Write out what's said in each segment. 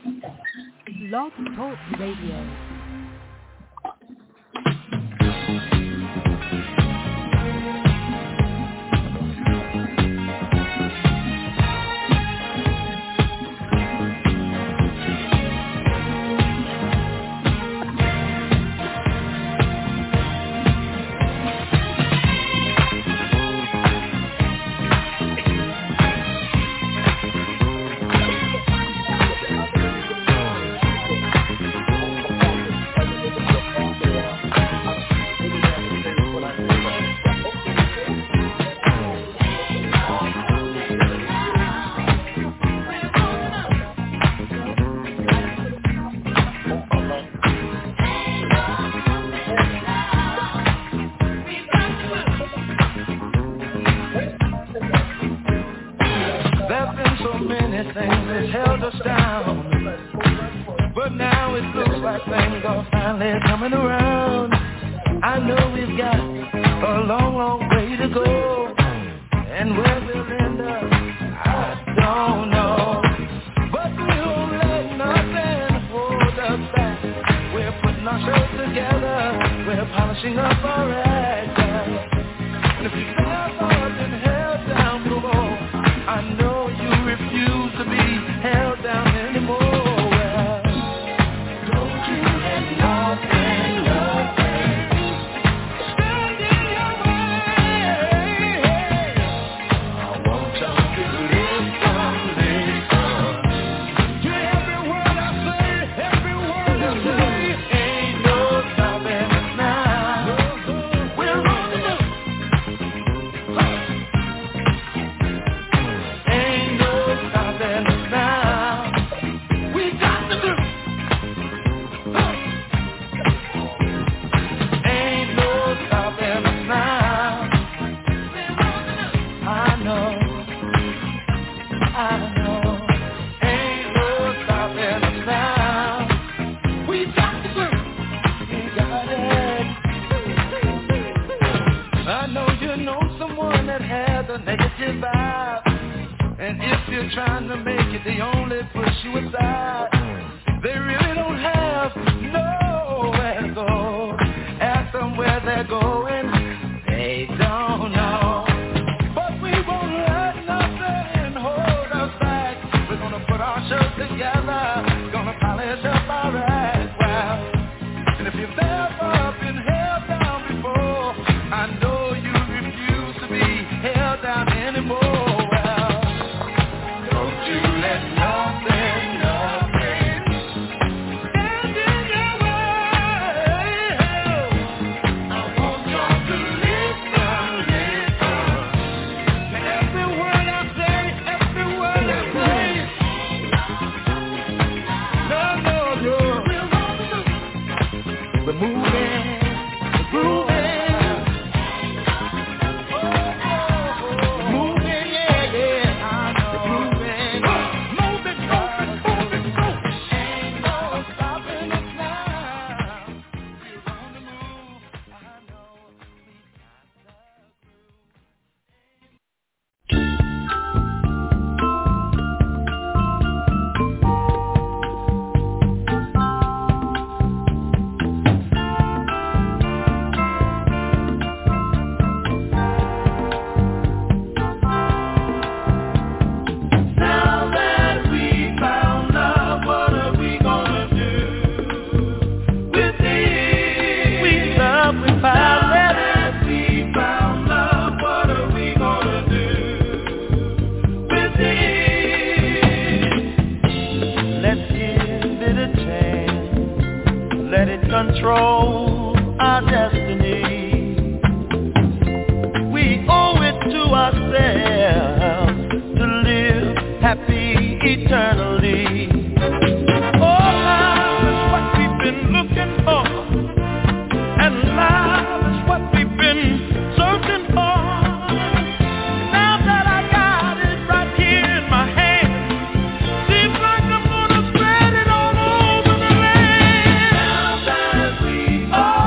Blog Talk Radio. Oh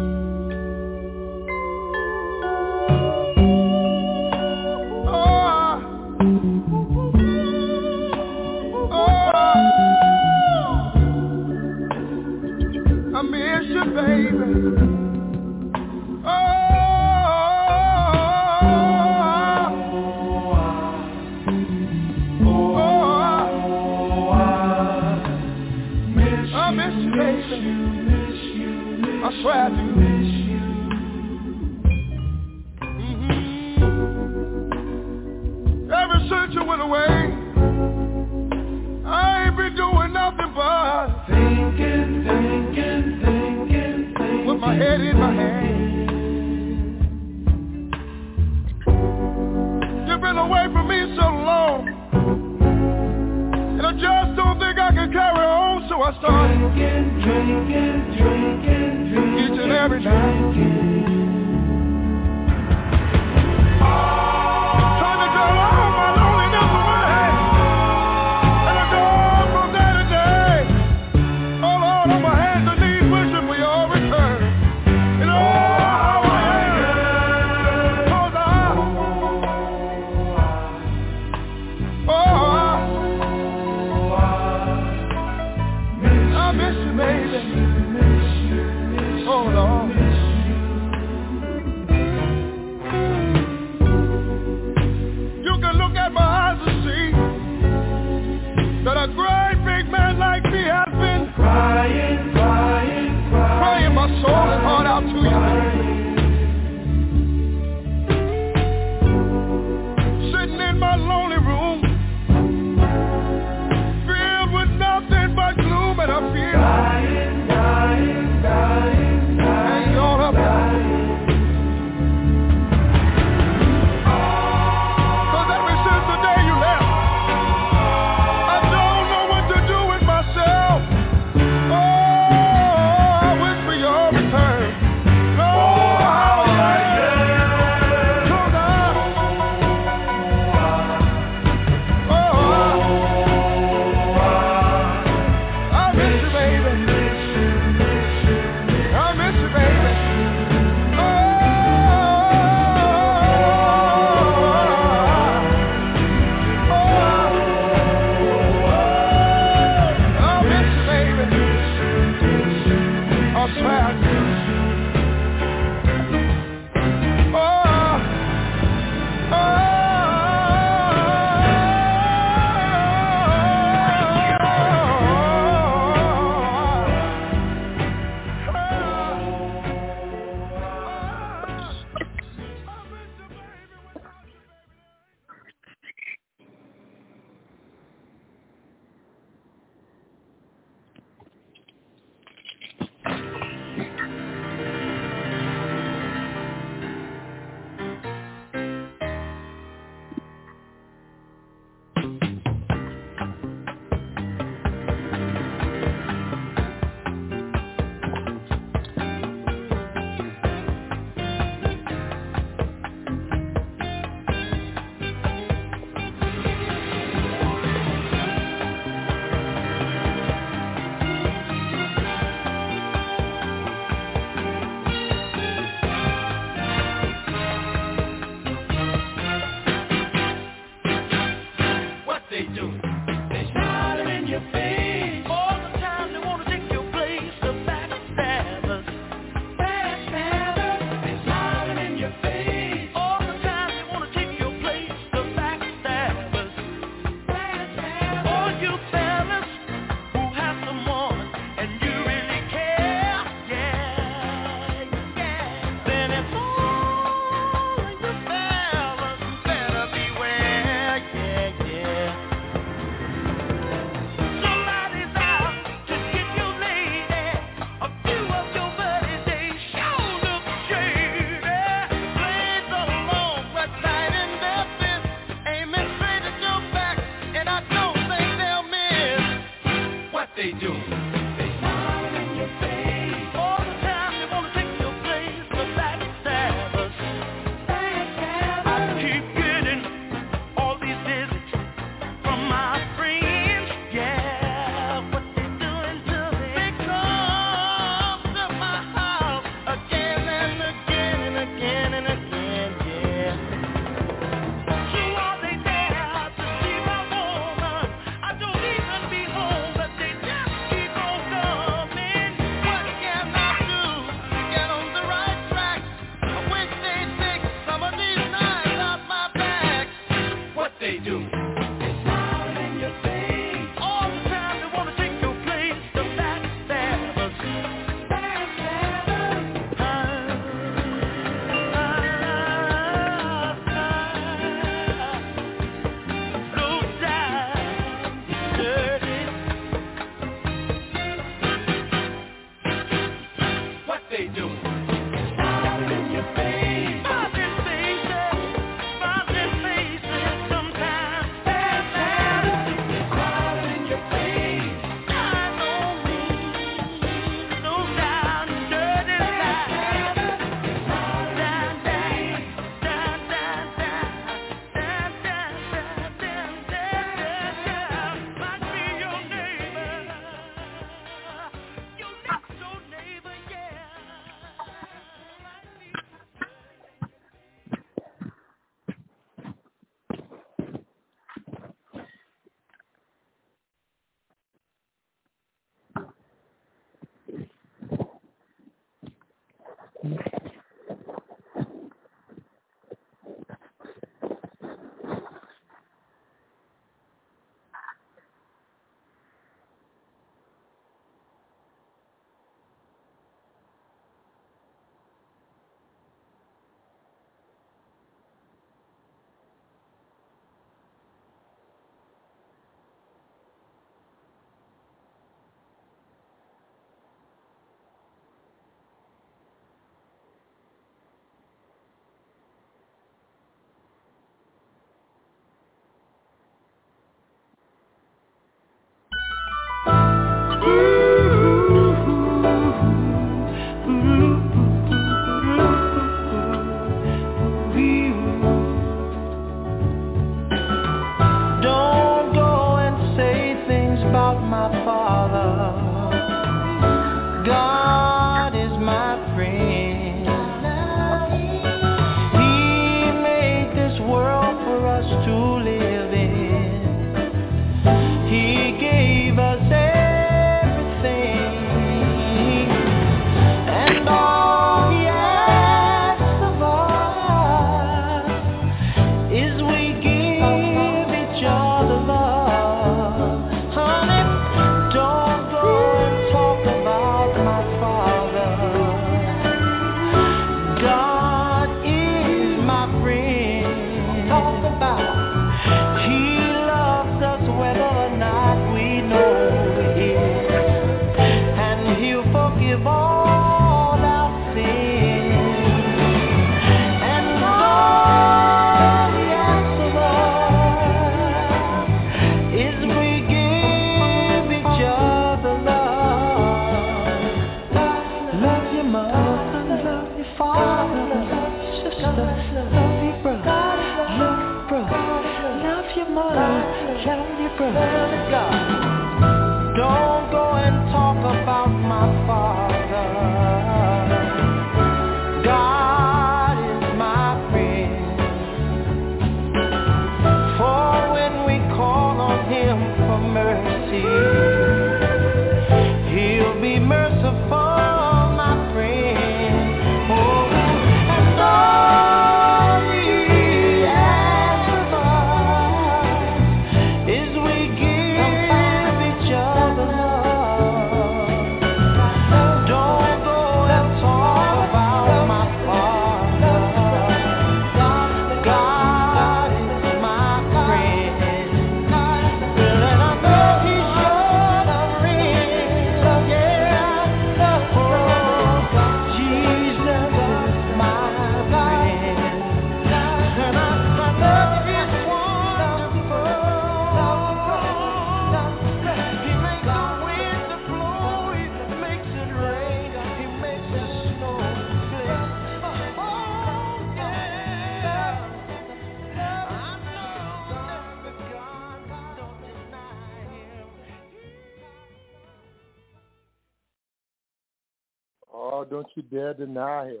Oh, don't you dare deny him.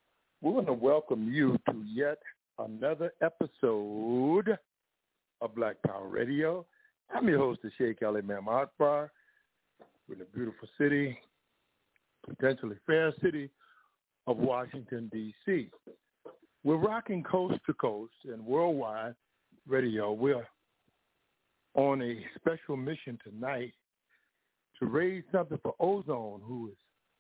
We want to welcome you to yet another episode of Black Power Radio. I'm your host, the Sheikh Ali Imam Akbar. We're in the beautiful city, potentially fair city of Washington, D.C. We're rocking coast to coast and worldwide radio. We're on a special mission tonight to raise something for Ozone, who is,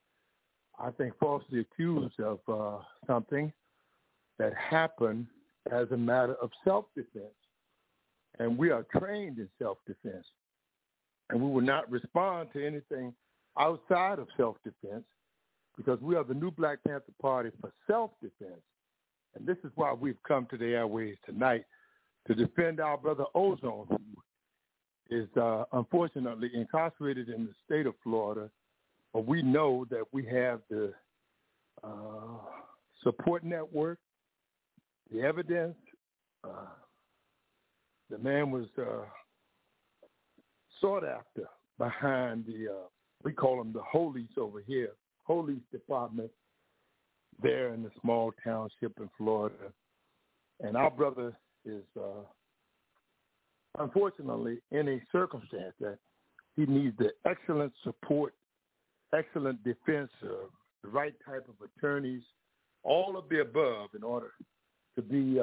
I think, falsely accused of something that happened as a matter of self-defense. And we are trained in self-defense. And we will not respond to anything outside of self-defense because we are the new Black Panther Party for self-defense. And this is why we've come to the airways tonight to defend our brother Ozone, who is unfortunately incarcerated in the state of Florida. But we know that we have the support network, the evidence. The man was sought after behind the, we call them the Holies over here, Holies Department there in the small township in Florida. And our brother is unfortunately in a circumstance that he needs the excellent support, excellent defense the right type of attorneys, all of the above in order to be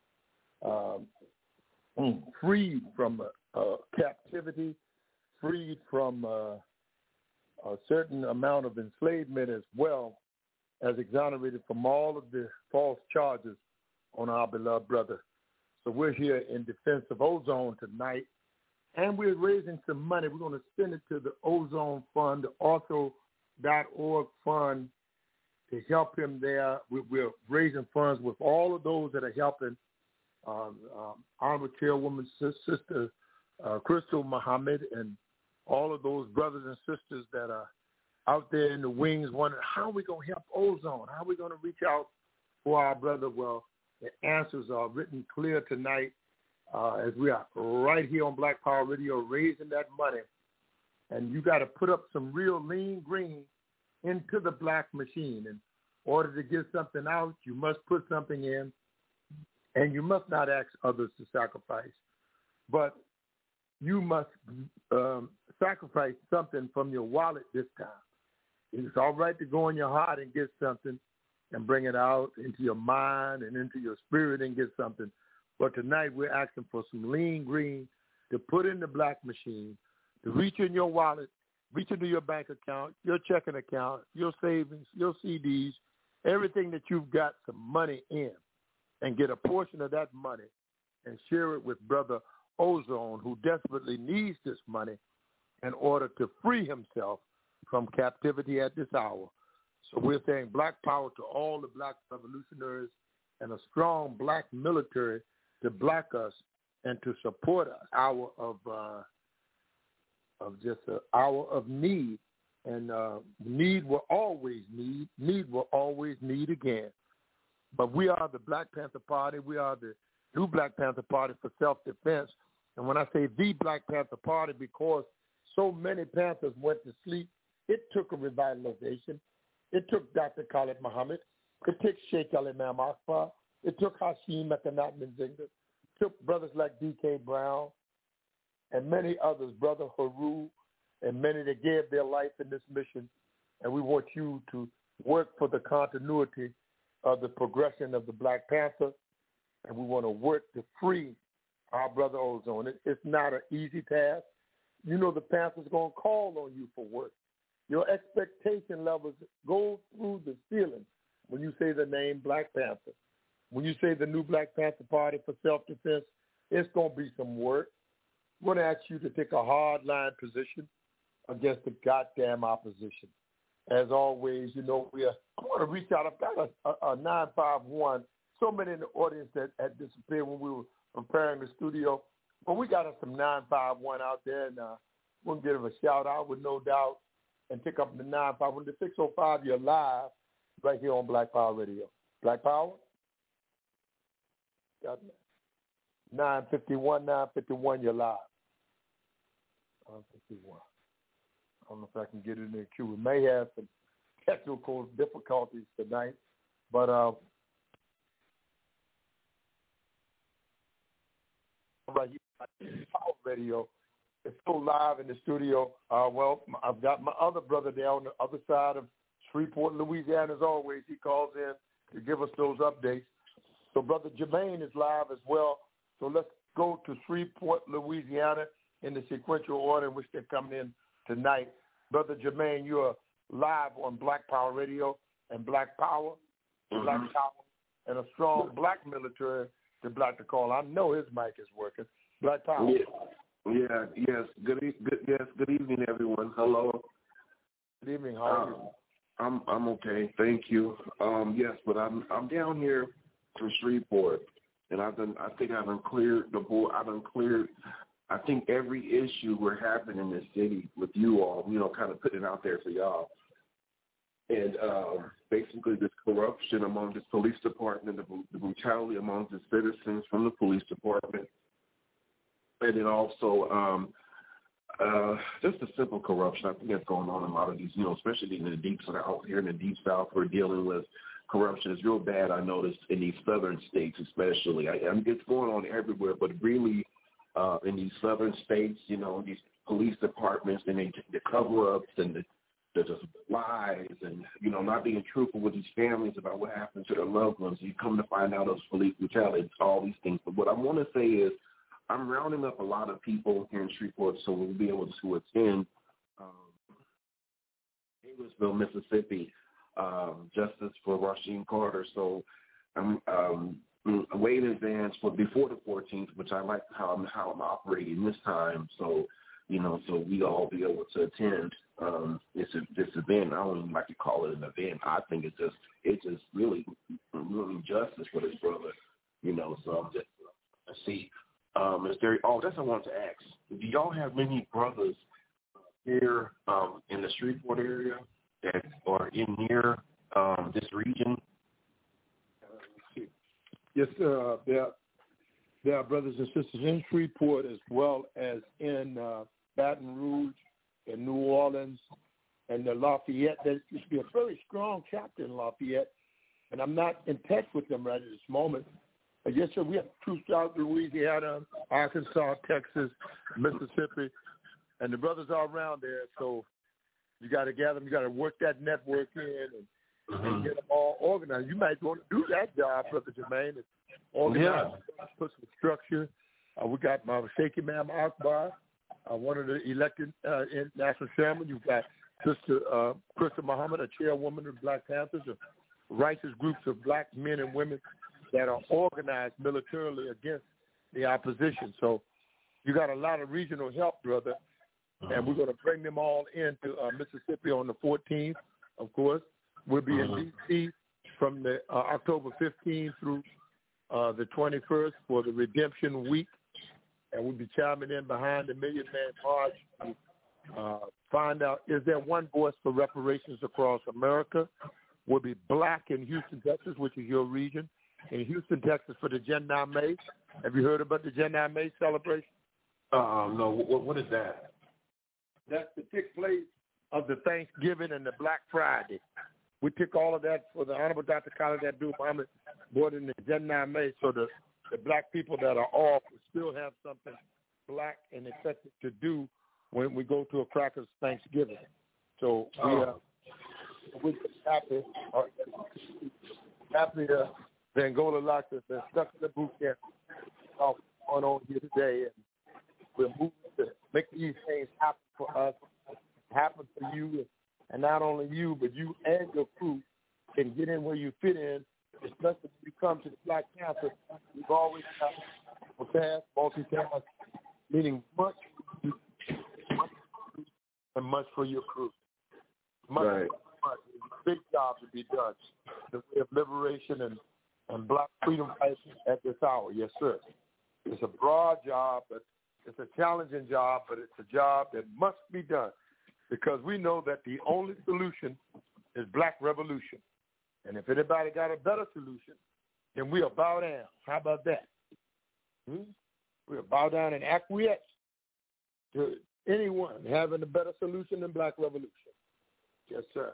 freed from captivity, freed from a certain amount of enslavement, as well as exonerated from all of the false charges on our beloved brother. So we're here in defense of Ozone tonight, and we're raising some money. We're going to send it to the Ozone Fund, the ortho.org fund, to help him there. We're raising funds with all of those that are helping Honorable Chairwoman Sister Crystal Muhammad and all of those brothers and sisters that are out there in the wings wondering, how are we going to help Ozone? How are we going to reach out for our brother? Well, the answers are written clear tonight as we are right here on Black Power Radio raising that money. And you got to put up some real lean green into the black machine. In order to get something out, you must put something in, and you must not ask others to sacrifice. But you must sacrifice something from your wallet this time. It's all right to go in your heart and get something and bring it out into your mind and into your spirit and get something. But tonight we're asking for some lean green to put in the black machine, to reach in your wallet, reach into your bank account, your checking account, your savings, your CDs, everything that you've got some money in, and get a portion of that money and share it with Brother Ozone, who desperately needs this money in order to free himself from captivity at this hour. So we're saying black power to all the black revolutionaries and a strong black military to black us and to support us. Hour of just an hour of need, and need will always need will always need again. But we are the Black Panther Party. We are the new Black Panther Party for self-defense. And when I say the Black Panther Party, because so many Panthers went to sleep, it took a revitalization. It took Dr. Khalid Muhammad. It took Sheikh Al-Imam Akbar. It took Hashim Makanat Nzinga. It took brothers like D.K. Brown and many others, Brother Haru, and many that gave their life in this mission. And we want you to work for the continuity of the progression of the Black Panther, and we want to work to free our brother Ozone. It's not an easy task. You know the Panther's going to call on you for work. Your expectation levels go through the ceiling when you say the name Black Panther. When you say the new Black Panther Party for self-defense, it's going to be some work. We're going to ask you to take a hard-line position against the goddamn opposition. As always, you know, I want to reach out. I've got a 951. So many in the audience that had disappeared when we were preparing the studio. But we got us some 951 out there, and we'll give them a shout-out with no doubt and pick up the 951. The 605, you're live right here on Black Power Radio. Black Power? Got 951, you're live. 951. I don't know if I can get it in the queue. We may have some technical difficulties tonight, but Power Radio is so live in the studio. Well, I've got my other brother there on the other side of Shreveport, Louisiana, as always. He calls in to give us those updates. So Brother Jermaine is live as well. So let's go to Shreveport, Louisiana, in the sequential order in which they're coming in tonight. Brother Jermaine, you are live on Black Power Radio and Black Power, Black Power, and a strong black military to black the call. I know his mic is working. Black Power. Yes. Good evening, everyone. Hello. Good evening. How are you? I'm okay, thank you. Yes, but I'm down here from Shreveport, and I think I've cleared the board. I think every issue we're having in this city with you all, kind of putting it out there for y'all. And basically this corruption among this police department, the brutality among the citizens from the police department, and then also just the simple corruption I think that's going on in a lot of these, especially in the deep south. Here in the deep south, we're dealing with corruption. It's real bad, I noticed, in these southern states especially. It's going on everywhere, but really, in these southern states, these police departments and the cover-ups and just lies and, you know, not being truthful with these families about what happened to their loved ones. You come to find out of police brutality, all these things. But what I want to say is I'm rounding up a lot of people here in Shreveport so we'll be able to attend Englisville, Mississippi, Justice for Rasheen Carter. So I'm way in advance for before the 14th, which I like how I'm operating this time. So, you know, so we all be able to attend this event. I don't even like to call it an event. I think it's just really justice for this brother, you know. So I'm just see. Is there? Oh, that's what I wanted to ask. Do y'all have many brothers here in the Shreveport area that are in near this region? Yes, sir. There are brothers and sisters in Shreveport as well as in Baton Rouge and New Orleans and the Lafayette. There used to be a very strong chapter in Lafayette, and I'm not in touch with them right at this moment. Yes, sir, we have troops out in Louisiana, Arkansas, Texas, Mississippi, and the brothers are around there. So you got to gather them. You got to work that network in and get them all organized. You might want to do that job, Brother Jermaine, and organize, put some structure. We got Sheikh Imam Akbar, one of the elected national chairman. You've got Sister Krista Muhammad, a chairwoman of Black Panthers, righteous groups of black men and women that are organized militarily against the opposition. So you got a lot of regional help, brother, and we're going to bring them all into Mississippi on the 14th, of course. We'll be in D.C. from the October 15th through the 21st for the Redemption Week, and we'll be chiming in behind the Million Man March to find out, is there one voice for reparations across America? We'll be black in Houston, Texas, which is your region. In Houston, Texas, for the Jannah May. Have you heard about the Jannah May celebration? No. What is that? That's the take place of the Thanksgiving and the Black Friday. We took all of that for the Honorable Dr. Khalid Abdul Muhammad brought in the Jannah May, so the black people that are off will still have something black and effective to do when we go to a crackers Thanksgiving. So we're happy the Angola Locks been stuck in the boot camp going on here today, and we're moving to make these things happen for us, happen for you, and not only you, but you and your crew can get in where you fit in, especially when you come to the Black Panther. We've always got multitask, meaning much and much for your crew. Much. Big job to be done. The way of liberation and black freedom fighting at this hour. Yes, sir. It's a broad job, but it's a challenging job, but it's a job that must be done because we know that the only solution is black revolution. And if anybody got a better solution, then we'll bow down. How about that? We'll bow down and acquiesce to anyone having a better solution than black revolution. Yes, sir.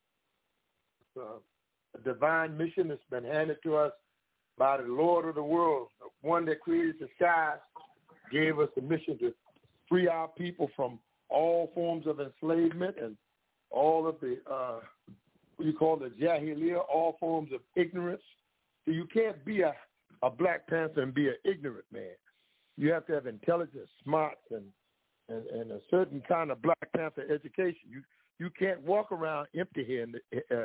A divine mission that's been handed to us by the Lord of the world, the one that created the sky, gave us the mission to free our people from all forms of enslavement and all of the, what you call the Jahiliyyah, all forms of ignorance. So you can't be a Black Panther and be an ignorant man. You have to have intelligence, smarts, and a certain kind of Black Panther education. You can't walk around empty-handed,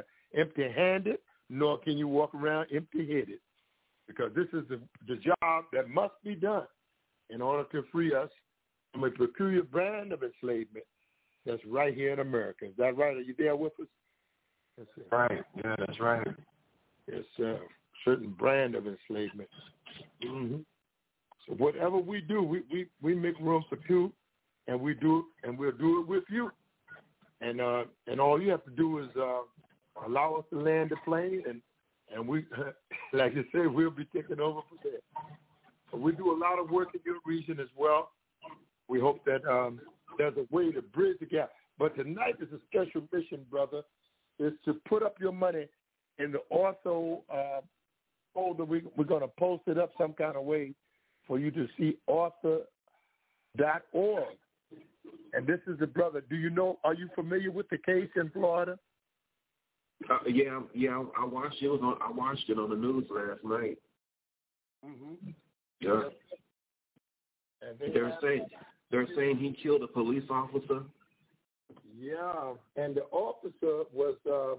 nor can you walk around empty-headed, because this is the job that must be done in order to free us from a peculiar brand of enslavement that's right here in America. Is that right? Are you there with us? That's it. Right. Yeah, that's right. It's a certain brand of enslavement. Mm-hmm. So whatever we do, we make room for two, and we'll do it with you. And all you have to do is allow us to land the plane, and we, like you said, we'll be taking over from there. But we do a lot of work in your region as well. We hope that there's a way to bridge the gap. But tonight is a special mission, brother, is to put up your money in the Ortho folder. We're going to post it up some kind of way for you to see Ortho.org. And this is the brother. Do you know? Are you familiar with the case in Florida? Yeah. I watched it. I watched it on the news last night. Mm-hmm. Yeah. And they're saying he killed a police officer. Yeah, and the officer was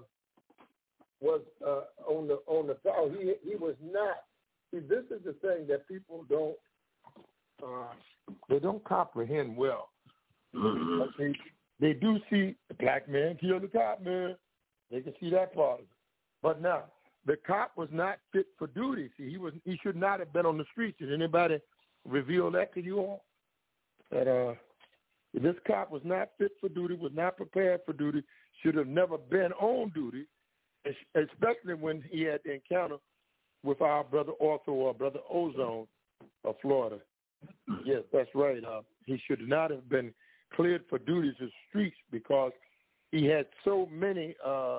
on the prowl. He was not. See, this is the thing that people don't comprehend well. Mm-hmm. They do see the black man kill the cop, man. They can see that part of it. But now, the cop was not fit for duty. See, he should not have been on the streets. Did anybody reveal that to you all? That this cop was not fit for duty, was not prepared for duty, should have never been on duty, especially when he had the encounter with our brother Arthur or brother Ozone of Florida. Yes, that's right. He should not have been cleared for duty to the streets because he had so many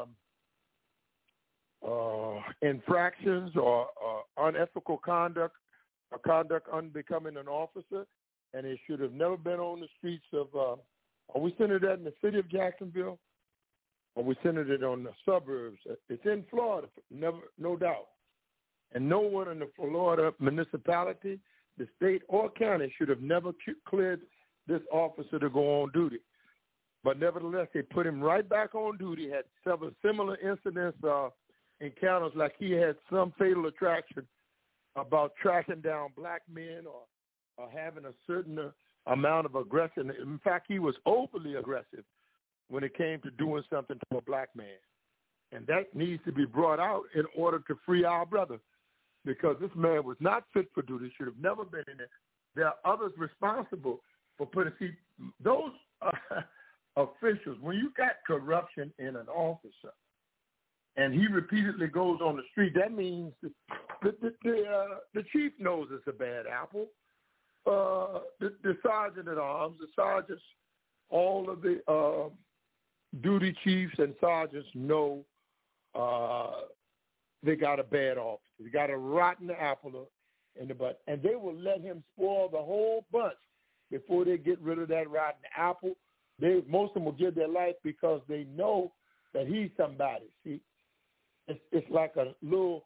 infractions or unethical conduct, or conduct unbecoming an officer, and he should have never been on the streets of, are we centered that in the city of Jacksonville? Or we centered it on the suburbs? It's in Florida, no doubt. And no one in the Florida municipality, the state or county should have never cleared this officer to go on duty. But nevertheless, they put him right back on duty, had several similar incidents, encounters, like he had some fatal attraction about tracking down black men or having a certain amount of aggression. In fact, he was overly aggressive when it came to doing something to a black man. And that needs to be brought out in order to free our brother, because this man was not fit for duty, should have never been in there. There are others responsible for putting, see, those officials, when you got corruption in an officer and he repeatedly goes on the street, that means the chief knows it's a bad apple. The sergeant at arms, the sergeants, all of the duty chiefs and sergeants know they got a bad officer. They got a rotten apple in the butt, and they will let him spoil the whole bunch before they get rid of that rotten apple. Most of them will give their life because they know that he's somebody. See, it's like a little,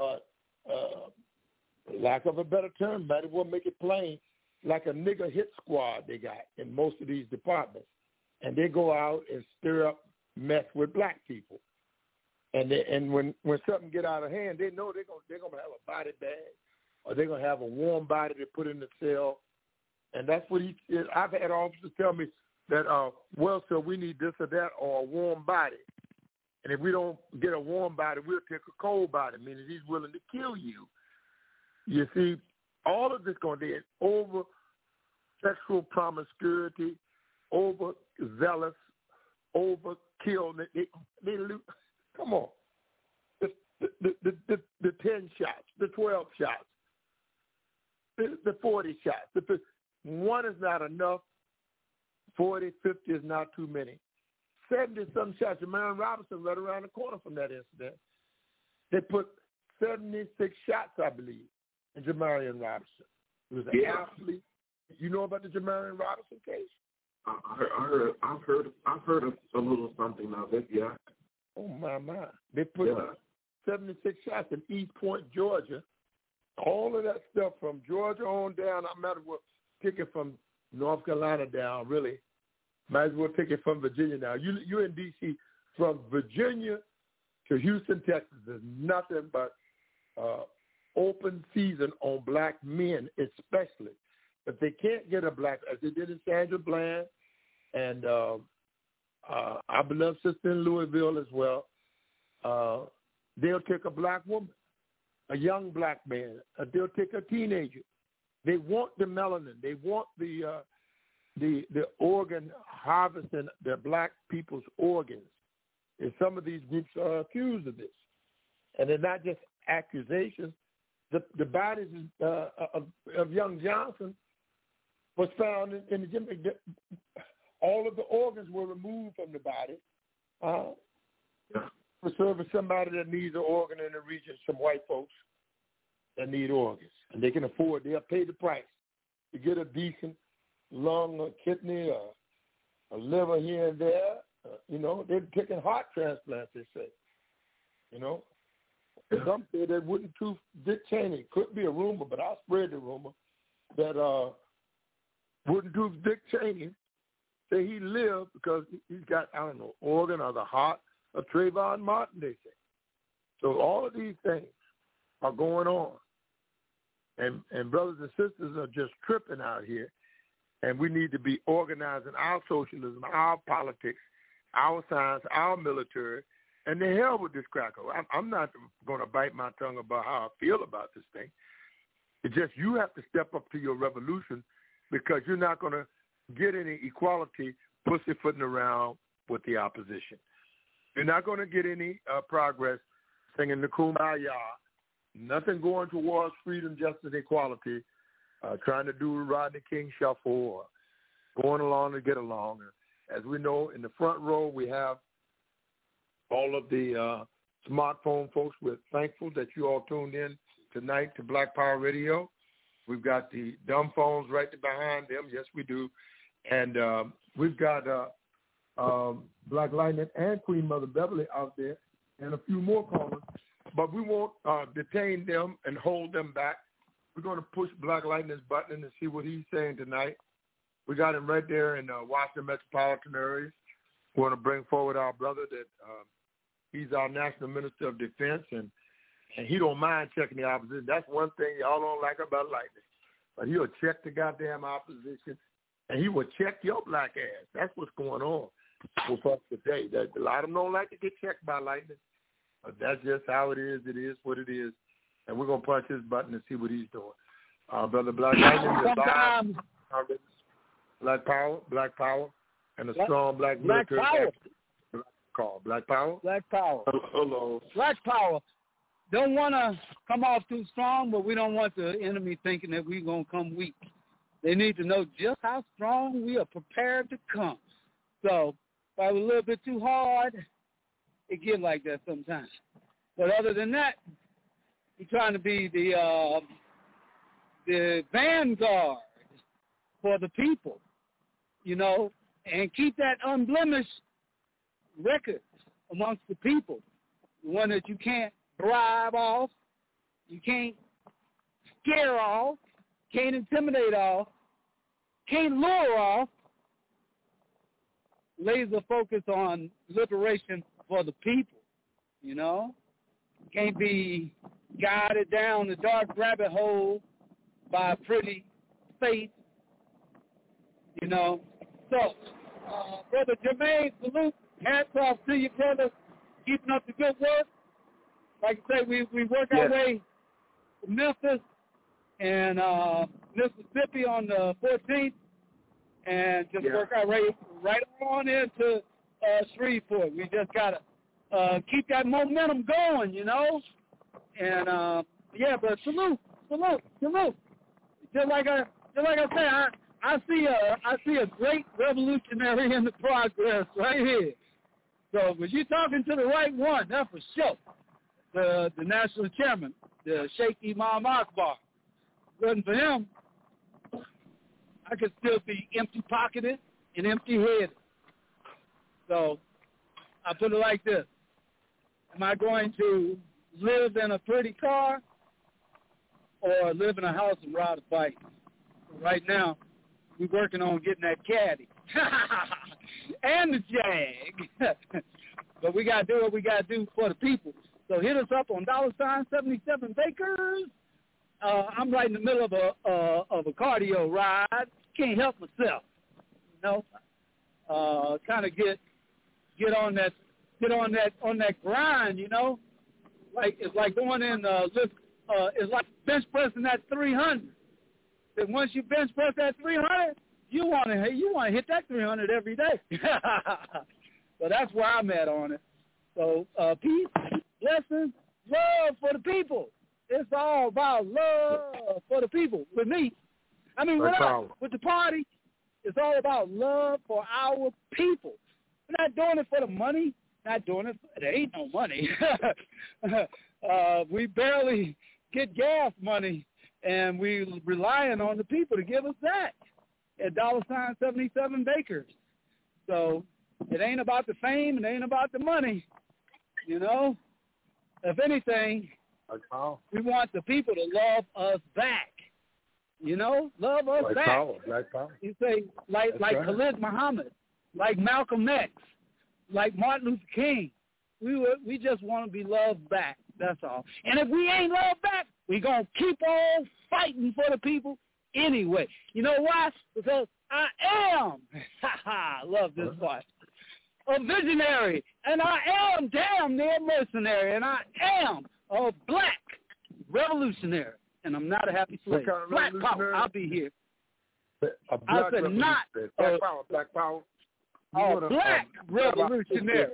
lack of a better term, might as well make it plain, like a nigger hit squad they got in most of these departments. And they go out and stir up mess with black people. And when something get out of hand, they know they're gonna have a body bag, or they're gonna have a warm body to put in the cell. And that's what I've had officers tell me that, well, sir, we need this or that, or a warm body. And if we don't get a warm body, we'll take a cold body, meaning he's willing to kill you. You see, all of this going to be over sexual promiscuity, over zealous, over kill. They come on. The 10 shots, the 12 shots, the 40 shots. One is not enough. 40, 50 is not too many. 70-some shots. Jamarian Robinson right around the corner from that incident. They put 76 shots, I believe, in Jamarian Robinson. It was an athlete. You know about the Jamarian Robinson case? I've heard of a little something of it. Yeah. Oh my! They put 76 shots in East Point, Georgia. All of that stuff from Georgia on down. I might as well take it from North Carolina down. Really, might as well take it from Virginia down. You're in D.C. From Virginia to Houston, Texas. There's nothing but open season on black men, especially. If they can't get a black, as they did in Sandra Bland and our beloved sister in Louisville as well, they'll take a black woman, a young black man. They'll take a teenager. They want the melanin. They want the organ harvesting the black people's organs. And some of these groups are accused of this. And they're not just accusations. The bodies of young Johnson was found in the gym. All of the organs were removed from the body for serving somebody that needs an organ in the region, some white folks that need organs. And they can afford, they'll pay the price to get a decent lung or kidney or a liver here and there. They're taking heart transplants, they say. Some say that wooden tooth Dick Cheney. Could be a rumor, but I'll spread the rumor that wooden tooth Dick Cheney say he lived because he's got, organ or the heart of Trayvon Martin, they say. So all of these things are going on. And brothers and sisters are just tripping out here. And we need to be organizing our socialism, our politics, our science, our military, and the hell with this cracker. I'm not going to bite my tongue about how I feel about this thing. It's just you have to step up to your revolution because you're not going to get any equality pussyfooting around with the opposition. You're not going to get any progress singing the Kumbaya, nothing going towards freedom, justice, equality, trying to do Rodney King shuffle or going along to get along. As we know, in the front row, we have all of the smartphone folks. We're thankful that you all tuned in tonight to Black Power Radio. We've got the dumb phones right behind them. Yes, we do. And we've got Black Lightning and Queen Mother Beverly out there and a few more callers. But we won't detain them and hold them back. We're going to push Black Lightning's button and see what he's saying tonight. We got him right there in Washington metropolitan area. We want to bring forward our brother that he's our National Minister of Defense, and he don't mind checking the opposition. That's one thing y'all don't like about Lightning. But he'll check the goddamn opposition, and he will check your black ass. That's what's going on with us today. That a lot of them don't like to get checked by Lightning. But that's just how it is. It is what it is. And we're going to punch his button and see what he's doing. Brother Black Lightning, Black Power, and a strong black military. Black Power. Black Power. Hello. Black Power. Don't want to come off too strong, but we don't want the enemy thinking that we're going to come weak. They need to know just how strong we are prepared to come. So if I was a little bit too hard, it get like that sometimes. But other than that, we're trying to be the vanguard for the people, and keep that unblemished record amongst the people, the one that you can't bribe off, you can't scare off, can't intimidate off, can't lure off. Laser focus on liberation for the people, Can't be guided down the dark rabbit hole by a pretty face, So, Brother Jermaine, salute. Hats off to you, brother. Keeping up the good work. Like I say, we work our way to Memphis and Mississippi on the 14th, and just work our way right on into Shreveport. We just got to keep that momentum going, And, but salute. Just like I say, I see a great revolutionary in the progress right here. So, but you're talking to the right one, that's for sure. The national chairman, the Sheikh Imam Akbar. Wasn't for him, I could still be empty-pocketed and empty-headed. So, I put it like this. Am I going to live in a pretty car or live in a house and ride a bike? Right now, we're working on getting that caddy and the Jag. But we got to do what we got to do for the people. So hit us up on $77 Bakers. I'm right in the middle of a cardio ride. Can't help myself. Kind of get on that grind. Like it's like going in it's like bench pressing that 300. And once you bench press that 300, you want to hit that 300 every day. So that's where I'm at on it. So peace, blessings, love for the people. It's all about love for the people. With me, with the party, it's all about love for our people. We're not doing it for the money. Not doing it. There ain't no money. We barely get gas money. And we relying on the people to give us that. at $77 Bakers. So it ain't about the fame. It ain't about the money. You know, if anything, we want the people to love us back. You know, love us Black back. Power, Black Power. You say like right. Khalid Muhammad, like Malcolm X, like Martin Luther King. We just want to be loved back. That's all. And if we ain't loved back, we gonna keep on fighting for the people anyway. You know why? Because I am. I love this part. A visionary, and I am damn near mercenary, and I am a black revolutionary, and I'm not a happy slave. Kind of Black power, I'll be here. A black I said not Black Power, Black Power. A black revolutionary.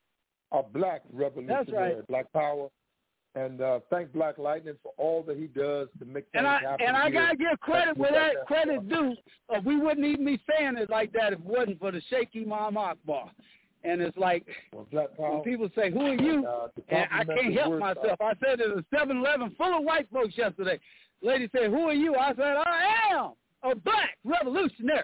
A black revolutionary. That's right. Black Power. And thank Black Lightning for all that he does to make things happen. And I gotta give credit where that credit due. We wouldn't even be saying it like that if it wasn't for the Sheikh Imam Akbar. And it's like when people say, "Who are you?" And I can't help myself. I said it was 7-Eleven full of white folks yesterday. Lady said, "Who are you?" I said, "I am a black revolutionary."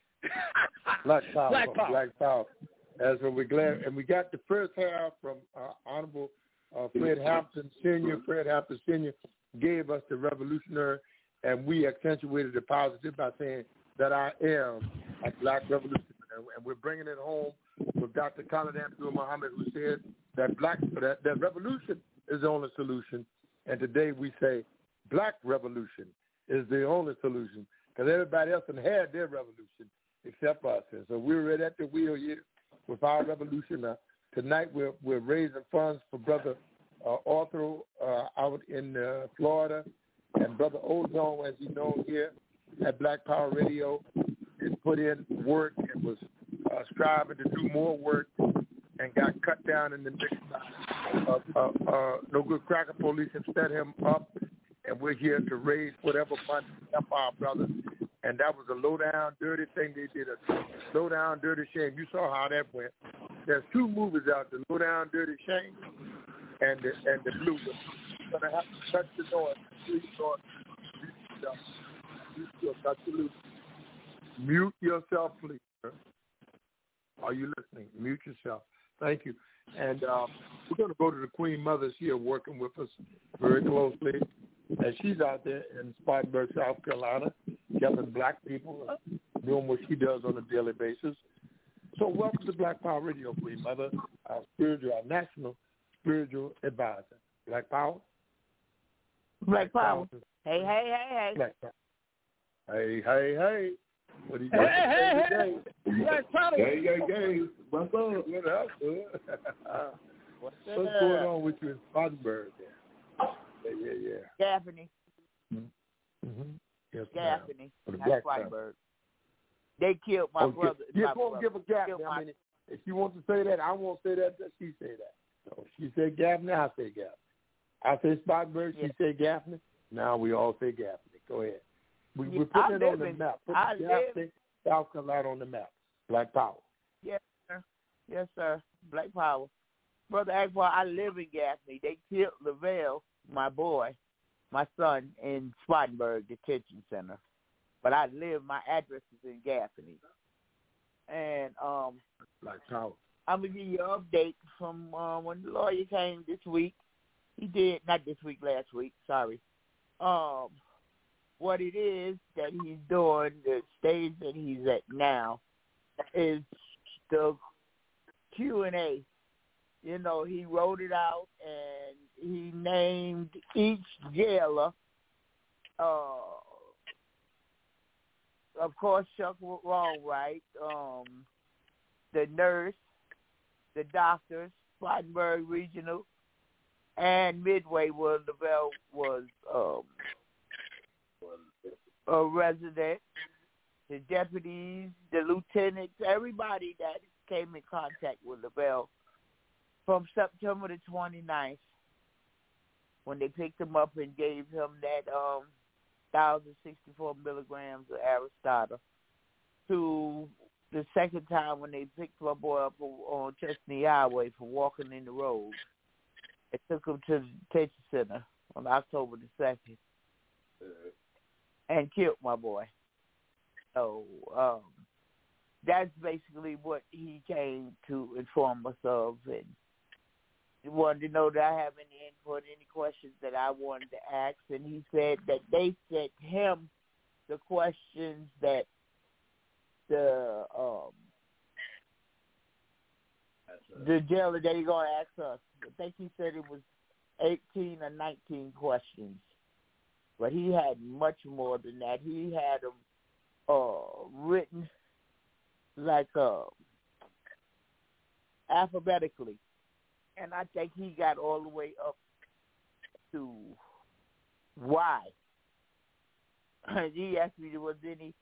Black Power. Black Power. Black Power. As we're glad, and we got the first half from Honorable Fred Hampton Sr. Fred Hampton Sr. gave us the revolutionary, and we accentuated the positive by saying that I am a black revolutionary. And we're bringing it home with Dr. Khalid Abdul Muhammad, who said that that revolution is the only solution. And today we say black revolution is the only solution, because everybody else had their revolution except us. And so we're right at the wheel here with our revolution. Tonight we're raising funds for Brother Arthur out in Florida, and Brother Ozone, as you know, here at Black Power Radio, has put in work and was striving to do more work and got cut down in the midst of No Good Cracker Police have set him up, and we're here to raise whatever funds to help our brothers. And that was a low-down, dirty thing they did, a low-down, dirty shame. You saw how that went. There's two movies out, the Low-Down, Dirty Shame and the Blue. You're going to have to touch the noise. Mute yourself, please. Are you listening? Mute yourself. Thank you. And we're going to go to the Queen Mother's here working with us very closely. And she's out there in Spartanburg, South Carolina, gathering black people, doing what she does on a daily basis. So welcome to Black Power Radio, Queen Mother, our national spiritual advisor. Black Power? Black Power. Hey, hey, hey, hey. Black Power. Hey, hey, hey. What are you doing? Hey, hey, hey. Black Power. Hey, hey, hey. What's up? What up? What's going on with you in Spartanburg there? Yeah. Gaffney. Mm-hmm. Yes, Gaffney. That's Spartanburg. They killed my brother. You won't give a gap. I mean, if you want to say that, I won't say that. She say that. So she said Gaffney, I say Gaffney. I say Spartanburg, she say Gaffney. Now we all say Gaffney. Go ahead. We're putting it on the map. Put Gaffney, South Carolina on the map. Black Power. Yes, sir. Yes, sir. Black Power. Brother Akbar, I live in Gaffney. They killed Lavelle, my boy, my son, in Spartanburg Detention Center. But I live, my address is in Gaffney. And Black Power. I'm going to give you an update from when the lawyer came this week. He did, not this week, last week, sorry. What it is that he's doing, the stage that he's at now, is the Q&A. You know, he wrote it out and he named each jailer. Of course, Chuck Wrongwright, the nurse, the doctors, Spartanburg Regional, and Midway, where Lavelle was a resident, the deputies, the lieutenants, everybody that came in contact with Lavelle from September the 29th, when they picked him up and gave him that 1,064 milligrams of Aristotle, to the second time when they picked my boy up on Chestnut Highway for walking in the road. They took him to the detention center on October the 2nd and killed my boy. So that's basically what he came to inform us of, and he wanted to know that I have any input, any questions that I wanted to ask, and he said that they sent him the questions that the jailer that he's going to ask us. I think he said it was 18 or 19 questions, but he had much more than that. He had them written like alphabetically, and I think he got all the way up to why. He asked me, was any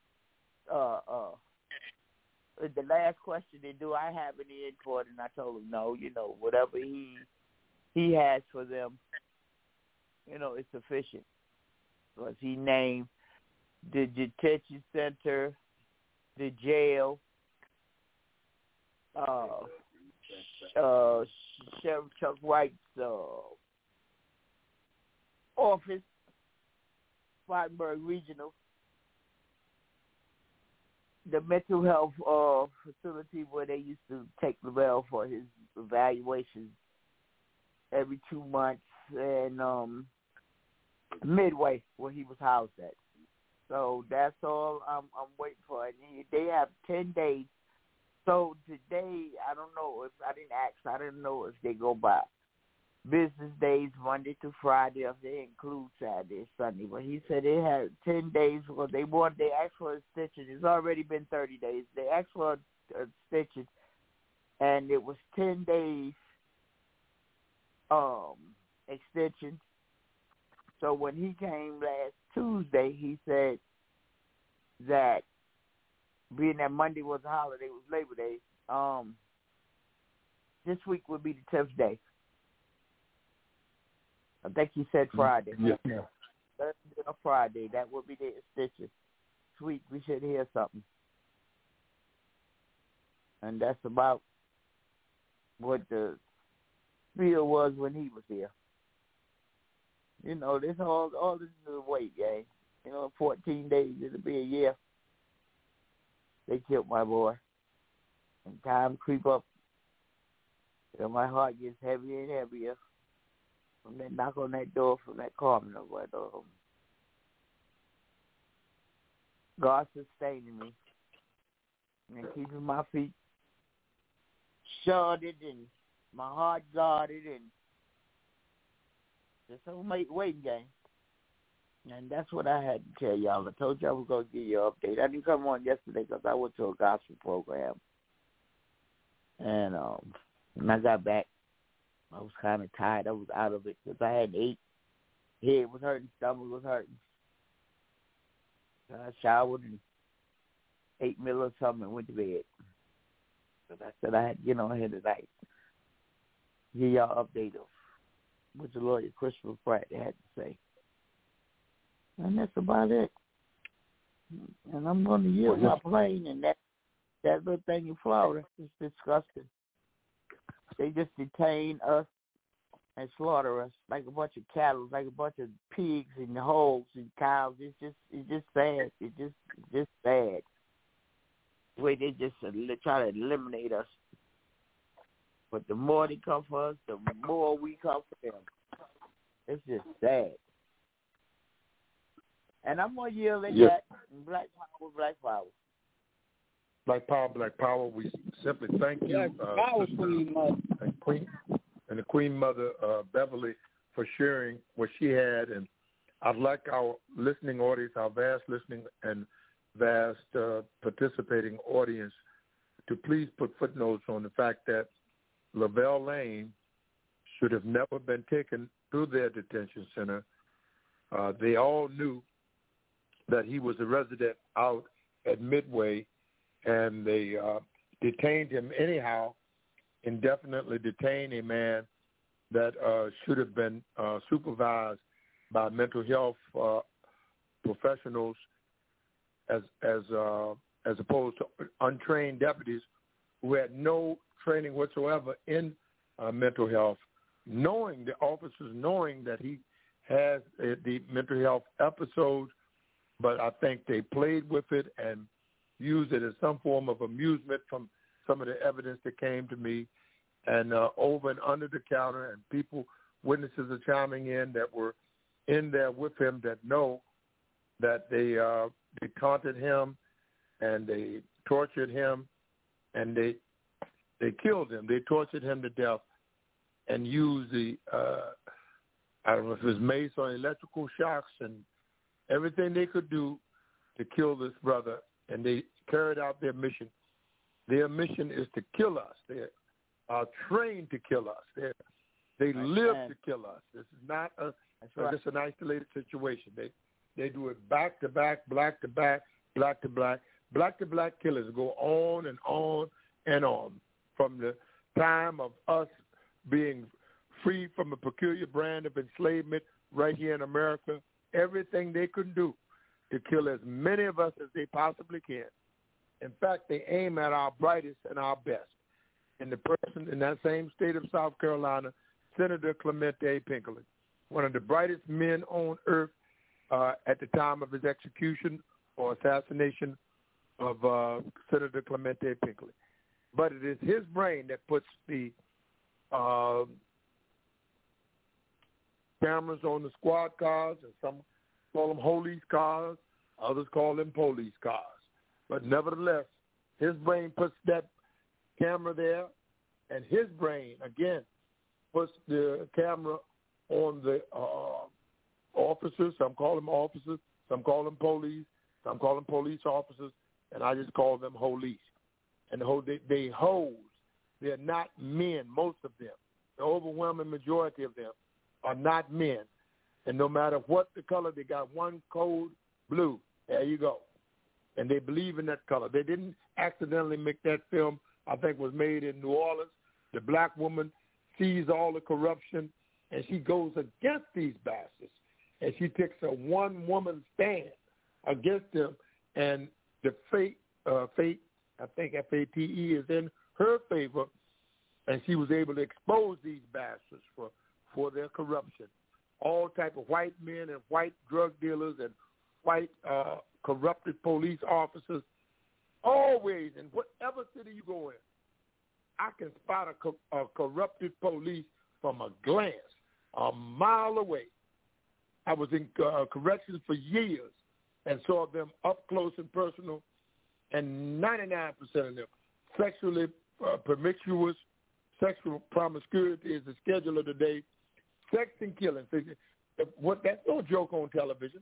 the last question, do I have any input? And I told him no. Whatever he has for them, it's sufficient. Because he named the detention center, the jail, Sheriff Chuck White's office, Spartanburg Regional, the mental health facility where they used to take Lavelle for his evaluations every 2 months, and Midway where he was housed at. So that's all I'm waiting for. And they have 10 days. So today, I don't know if I didn't ask. I didn't know if they go by business days, Monday to Friday, if they include Saturday and Sunday. But he said they had 10 days because they asked for a stitching. It's already been 30 days. They asked for a stitching, and it was 10 days extension. So when he came last Tuesday, he said that being that Monday was a holiday, it was Labor Day, this week would be the 10th day. I think he said Friday. Yeah. Thursday or Friday, that would be the extension. Sweet, we should hear something. And that's about what the feel was when he was here. This all this is a wait game. 14 days, it'll be a year. They killed my boy. And time creep up. My heart gets heavier and heavier from that knock on that door from that coroner. But God sustaining me and keeping my feet shorted and my heart guarded, and just a waiting game. And that's what I had to tell y'all. I told you I was going to give you an update. I didn't come on yesterday because I went to a gospel program. And when I got back, I was kind of tired. I was out of it because I hadn't ate. Head was hurting, stomach was hurting. So I showered and ate meal or something and went to bed. But I said I had to get on here tonight. Give y'all an update of what the lawyer Christopher Pratt had to say. And that's about it. And I'm going to use my plane, and that little thing in Florida is disgusting. They just detain us and slaughter us like a bunch of cattle, like a bunch of pigs and hogs and cows. It's just sad. It's just sad. The way they just try to eliminate us. But the more they come for us, the more we come for them. It's just sad. And I'm going to yell at that. Black power, black power. Black power, black power. We simply thank you, Queen Mother. And the Queen Mother, Beverly, for sharing what she had. And I'd like our listening audience, our vast listening and vast participating audience, to please put footnotes on the fact that Lavelle Lane should have never been taken through their detention center. They all knew that he was a resident out at Midway, and they detained him anyhow, indefinitely detained a man that should have been supervised by mental health professionals as opposed to untrained deputies who had no training whatsoever in mental health, knowing that he has the mental health episode, but I think they played with it and used it as some form of amusement from some of the evidence that came to me, and over and under the counter, and people, witnesses are chiming in that were in there with him that know that they taunted him and they tortured him and they killed him. They tortured him to death and used the, I don't know if it was mace or electrical shocks and everything they could do to kill this brother, and they carried out their mission. Their mission is to kill us. They are trained to kill us. They live to kill us. This is not just an isolated situation. They do it back to back, black to back, black to black. Black to black killers go on and on and on from the time of us being free from a peculiar brand of enslavement right here in America. Everything they can do to kill as many of us as they possibly can. In fact, they aim at our brightest and our best. And the person in that same state of South Carolina, Senator Clemente Pinkerton, one of the brightest men on earth at the time of his execution or assassination of Senator Clemente Pinkerton. But it is his brain that puts the cameras on the squad cars, and some call them police cars, others call them police cars. But nevertheless, his brain puts that camera there, and his brain, again, puts the camera on the officers. Some call them officers, some call them police, some call them police officers, and I just call them holies. And they hoes. They're not men, most of them. The overwhelming majority of them are not men. And no matter what the color, they got one code, blue. There you go. And they believe in that color. They didn't accidentally make that film, I think was made in New Orleans. The black woman sees all the corruption, and she goes against these bastards. And she takes a one-woman stand against them, and the fate, I think FATE is in her favor, and she was able to expose these bastards for their corruption. All type of white men and white drug dealers and white corrupted police officers, always, in whatever city you go in, I can spot a corrupted police from a glance, a mile away. I was in corrections for years and saw them up close and personal, and 99% of them sexually promiscuous, sexual promiscuity is the schedule of the day, sex and killing. That's no joke on television.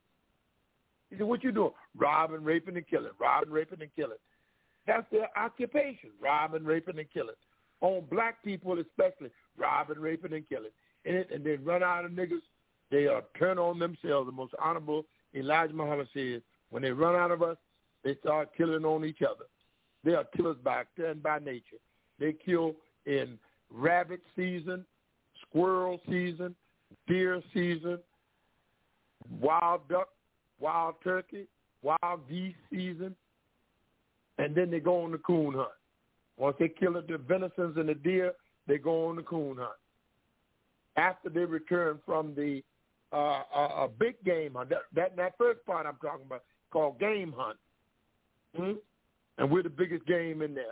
He said, what you doing? Robbing, raping, and killing. Robbing, raping, and killing. That's their occupation, robbing, raping, and killing. On black people especially, robbing, raping, and killing. And they run out of niggas. They turn on themselves. The most honorable Elijah Muhammad says, when they run out of us, they start killing on each other. They are killers by nature. They kill in rabbit season, squirrel season, deer season, wild duck, wild turkey, wild geese season, and then they go on the coon hunt. Once they kill the venisons and the deer, they go on the coon hunt. After they return from the big game hunt, that first part I'm talking about called game hunt, and we're the biggest game in there.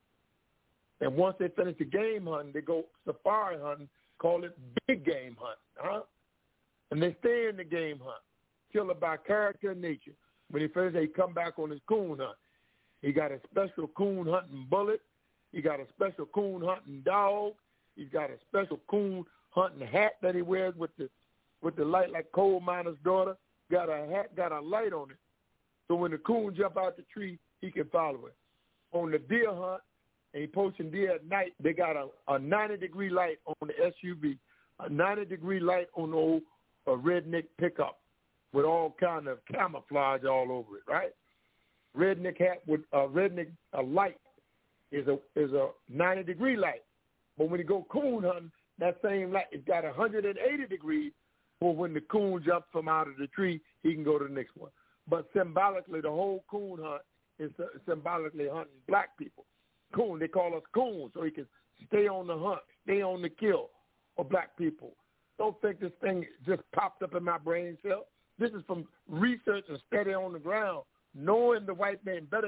And once they finish the game hunt, they go safari hunting, call it big game hunt, and they stay in the game hunt, killer by character and nature. When he finishes, they come back on his coon hunt. He got a special coon hunting bullet. He got a special coon hunting dog. He's got a special coon hunting hat that he wears with the light like coal miner's daughter. Got a hat, got a light on it. So when the coon jump out the tree, he can follow it. On the deer hunt, and he posting deer at night, they got a 90-degree light on the SUV, a 90-degree light on the old redneck pickup with all kind of camouflage all over it, right? Redneck hat with a light is a 90-degree light. But when you go coon hunting, that same light, it's got 180 degrees for when the coon jumps from out of the tree, he can go to the next one. But symbolically, the whole coon hunt is symbolically hunting black people. Coon, they call us coons, so he can stay on the hunt, stay on the kill of black people. Don't think this thing just popped up in my brain cell. This is from research and study on the ground, knowing the white man better than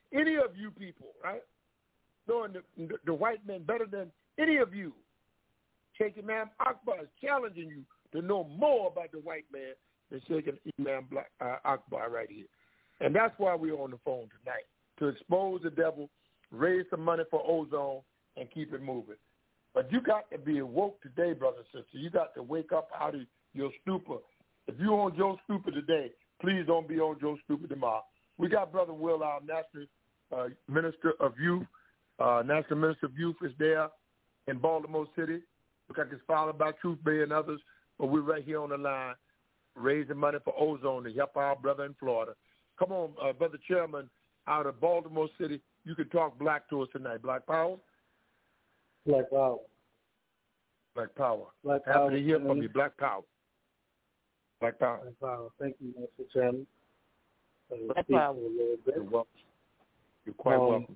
any of you people, right? Knowing the white man better than any of you. Sheikh Imam Akbar is challenging you to know more about the white man than Sheikh Imam Akbar right here. And that's why we're on the phone tonight, to expose the devil, raise some money for ozone, and keep it moving. But you got to be awoke today, brother and sister. You got to wake up out of your stupor. If you're on Joe Stupor today, please don't be on Joe Stupor tomorrow. We got Brother Will, our National Minister of Youth. National Minister of Youth is there in Baltimore City. Look like it's followed by Truth Bay and others. But we're right here on the line raising money for ozone to help our brother in Florida. Come on, Brother Chairman, out of Baltimore City, you can talk black to us tonight. Black Power? Black Power. Black Power. Black Happy Power, to hear from you. Black Power. Black Power. Black Power. Thank you, Mr. Chairman. Black Power. You're welcome. You're quite welcome.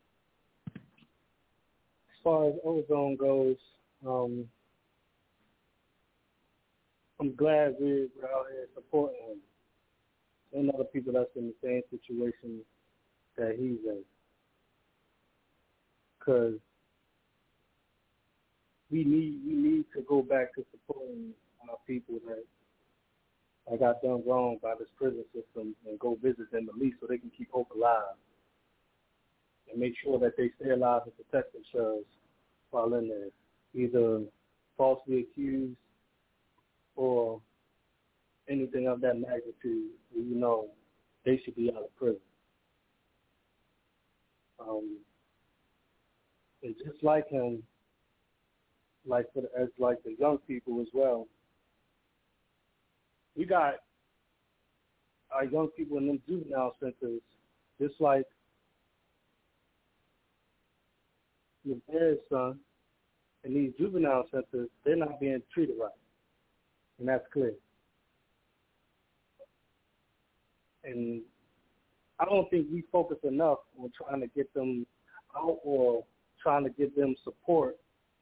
As far as ozone goes, I'm glad we're out here supporting him and other people that's in the same situation that he's in. Because we need to go back to supporting our people that got done wrong by this prison system and go visit them at least so they can keep hope alive and make sure that they stay alive and protect themselves while in there, either falsely accused or anything of that magnitude. You know, they should be out of prison. And just like him, like the young people as well, we got our young people in them juvenile centers, just like your dad's son, in these juvenile centers, they're not being treated right. And that's clear. And I don't think we focus enough on trying to get them out or trying to give them support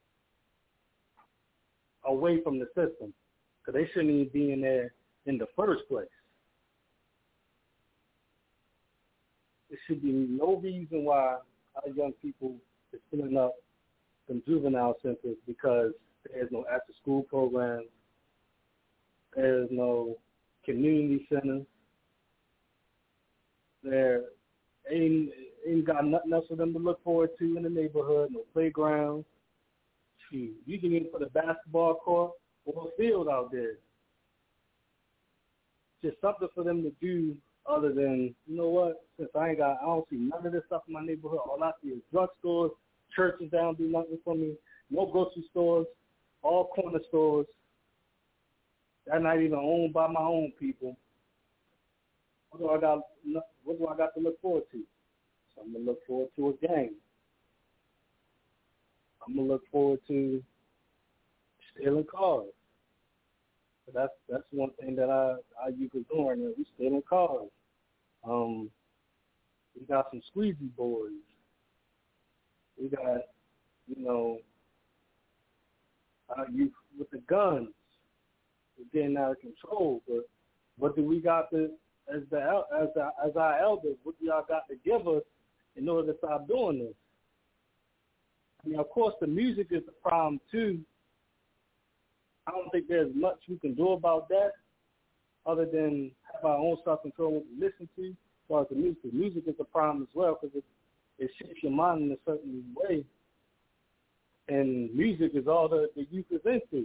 away from the system, because they shouldn't even be in there in the first place. There should be no reason why our young people is filling up some juvenile centers because there's no after-school programs, there's no community centers, there ain't got nothing else for them to look forward to in the neighborhood, no playgrounds. Shoot, you can even put a basketball court or a field out there. Just something for them to do other than, you know what, since I don't see none of this stuff in my neighborhood. All I see is drugstores, churches that don't do nothing for me, no grocery stores, all corner stores. They're not even owned by my own people. What do I got to look forward to? So I'm going to look forward to a gang. I'm going to look forward to stealing cars. So that's one thing that our youth is doing. We stealing cars. We got some squeegee boys. We got, our youth with the guns. We're getting out of control. But what do we got to, as our elders, what do y'all got to give us in order to stop doing this? I mean, of course, the music is the problem, too. I don't think there's much we can do about that other than have our own self-control what we listen to as far as the music. The music is a problem as well because it shapes your mind in a certain way. And music is all the youth is into.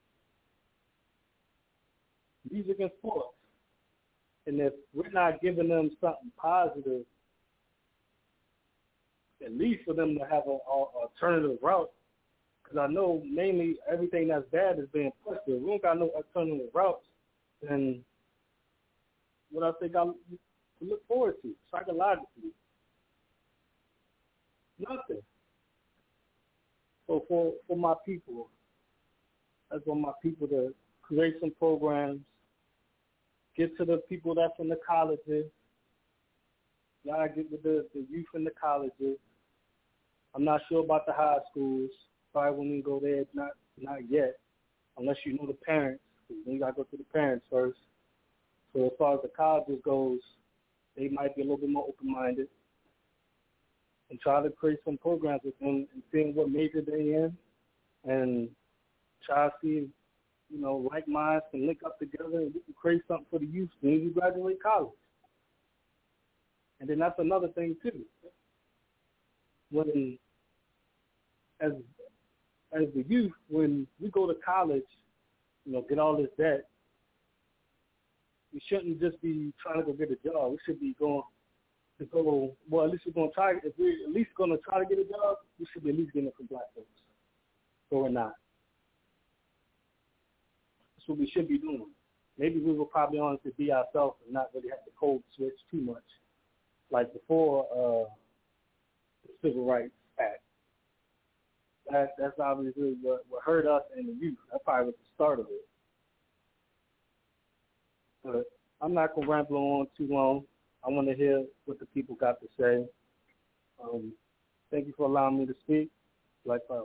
Music and sports. And if we're not giving them something positive, at least for them to have an alternative route, because I know mainly everything that's bad is being pushed. If we don't got no alternative routes, then what else they got to look forward to psychologically? Nothing. So for my people, I just want my people to create some programs, get to the people that's in the colleges. Y'all get with the youth in the colleges. I'm not sure about the high schools. Probably won't even go there, not yet, unless you know the parents. Then you got to go to the parents first. So as far as the colleges goes, they might be a little bit more open-minded. and try to create some programs with them and seeing what major they in, and try to see, like minds can link up together and we can create something for the youth when you graduate college. And then that's another thing too. When, as the youth, when we go to college, get all this debt, we shouldn't just be trying to go get a job. We should be going to go, well, at least we're going to try, if we're at least going to try to get a job, we should be at least getting it from black folks. So we're not. That's what we should be doing. Maybe we will probably honestly be ourselves and not really have to code switch too much, like before the Civil Rights Act. That's obviously what hurt us and the youth. That probably was the start of it. But I'm not going to ramble on too long. I want to hear what the people got to say. Thank you for allowing me to speak. Black Power.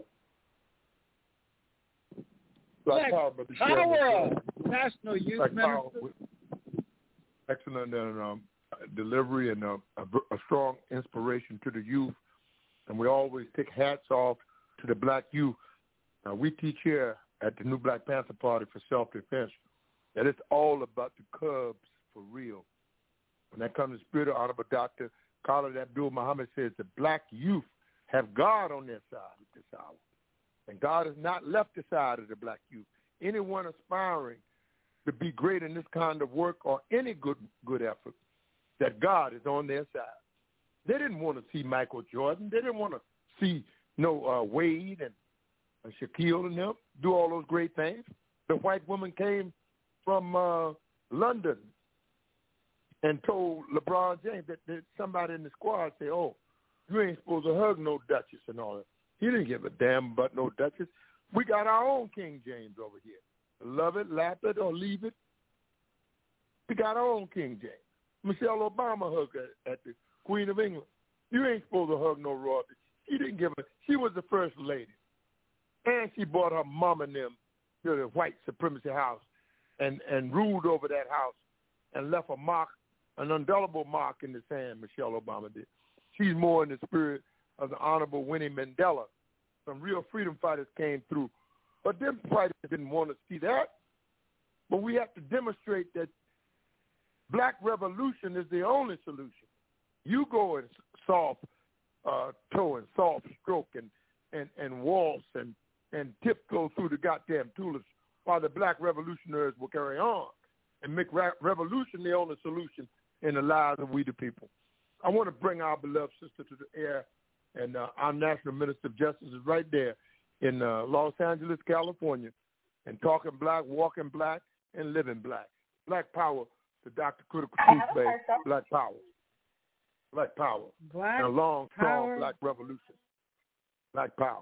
Black Power, Brother Power, National Youth Black Minister. Power, excellent delivery and a strong inspiration to the youth. And we always take hats off to the black youth. We teach here at the New Black Panther Party for self-defense that it's all about the cubs for real. When that comes to the spirit of Honorable Dr. Khalid Abdul-Muhammad says the black youth have God on their side at this hour. And God has not left the side of the black youth. Anyone aspiring to be great in this kind of work or any good effort, that God is on their side. They didn't want to see Michael Jordan. They didn't want to see Wade and Shaquille and them do all those great things. The white woman came from London and told LeBron James that somebody in the squad said, oh, you ain't supposed to hug no Duchess and all that. He didn't give a damn about no Duchess. We got our own King James over here. Love it, lap it, or leave it. We got our own King James. Michelle Obama hugged at the Queen of England. You ain't supposed to hug no royalty. She didn't give a. She was the first lady. And she brought her mom and them to the white supremacy house and ruled over that house and left a mark, an indelible mark in the sand, Michelle Obama did. She's more in the spirit of the Honorable Winnie Mandela. Some real freedom fighters came through. But them fighters didn't want to see that. But we have to demonstrate that black revolution is the only solution. You go and soft toe and soft stroke and waltz and tiptoe through the goddamn tulips while the black revolutionaries will carry on and make revolution the only solution in the lives of we the people. I want to bring our beloved sister to the air, and our National Minister of Justice is right there in Los Angeles, California, and talking black, walking black, and living black. Black power to Dr. Critical Truth Bay. Black power. Black power. Black and a long, strong power. black revolution. Black power.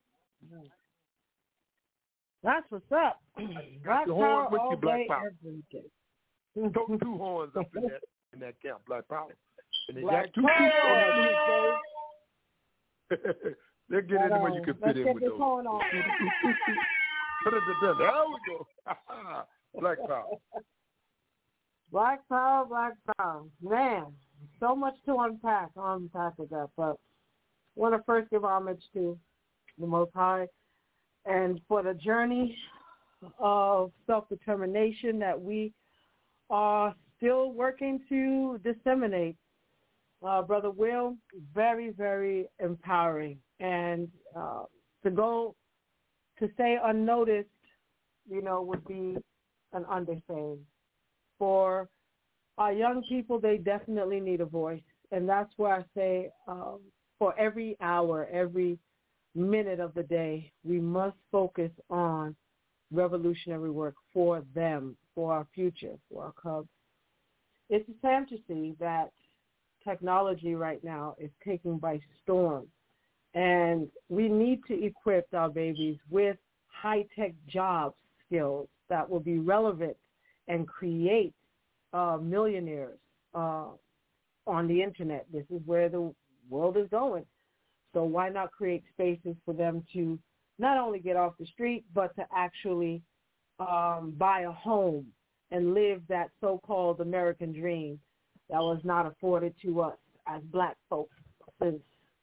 That's what's up. Black the power horn with all you, black day, power. every day. Throw two horns up in that camp, black power. And they Black got two power. They'll get in where you can fit in with those. There we go. Black power. Black power, black power. Man, so much to unpack of that. But I want to first give homage to the Most High and for the journey of self-determination that we are still working to disseminate. Brother Will, very, very empowering. And to say unnoticed, would be an understatement. For our young people, they definitely need a voice. And that's why I say for every hour, every minute of the day, we must focus on revolutionary work for them, for our future, for our cubs. It's a fantasy that technology right now is taking by storm. And we need to equip our babies with high-tech job skills that will be relevant and create millionaires on the Internet. This is where the world is going. So why not create spaces for them to not only get off the street, but to actually buy a home and live that so-called American dream that was not afforded to us as black folks since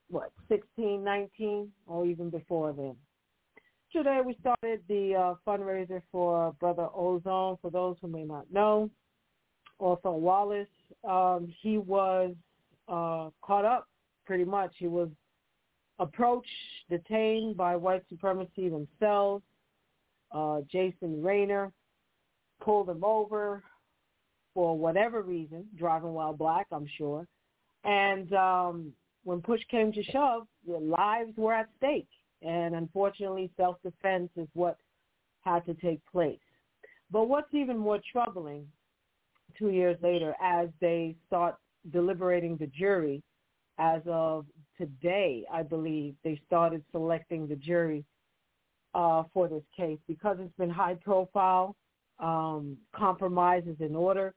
16, 19, or even before then. Today we started the fundraiser for Brother Ozone. For those who may not know, Arthur Wallace, he was caught up pretty much. He was approached, detained by white supremacy themselves. Jason Rayner pulled him over for whatever reason, driving while black, I'm sure. And when push came to shove, their lives were at stake. And unfortunately, self-defense is what had to take place. But what's even more troubling, 2 years later, as they start deliberating the jury, as of today, I believe, they started selecting the jury for this case. Because it's been high profile, compromise is in order.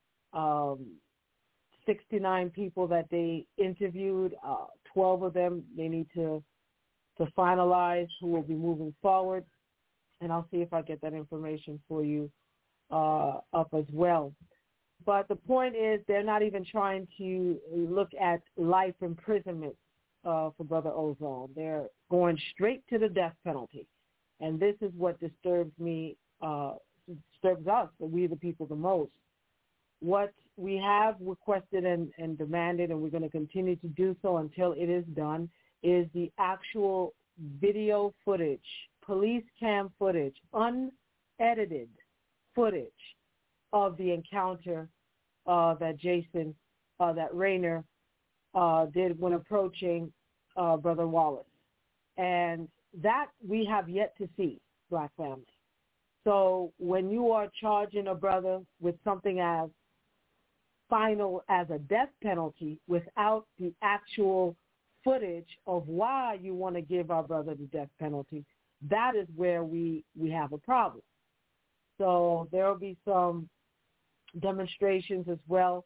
69 people that they interviewed, 12 of them, they need to finalize who will be moving forward. And I'll see if I get that information for you up as well. But the point is, they're not even trying to look at life imprisonment for Brother Ozone. They're going straight to the death penalty. And this is what disturbs me, disturbs us, we the people, the most. What we have requested and demanded, and we're going to continue to do so until it is done, is the actual video footage, police cam footage, unedited footage of the encounter that Jason, that Rayner did when approaching Brother Wallace. And that we have yet to see, Black family. So when you are charging a brother with something as final as a death penalty without the actual footage of why you want to give our brother the death penalty, that is where we have a problem. So there will be some demonstrations as well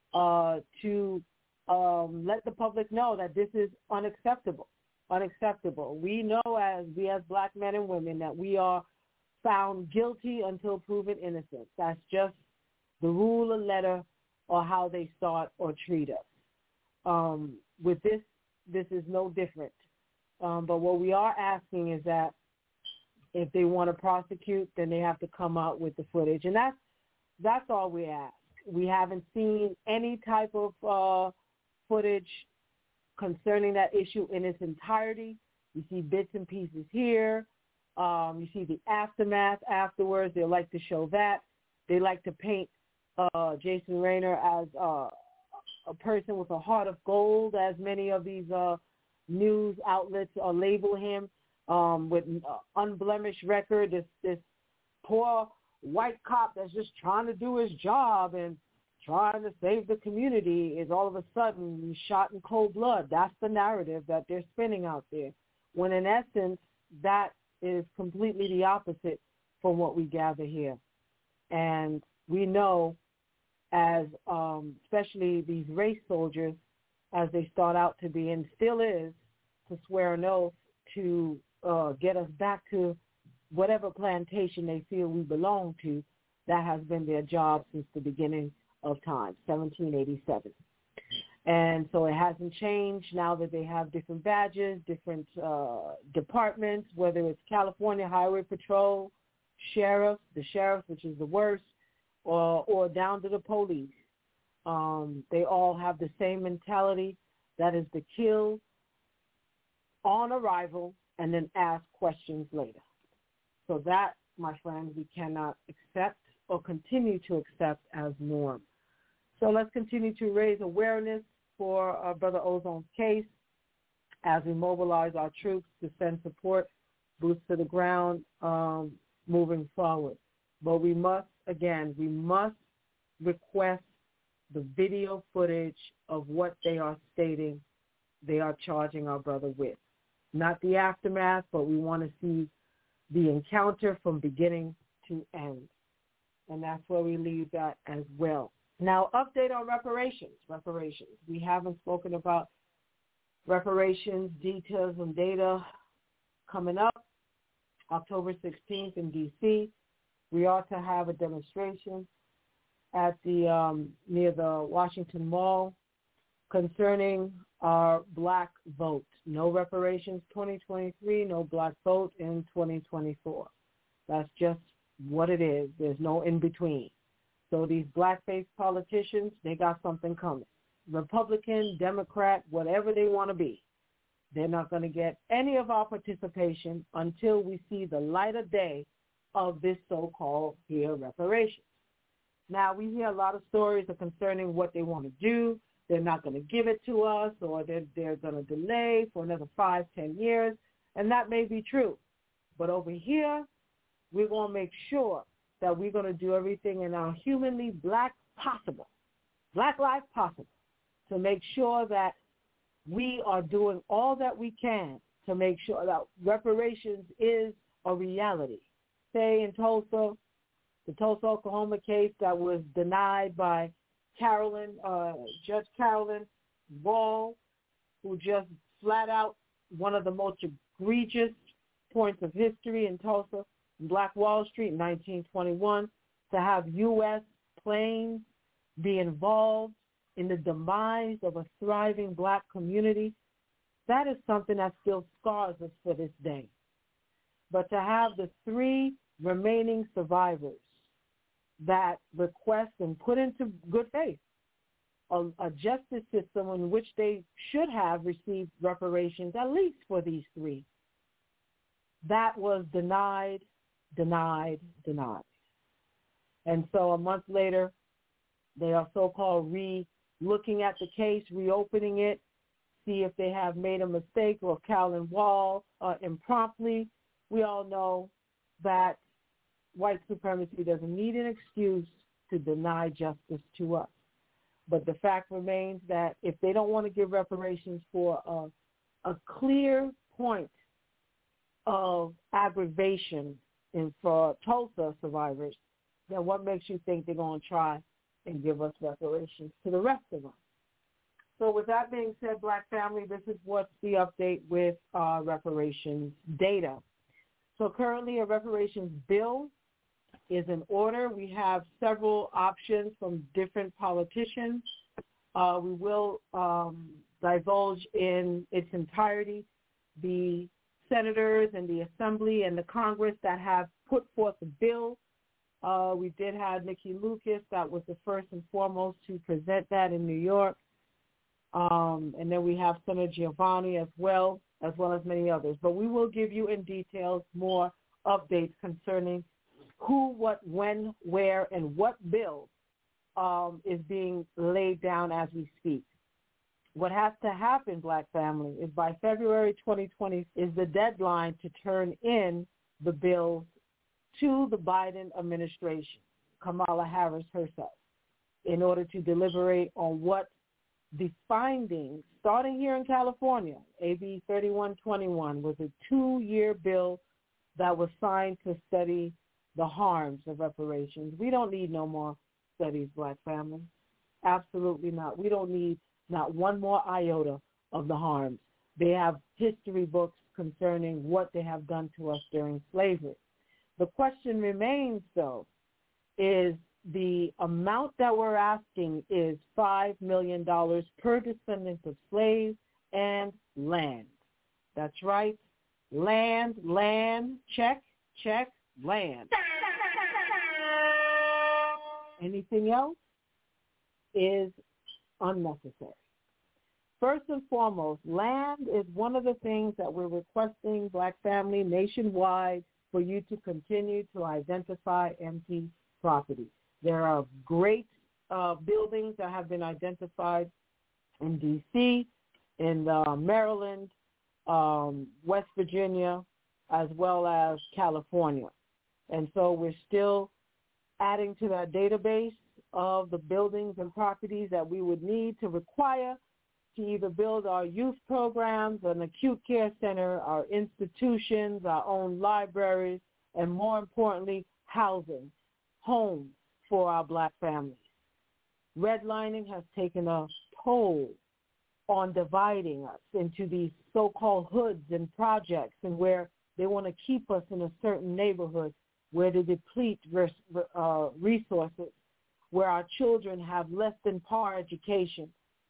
to let the public know that this is unacceptable. Unacceptable. We know as black men and women that we are found guilty until proven innocent. That's just the rule of letter or how they start or treat us. With this is no different. But what we are asking is that if they want to prosecute, then they have to come out with the footage. And that's all we ask. We haven't seen any type of footage concerning that issue in its entirety. You see bits and pieces here. You see the aftermath afterwards. They like to show that. They like to paint Jason Rayner as a person with a heart of gold, as many of these news outlets label him, with unblemished record, this poor white cop that's just trying to do his job and trying to save the community is all of a sudden shot in cold blood. That's the narrative that they're spinning out there, when in essence that is completely the opposite from what we gather here. And we know as especially these race soldiers, as they start out to be and still is, to swear an oath to get us back to whatever plantation they feel we belong to, that has been their job since the beginning of time, 1787. And so it hasn't changed now that they have different badges, different departments, whether it's California Highway Patrol, sheriffs, the sheriffs, which is the worst, or down to the police. They all have the same mentality, that is to kill on arrival and then ask questions later. So that, my friends, we cannot accept or continue to accept as norm. So let's continue to raise awareness for Brother Ozone's case as we mobilize our troops to send support, boots to the ground, moving forward. But we must request the video footage of what they are stating they are charging our brother with. Not the aftermath, but we want to see the encounter from beginning to end. And that's where we leave that as well. Now, update on reparations. We haven't spoken about reparations, details, and data coming up October 16th in D.C. We are to have a demonstration at the near the Washington Mall concerning our black vote. No reparations 2023, no black vote in 2024. That's just what it is. There's no in-between. So these black-faced politicians, they got something coming. Republican, Democrat, whatever they want to be, they're not going to get any of our participation until we see the light of day of this so-called here reparations. Now, we hear a lot of stories concerning what they want to do. They're not going to give it to us, or they're going to delay for another 5-10 years, and that may be true. But over here, we're going to make sure that we're going to do everything in our humanly black life possible, to make sure that we are doing all that we can to make sure that reparations is a reality. Say in Tulsa, the Tulsa, Oklahoma case that was denied by Judge Carolyn Wall, who just flat out, one of the most egregious points of history in Tulsa, Black Wall Street in 1921, to have U.S. planes be involved in the demise of a thriving black community, that is something that still scars us for this day. But to have the 3 remaining survivors that request and put into good faith a justice system in which they should have received reparations, at least for these 3, that was denied. And so a month later, they are so-called looking at the case, reopening it, see if they have made a mistake or Carolyn Wall impromptly. We all know that white supremacy doesn't need an excuse to deny justice to us. But the fact remains that if they don't want to give reparations for a clear point of aggravation for Tulsa survivors, then what makes you think they're going to try and give us reparations to the rest of us? So with that being said, Black family, this is what's the update with reparations data. So currently a reparations bill is in order. We have several options from different politicians. We will divulge in its entirety the senators and the Assembly and the Congress that have put forth a bill. We did have Nikki Lucas, that was the first and foremost to present that in New York. And then we have Senator Giovanni as well as many others. But we will give you in details more updates concerning who, what, when, where, and what bill is being laid down as we speak. What has to happen, Black family, is by February 2020 is the deadline to turn in the bills to the Biden administration, Kamala Harris herself, in order to deliberate on what the findings, starting here in California. AB 3121 was a 2-year bill that was signed to study the harms of reparations. We don't need no more studies, Black family. Absolutely not. We don't need not one more iota of the harms. They have history books concerning what they have done to us during slavery. The question remains, though, is the amount that we're asking is $5 million per descendant of slaves and land. That's right. Land, check, land. Anything else is unnecessary. First and foremost, land is one of the things that we're requesting, Black family, nationwide, for you to continue to identify empty property. There are great buildings that have been identified in D.C., in Maryland, West Virginia, as well as California. And so we're still adding to that database of the buildings and properties that we would need to require to either build our youth programs, an acute care center, our institutions, our own libraries, and more importantly, housing, homes for our Black families. Redlining has taken a toll on dividing us into these so-called hoods and projects, and where they want to keep us in a certain neighborhood where they deplete resources, where our children have less than par education,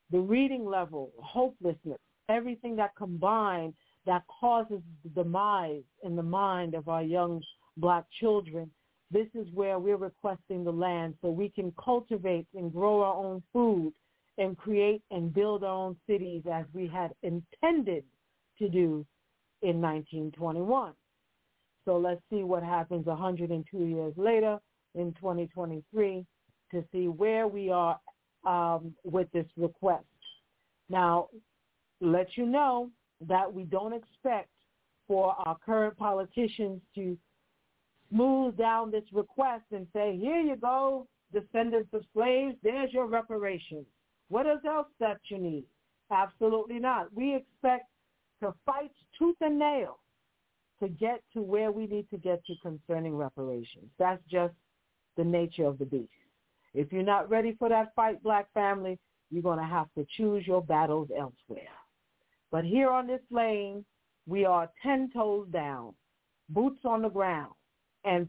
the reading level, hopelessness, everything that combined that causes the demise in the mind of our young black children. This is where we're requesting the land so we can cultivate and grow our own food and create and build our own cities as we had intended to do in 1921. So let's see what happens 102 years later in 2023 to see where we are with this request. Now, let you know that we don't expect for our current politicians to smooth down this request and say, here you go, descendants of slaves, there's your reparations. What else that you need? Absolutely not. We expect to fight tooth and nail to get to where we need to get to concerning reparations. That's just the nature of the beast. If you're not ready for that fight, black family, you're going to have to choose your battles elsewhere. But here on this lane, we are 10 toes down, boots on the ground, and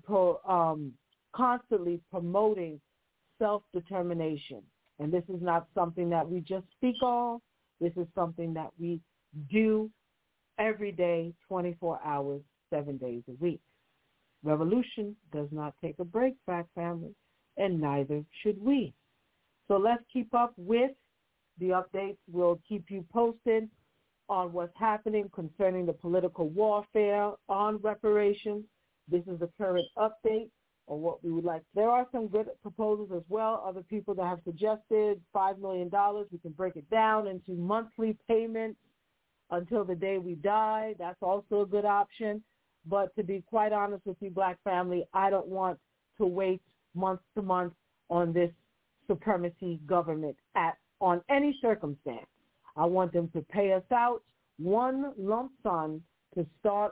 constantly promoting self-determination. And this is not something that we just speak on. This is something that we do every day, 24 hours, 7 days a week. Revolution does not take a break, black family, and neither should we. So let's keep up with the updates. We'll keep you posted on what's happening concerning the political warfare on reparations. This is the current update on what we would like. There are some good proposals as well. Other people that have suggested $5 million. We can break it down into monthly payments until the day we die. That's also a good option. But to be quite honest with you, black family, I don't want to wait month to month on this supremacy government on any circumstance. I want them to pay us out one lump sum to start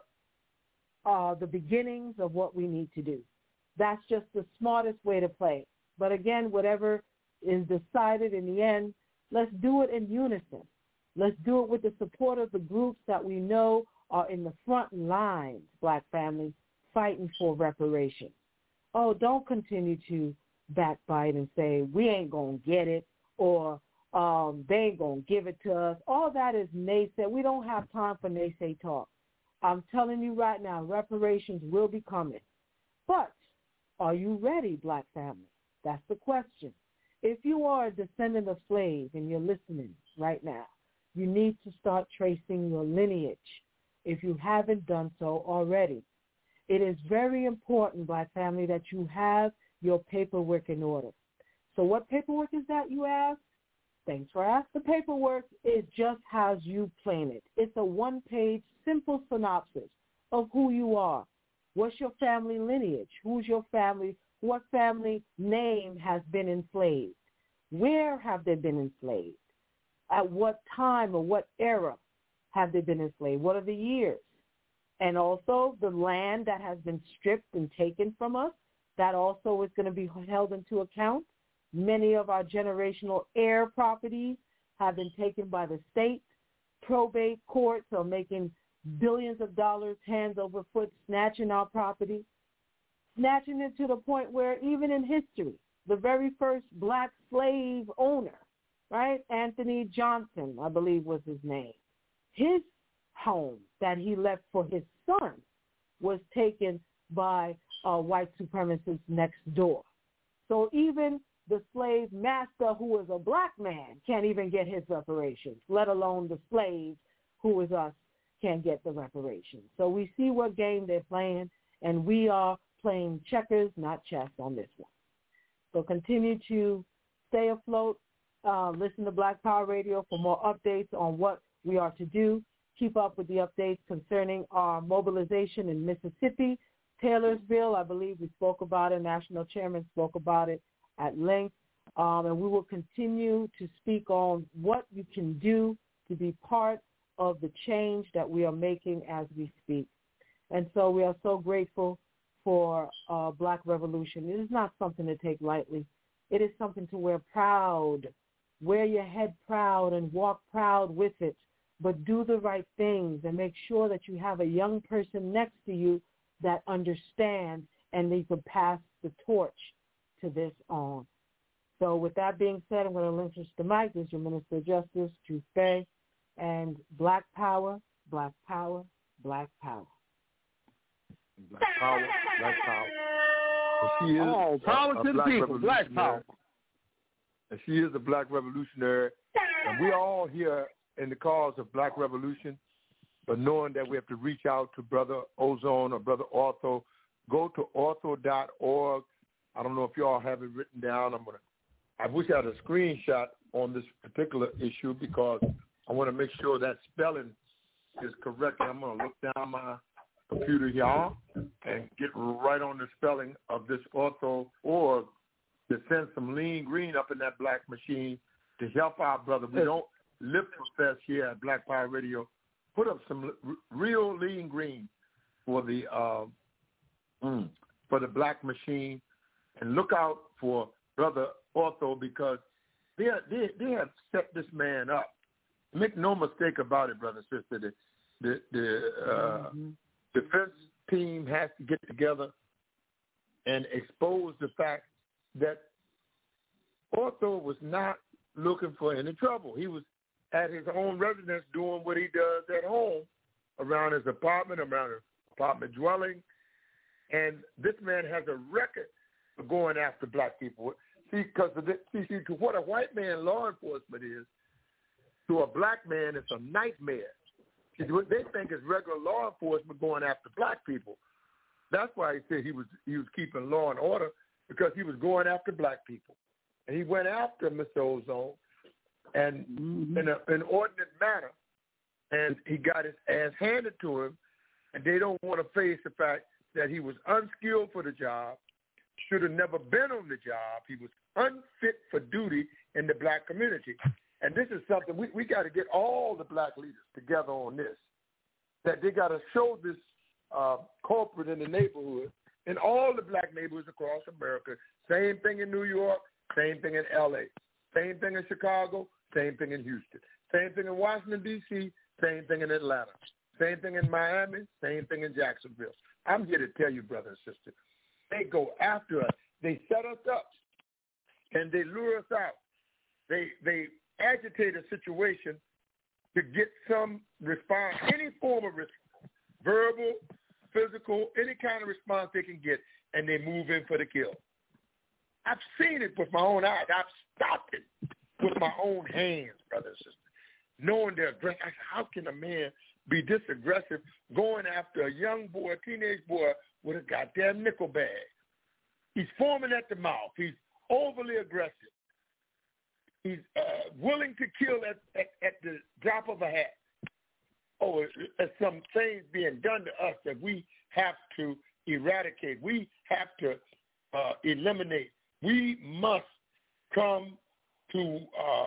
the beginnings of what we need to do. That's just the smartest way to play. But again, whatever is decided in the end, let's do it in unison. Let's do it with the support of the groups that we know are in the front lines, black family, fighting for reparations. Oh, don't continue to backbite and say, we ain't going to get it, or they ain't going to give it to us. All that is naysay. We don't have time for naysay talk. I'm telling you right now, reparations will be coming. But are you ready, black family? That's the question. If you are a descendant of slaves and you're listening right now, you need to start tracing your lineage if you haven't done so already. It is very important, black family, that you have your paperwork in order. So what paperwork is that, you ask? Thanks for asking. The paperwork is just as you plan it. It's a one-page simple synopsis of who you are. What's your family lineage? Who's your family? What family name has been enslaved? Where have they been enslaved? At what time or what era have they been enslaved? What are the years? And also the land that has been stripped and taken from us, that also is going to be held into account. Many of our generational heir properties have been taken by the state. Probate courts are making billions of dollars hands over foot, snatching our property, snatching it to the point where even in history, the very first black slave owner, right, Anthony Johnson, I believe was his name, his home that he left for his son was taken by white supremacists next door. So even the slave master, who was a black man, can't even get his reparations, let alone the slaves, who is us, can't get the reparations. So we see what game they're playing, and we are playing checkers, not chess on this one. So continue to stay afloat. Listen to Black Power Radio for more updates on what we are to do. Keep up with the updates concerning our mobilization in Mississippi, Taylorsville. I believe we spoke about it. National Chairman spoke about it at length. And we will continue to speak on what you can do to be part of the change that we are making as we speak. And so we are so grateful for Black Revolution. It is not something to take lightly. It is something to wear proud. Wear your head proud and walk proud with it. But do the right things and make sure that you have a young person next to you that understands and they can pass the torch to this on. So with that being said, I'm going to relinquish the mic. This is your Minister of Justice, Truth Bay, and Black Power, Black Power, Black Power. Black Power, Black Power. And she is power to the people, Black Power. And she is a Black revolutionary. And we're all here in the cause of Black revolution, but knowing that we have to reach out to Brother Ozone or Brother Ortho, go to ortho.org. I don't know if you all have it written down. I wish I had a screenshot on this particular issue because I want to make sure that spelling is correct. I'm going to look down my computer here and get right on the spelling of this ortho.org to send some lean green up in that black machine to help our brother. We don't lip profess here at Black Power Radio. Put up some real lean green for the black machine, and look out for Brother Ortho because they have set this man up. Make no mistake about it, brother and sister. The defense team has to get together and expose the fact that Ortho was not looking for any trouble. He was at his own residence doing what he does at home around his apartment, around his apartment dwelling. And this man has a record for going after black people. See, because to what a white man law enforcement is, to a black man, it's a nightmare. See, what they think is regular law enforcement going after black people. That's why he said he was keeping law and order, because he was going after black people. And he went after Mr. Ozone and in an ordinate manner, and he got his ass handed to him, and they don't want to face the fact that he was unskilled for the job, should have never been on the job. He was unfit for duty in the black community. And this is something we got to get all the black leaders together on this, that they got to show this culprit in the neighborhood, in all the black neighborhoods across America. Same thing in New York, same thing in L.A., same thing in Chicago, same thing in Houston, same thing in Washington, D.C., same thing in Atlanta, same thing in Miami, same thing in Jacksonville. I'm here to tell you, brother and sister, they go after us. They set us up, and they lure us out. They agitate a situation to get some response, any form of response, verbal, physical, any kind of response they can get, and they move in for the kill. I've seen it with my own eyes. I've stopped it with my own hands, brother and sister, knowing their aggressive. How can a man be this aggressive going after a young boy, a teenage boy with a goddamn nickel bag? He's foaming at the mouth. He's overly aggressive. He's willing to kill at the drop of a hat. Oh, there's some things being done to us that we have to eradicate. We have to eliminate. We must come to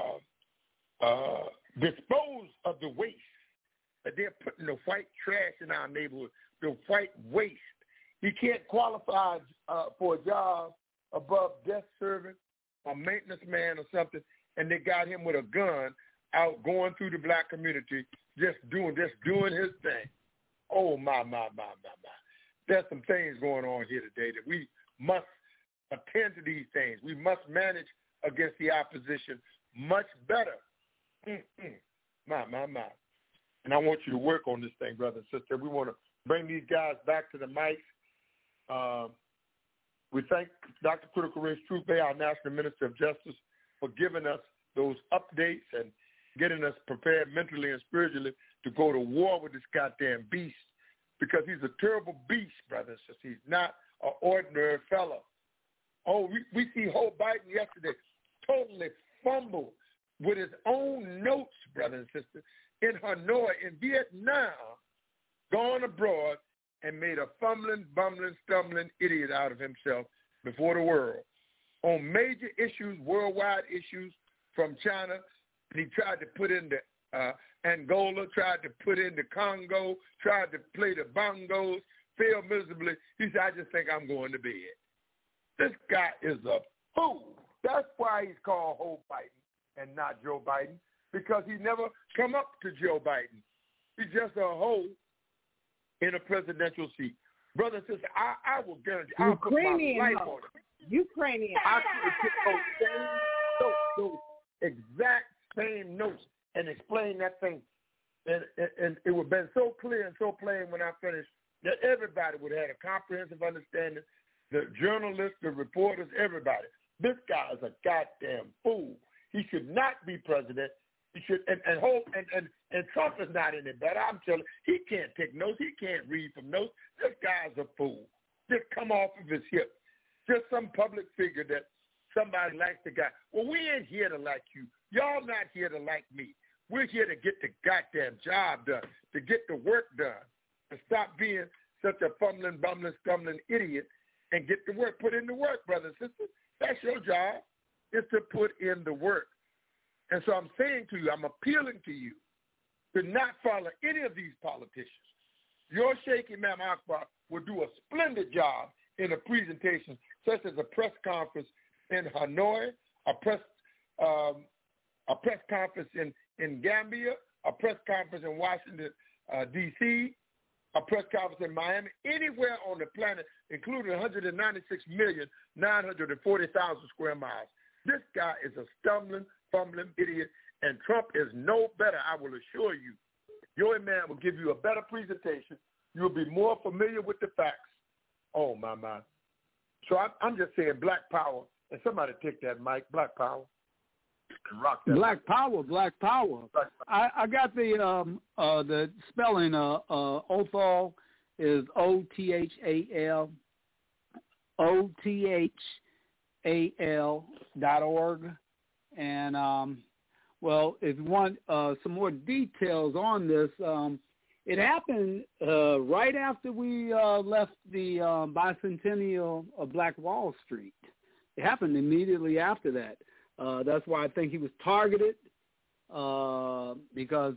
dispose of the waste that they're putting the white trash in our neighborhood, the white waste. He can't qualify for a job above desk servant or maintenance man or something, and they got him with a gun out going through the black community, just doing his thing. Oh, my. There's some things going on here today that we must attend to these things. We must manage against the opposition much better. My. And I want you to work on this thing, brother and sister. We want to bring these guys back to the mics. We thank Dr. Critical Race Truth Bay, our National Minister of Justice, for giving us those updates and getting us prepared mentally and spiritually to go to war with this goddamn beast, because he's a terrible beast, brother and sister. He's not an ordinary fellow. Oh, we see Joe Biden yesterday totally fumble with his own notes, brother and sister, in Hanoi, in Vietnam, gone abroad and made a fumbling, bumbling, stumbling idiot out of himself before the world on major issues, worldwide issues from China. And he tried to put in the Angola, tried to put in the Congo, tried to play the bongos, failed miserably. He said, I just think I'm going to bed. This guy is a fool. That's why he's called Joe Biden and not Joe Biden, because he never come up to Joe Biden. He's just a hoe in a presidential seat. Brother and sister, I will guarantee, I'll put my life on it. Ukrainian. I could have took those exact same notes and explain that thing. And it would have been so clear and so plain when I finished that everybody would have had a comprehensive understanding, the journalists, the reporters, everybody. This guy is a goddamn fool. He should not be president. He should, and Trump is not any better. I'm telling you, he can't take notes. He can't read from notes. This guy's a fool. Just come off of his hip. Just some public figure that somebody likes the guy. Well, we ain't here to like you. Y'all not here to like me. We're here to get the goddamn job done, to get the work done, to stop being such a fumbling, bumbling, stumbling idiot and get the work. Put in the work, brothers and sisters. That's your job, is to put in the work. And so I'm saying to you, I'm appealing to you to not follow any of these politicians. Your Sheikh Imam Akbar will do a splendid job in a presentation, such as a press conference in Hanoi, a press conference in Gambia, a press conference in Washington, D.C., a press conference in Miami, anywhere on the planet, including 196,940,000 square miles. This guy is a stumbling, fumbling idiot, and Trump is no better, I will assure you. Your man will give you a better presentation. You'll be more familiar with the facts. Oh, my. So I'm just saying Black Power, and somebody take that mic, Black Power. Rock that Black Power. I got the spelling. Othal is OTHAL.org, and well, if you want some more details on this, it happened right after we left the bicentennial of Black Wall Street. It happened immediately after that. That's why I think he was targeted because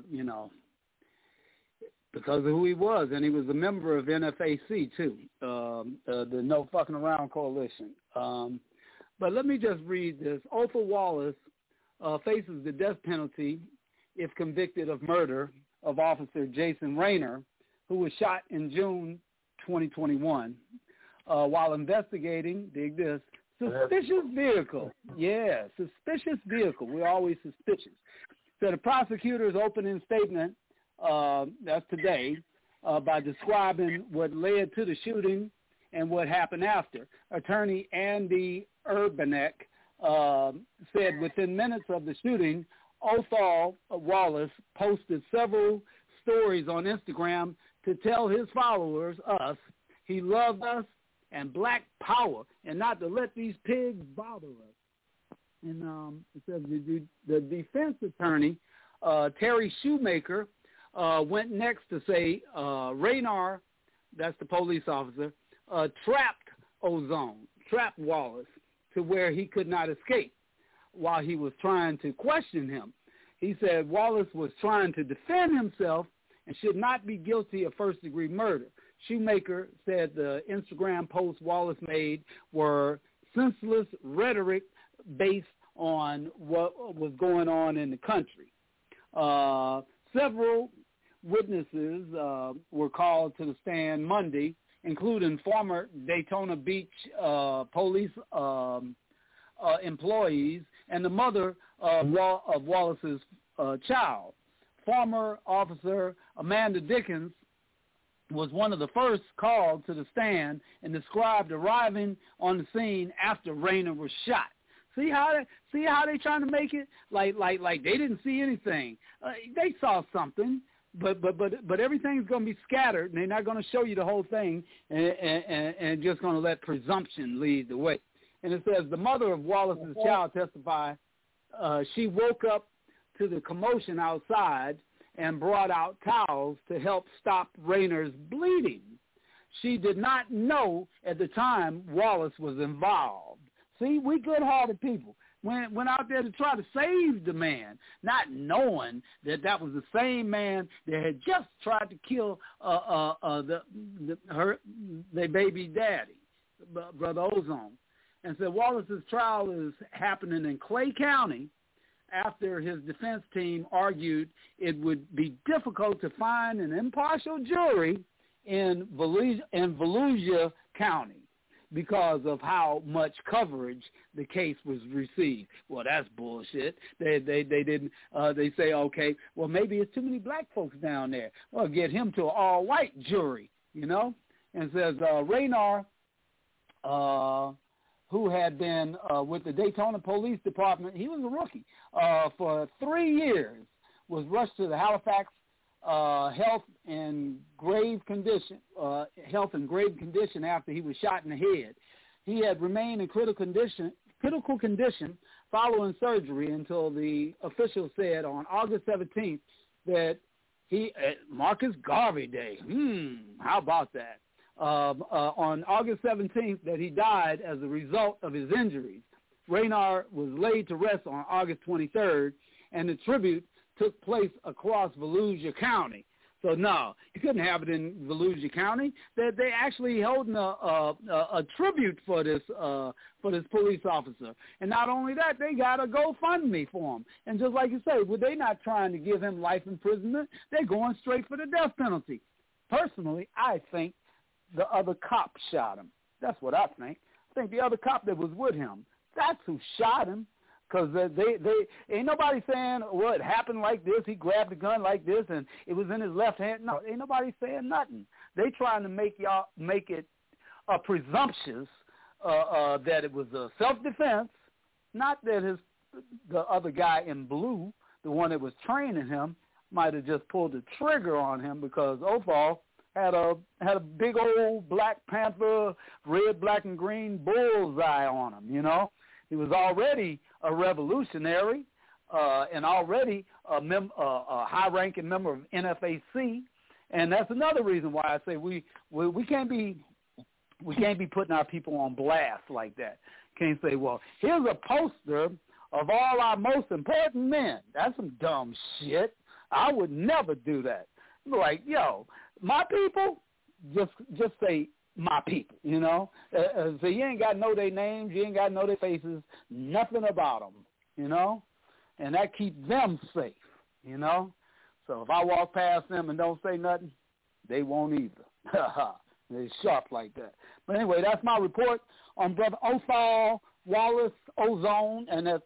of who he was, and he was a member of NFAC too, the No Fucking Around Coalition. But let me just read this. Othal Wallace faces the death penalty if convicted of murder of Officer Jason Rayner, who was shot in June 2021 while investigating, dig this, suspicious vehicle. Yeah, suspicious vehicle. We're always suspicious. So the prosecutor's opening statement, that's today, by describing what led to the shooting and what happened after. Attorney Andy Urbanek said within minutes of the shooting, Othal Wallace posted several stories on Instagram to tell his followers, us, he loved us and Black Power, and not to let these pigs bother us. And it says the defense attorney, Terry Shoemaker, went next to say Rayner, that's the police officer, trapped Wallace to where he could not escape while he was trying to question him. He said Wallace was trying to defend himself and should not be guilty of first-degree murder. Shoemaker said the Instagram posts Wallace made were senseless rhetoric based on what was going on in the country. Several witnesses were called to the stand Monday, including former Daytona Beach police employees and the mother of Wallace's child. Former officer Amanda Dickens was one of the first called to the stand and described arriving on the scene after Rayner was shot. See how they trying to make it like they didn't see anything. They saw something, but everything's going to be scattered, and they're not going to show you the whole thing, and just going to let presumption lead the way. And it says the mother of Wallace's child testified she woke up to the commotion outside and brought out towels to help stop Rayner's bleeding. She did not know at the time Wallace was involved. See, we good-hearted people went out there to try to save the man, not knowing that was the same man that had just tried to kill their baby daddy, Brother Ozone. And so Wallace's trial is happening in Clay County after his defense team argued it would be difficult to find an impartial jury in Volusia County. because of how much coverage the case was received. Well, that's bullshit. They didn't. They say, okay, well, maybe it's too many black folks down there. Well, get him to an all-white jury, you know, and says Raynor, who had been with the Daytona Police Department, he was a rookie, for 3 years, was rushed to the Halifax health and grave condition after he was shot in the head. He had remained in critical condition following surgery until the official said on August 17th that Marcus Garvey Day. How about that? On August 17th that he died as a result of his injuries. Raynor was laid to rest on August 23rd, and the tribute took place across Volusia County. So no, you couldn't have it in Volusia County. They actually holding a tribute for this police officer, and not only that, they got a GoFundMe for him. And just like you say, well, they're not trying to give him life imprisonment. They're going straight for the death penalty. Personally, I think the other cop shot him. That's what I think. I think the other cop that was with him, that's who shot him. Because they ain't nobody saying, well, it happened like this. He grabbed the gun like this, and it was in his left hand. No, ain't nobody saying nothing. They trying to make it presumptuous that it was a self-defense, not that the other guy in blue, the one that was training him, might have just pulled the trigger on him because Othal had a big old Black Panther, red, black, and green bullseye on him, you know. He was already a revolutionary and already a high-ranking member of NFAC, and that's another reason why I say we can't be putting our people on blast like that. Can't say, well, here's a poster of all our most important men. That's some dumb shit. I would never do that. Like, yo, my people, just say my people, you know. So you ain't got to know their names, you ain't got to know their faces, nothing about them, you know. And that keeps them safe, you know. So if I walk past them and don't say nothing, they won't either. They're sharp like that. But anyway, that's my report on Brother Othal Wallace Ozone, and that's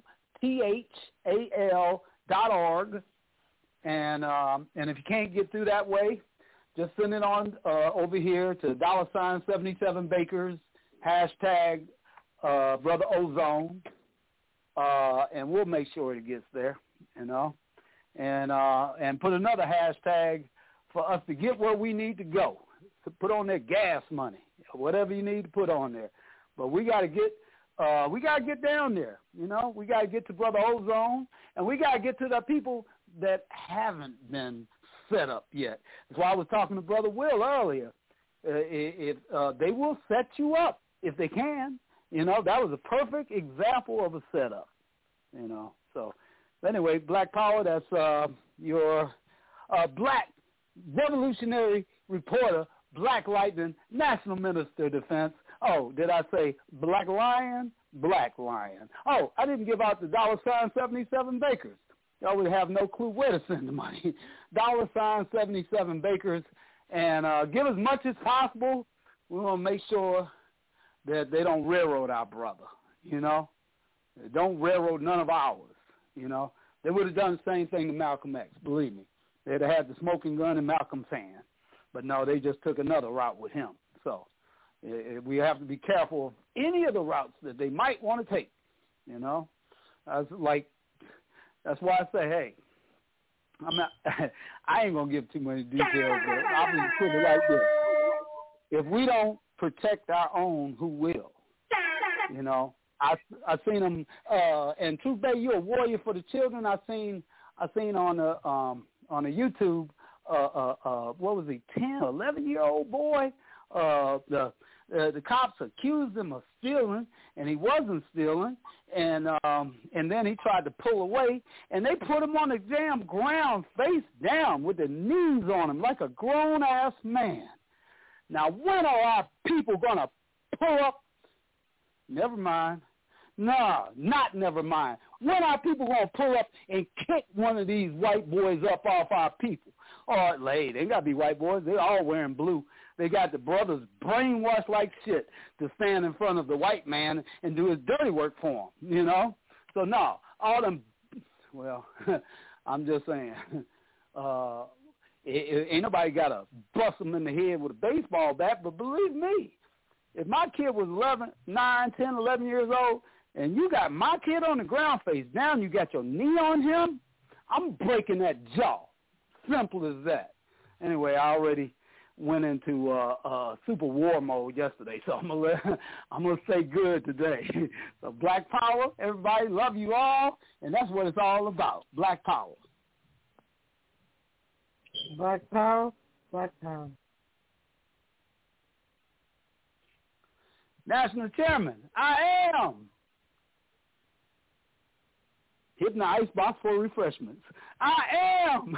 OTHAL.org. And if you can't get through that way, just send it on over here to $77 Bakers, hashtag Brother Ozone, and we'll make sure it gets there, you know, and put another hashtag for us to get where we need to go, to put on that gas money, whatever you need to put on there. But we got to get down there, you know. We got to get to Brother Ozone, and we got to get to the people that haven't been set up yet. That's why I was talking to Brother Will earlier. If they will set you up if they can, you know. That was a perfect example of a setup, you know. So anyway, Black Power. That's your Black Revolutionary Reporter, Black Lightning, National Minister of Defense. Oh, did I say Black Lion? Black Lion. Oh, I didn't give out the $77 Bakers. Y'all would have no clue where to send the money. $77 Bakers, and give as much as possible. We want to make sure that they don't railroad our brother, you know. They don't railroad none of ours, you know. They would have done the same thing to Malcolm X, believe me. They'd have had the smoking gun and Malcolm's hand. But no, they just took another route with him. So we have to be careful of any of the routes that they might want to take, you know. That's why I say, hey, I ain't going to give too many details, but I'll be put it like this. If we don't protect our own, who will? You know, I seen them, and Truth Bay, you're a warrior for the children. I seen on a YouTube, what was he, 10, 11-year-old boy, the cops accused him of stealing, and he wasn't stealing, and then he tried to pull away, and they put him on the damn ground face down with the knees on him like a grown-ass man. Now, when are our people going to pull up? Never mind. No, not never mind. When are people going to pull up and kick one of these white boys up off our people? Or, hey, they got to be white boys. They're all wearing blue. They got the brothers brainwashed like shit to stand in front of the white man and do his dirty work for him, you know? So, no, all them, well, I'm just saying, ain't nobody got to bust them in the head with a baseball bat, but believe me, if my kid was 9, 10, 11 years old, and you got my kid on the ground face down, you got your knee on him, I'm breaking that jaw. Simple as that. Anyway, I already went into super war mode yesterday, so I'm gonna say good today. So Black Power, everybody, love you all, and that's what it's all about. Black Power. Black Power, Black Power. National Chairman, I am hitting the icebox for refreshments. I am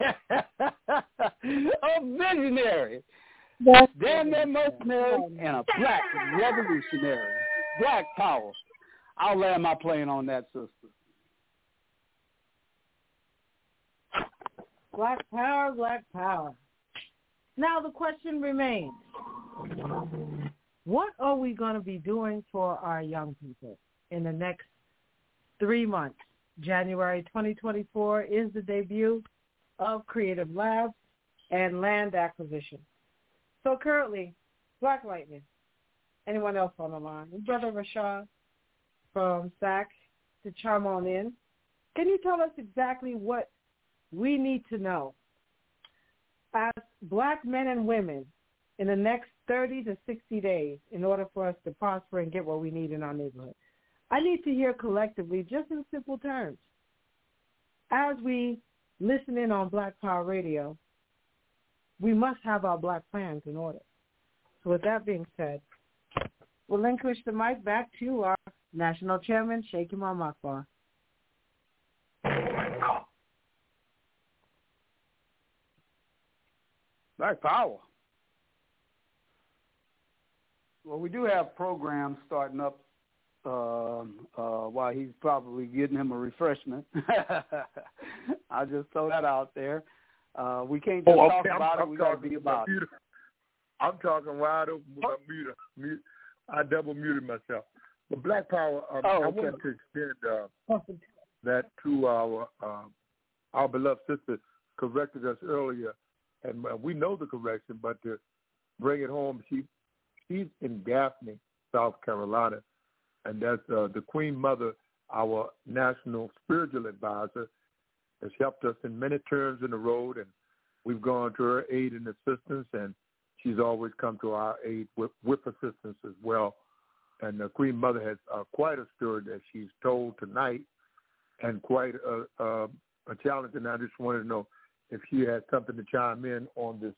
a visionary, damn near mercenary, and a black revolutionary. Black Power. I'll land my plane on that, sister. Black Power, Black Power. Now the question remains, what are we going to be doing for our young people in the next 3 months? January 2024 is the debut of Creative Labs and land acquisition. So currently, Black Lightning, anyone else on the line? Brother Rashad from SAC to chime on in. Can you tell us exactly what we need to know as black men and women in the next 30 to 60 days in order for us to prosper and get what we need in our neighborhood? I need to hear collectively, just in simple terms, as we listen in on Black Power Radio, we must have our black plans in order. So with that being said, we'll relinquish the mic back to our National Chairman, Sheikh Imam Akbar. Black Power. Well, we do have programs starting up while he's probably getting him a refreshment. I'll just throw that out there. We can't just talk about it. We got to be about it. I'm talking wide open with my mute. I double muted myself. But Black Power, I wanted to extend that to our beloved sister corrected us earlier, and we know the correction, but to bring it home, she's in Gaffney, South Carolina, and that's the Queen Mother, our national spiritual advisor, has helped us in many turns in the road, and we've gone to her aid and assistance, and she's always come to our aid with assistance as well. And the Queen Mother has quite a story that she's told tonight, and quite a challenge. And I just wanted to know if she had something to chime in on this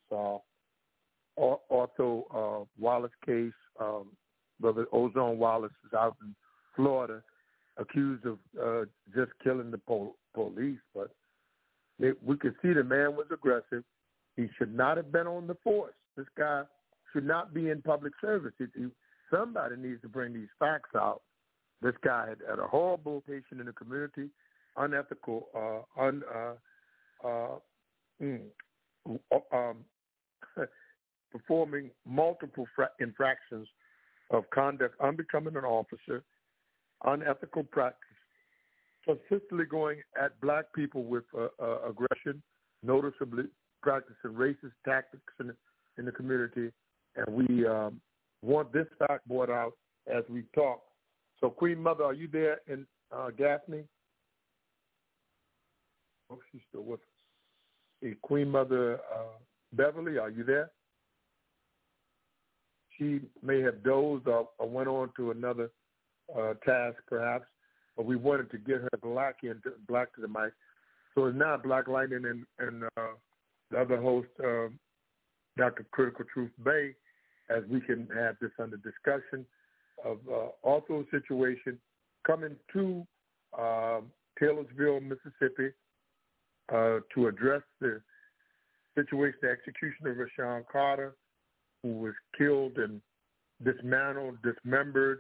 Otto Wallace case. Brother Ozone Wallace is out in Florida, accused of just killing the police. But we could see the man was aggressive. He should not have been on the force. This guy should not be in public service. Somebody needs to bring these facts out. This guy had a horrible patient in the community, unethical, performing multiple infractions of conduct unbecoming an officer, unethical practice, consistently going at black people with aggression, noticeably practicing racist tactics in the community, and we want this fact brought out as we talk. So, Queen Mother, are you there in Gaffney? Oh, she's still with us. Hey, Queen Mother Beverly, are you there? She may have dozed or went on to another task, perhaps, but we wanted to get her black to the mic. So it's now Black Lightning and the other host, Dr. Critical Truth Bay, as we can have this under discussion of Otto's situation coming to Taylorsville, Mississippi, to address the situation, the execution of Rashawn Carter, who was killed and dismantled, dismembered,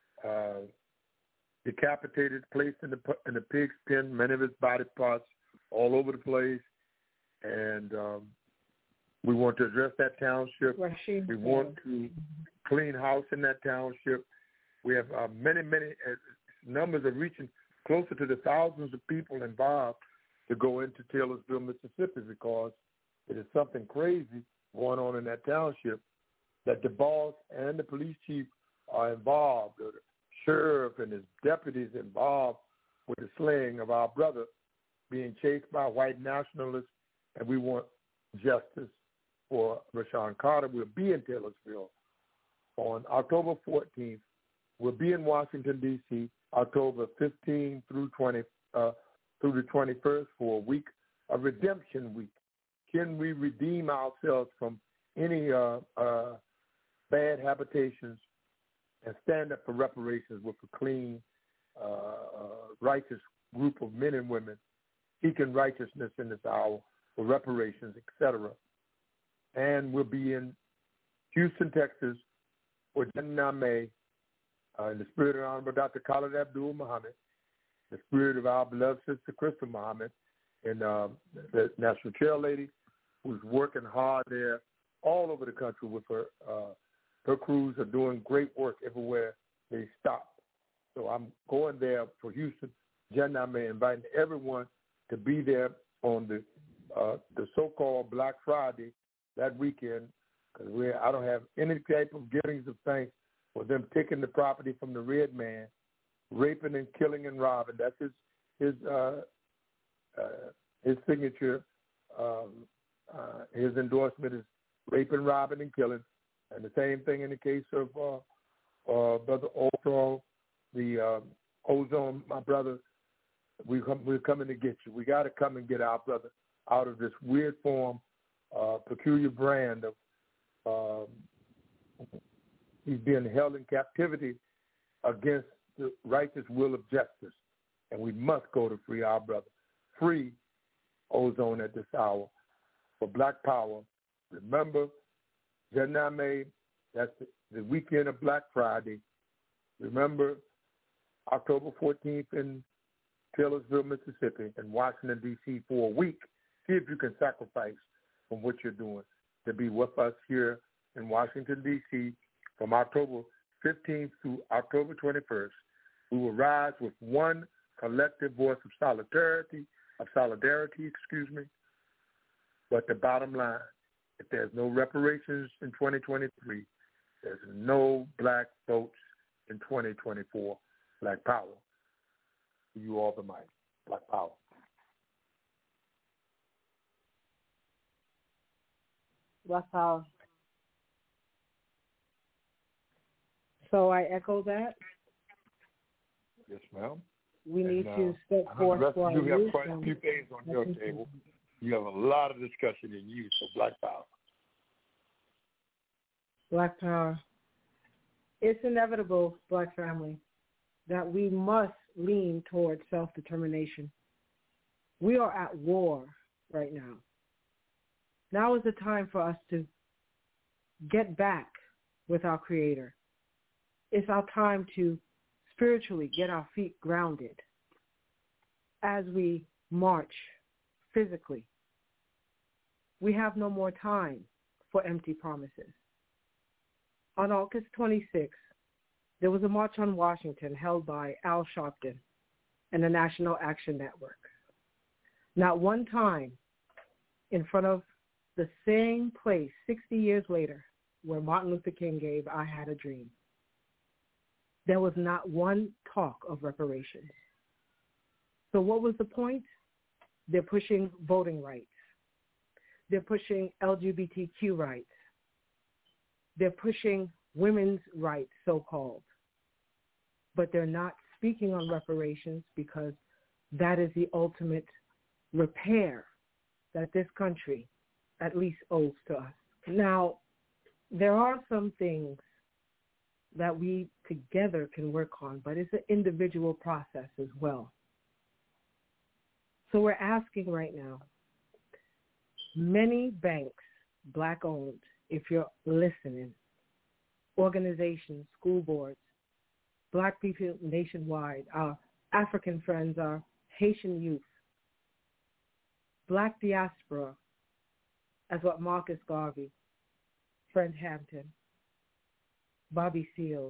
decapitated, placed in the pig's pen, many of his body parts all over the place. And We want to address that township. Rashid. We want to clean house in that township. We have many numbers are reaching closer to the thousands of people involved to go into Taylorsville, Mississippi, because it is something crazy going on in that township that the boss and the police chief are involved, or the sheriff and his deputies involved with the slaying of our brother being chased by white nationalists, and we want justice for Rashawn Carter. We'll be in Taylorsville on October 14th. We'll be in Washington, D.C., October 15th through the 21st for a week, a redemption week. Can we redeem ourselves from any bad habitations and stand up for reparations with a clean, righteous group of men and women seeking righteousness in this hour for reparations, etc. And we'll be in Houston, Texas for Jannah May, in the spirit of Honorable Dr. Khalid Abdul Muhammad, the spirit of our beloved sister Crystal Muhammad, and the National Chair Lady, who's working hard there all over the country with her. Her crews are doing great work everywhere they stop. So I'm going there for Houston, Jannah May, inviting everyone to be there on the so-called Black Friday that weekend, because I don't have any type of givings of thanks for them taking the property from the red man, raping and killing and robbing. That's his signature. His endorsement is raping, robbing, and killing. And the same thing in the case of Brother Othro, the Ozone, my brother. We're coming to get you. We got to come and get our brother out of this weird form, peculiar brand of he's being held in captivity against the righteous will of justice. And we must go to free our brother. Free Ozone at this hour for Black Power. Remember, Jannah May, that's the weekend of Black Friday. Remember, October 14th in Taylorsville, Mississippi, and Washington, D.C. for a week. See if you can sacrifice from what you're doing to be with us here in Washington, D.C. from October 15th through October 21st. We will rise with one collective voice of solidarity, But the bottom line, if there's no reparations in 2023, there's no black votes in 2024. Black Power. To you all the might. Black Power. Black Power. So I echo that. Yes, ma'am. We need to step forth for our youth. You have youth quite a few things on your table. You have a lot of discussion in you, so Black Power. Black Power. It's inevitable, Black family, that we must lean towards self-determination. We are at war right now. Now is the time for us to get back with our Creator. It's our time to spiritually get our feet grounded as we march physically. We have no more time for empty promises. On August 26th, there was a march on Washington held by Al Sharpton and the National Action Network. Not one time in front of the same place 60 years later where Martin Luther King gave I Had a Dream. There was not one talk of reparations. So what was the point? They're pushing voting rights. They're pushing LGBTQ rights. They're pushing women's rights, so-called. But they're not speaking on reparations because that is the ultimate repair that this country at least owes to us. Now, there are some things that we together can work on, but it's an individual process as well. So we're asking right now, many banks, Black-owned, if you're listening, organizations, school boards, Black people nationwide, our African friends, our Haitian youth, Black diaspora, as what Marcus Garvey, Fred Hampton, Bobby Seale,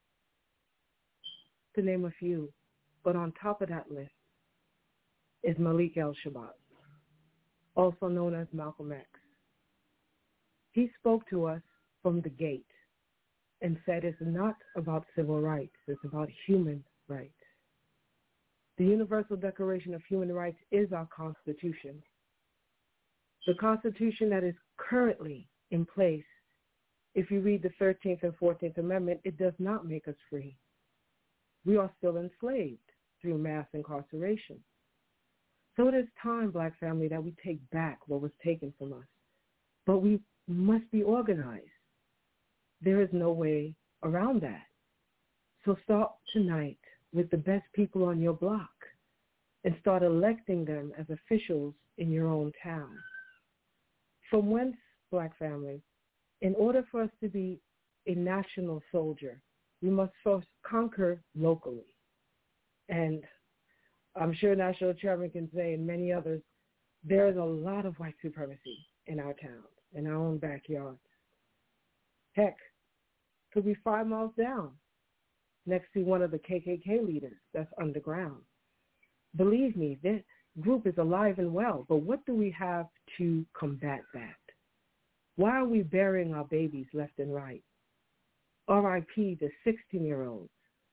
to name a few. But on top of that list is Malik El-Shabazz, also known as Malcolm X. He spoke to us from the gate and said it's not about civil rights, it's about human rights. The Universal Declaration of Human Rights is our Constitution. The Constitution that is currently in place, if you read the 13th and 14th Amendment, it does not make us free. We are still enslaved through mass incarceration. So it is time, Black family, that we take back what was taken from us. But we must be organized. There is no way around that. So start tonight with the best people on your block and start electing them as officials in your own town. From whence, Black family, in order for us to be a national soldier, we must first conquer locally. And I'm sure National Chairman can say, and many others, there is a lot of white supremacy in our towns, in our own backyards. Heck, could be 5 miles down, next to one of the KKK leaders that's underground. Believe me, this group is alive and well, but what do we have to combat that? Why are we burying our babies left and right? R.I.P. the 16-year-olds.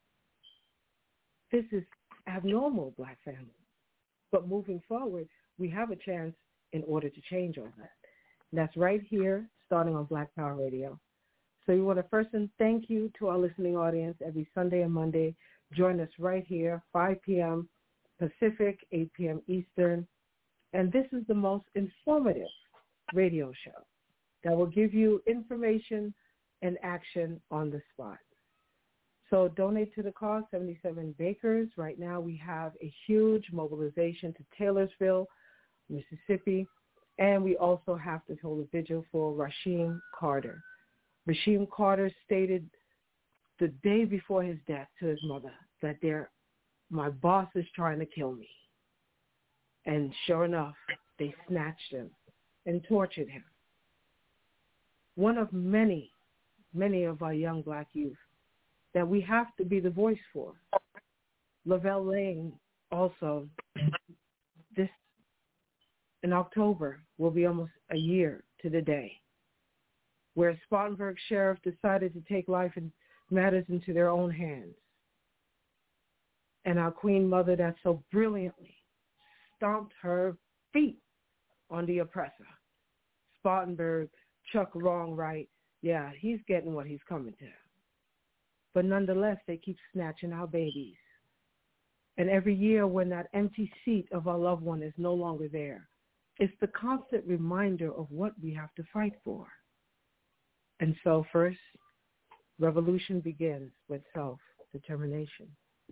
This is abnormal, Black family. But moving forward, we have a chance in order to change all that. And that's right here, starting on Black Power Radio. So we want to first thank you to our listening audience every Sunday and Monday. Join us right here, 5 p.m. Pacific, 8 p.m. Eastern. And this is the most informative radio show that will give you information and action on the spot. So donate to the cause, 77 Bakers. Right now we have a huge mobilization to Taylorsville, Mississippi, and we also have to hold a vigil for Rasheem Carter. Rasheem Carter stated the day before his death to his mother that my boss is trying to kill me. And sure enough, they snatched him and tortured him. One of many of our young Black youth that we have to be the voice for. Lavelle Lane also, this in October will be almost a year to the day where Spartanburg Sheriff decided to take life and matters into their own hands. And our Queen Mother that so brilliantly stomped her feet on the oppressor. Spartanburg, Chuck wrong, right? Yeah, he's getting what he's coming to. But nonetheless, they keep snatching our babies. And every year when that empty seat of our loved one is no longer there, it's the constant reminder of what we have to fight for. And so first, revolution begins with self-determination.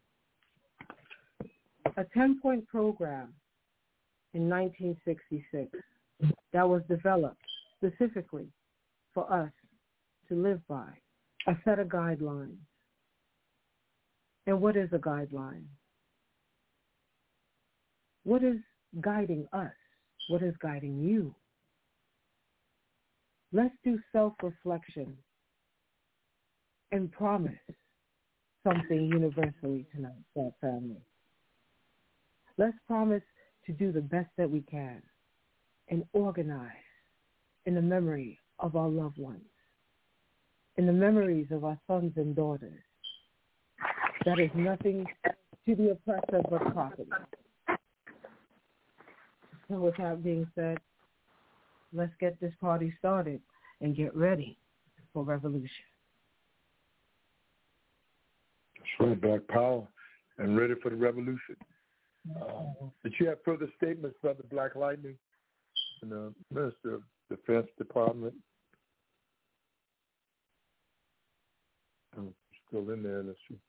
A 10-point program in 1966 that was developed specifically for us to live by, a set of guidelines. And what is a guideline? What is guiding us? What is guiding you? Let's do self-reflection and promise something universally tonight for our family. Let's promise to do the best that we can and organize in the memory of our loved ones, in the memories of our sons and daughters. That is nothing to the oppressor but property. So with that being said, let's get this party started and get ready for revolution. That's right, Black Power, and ready for the revolution. Did you have further statements about the Black Lightning and the Minister of Defense Department? I'm still in there. Let's see.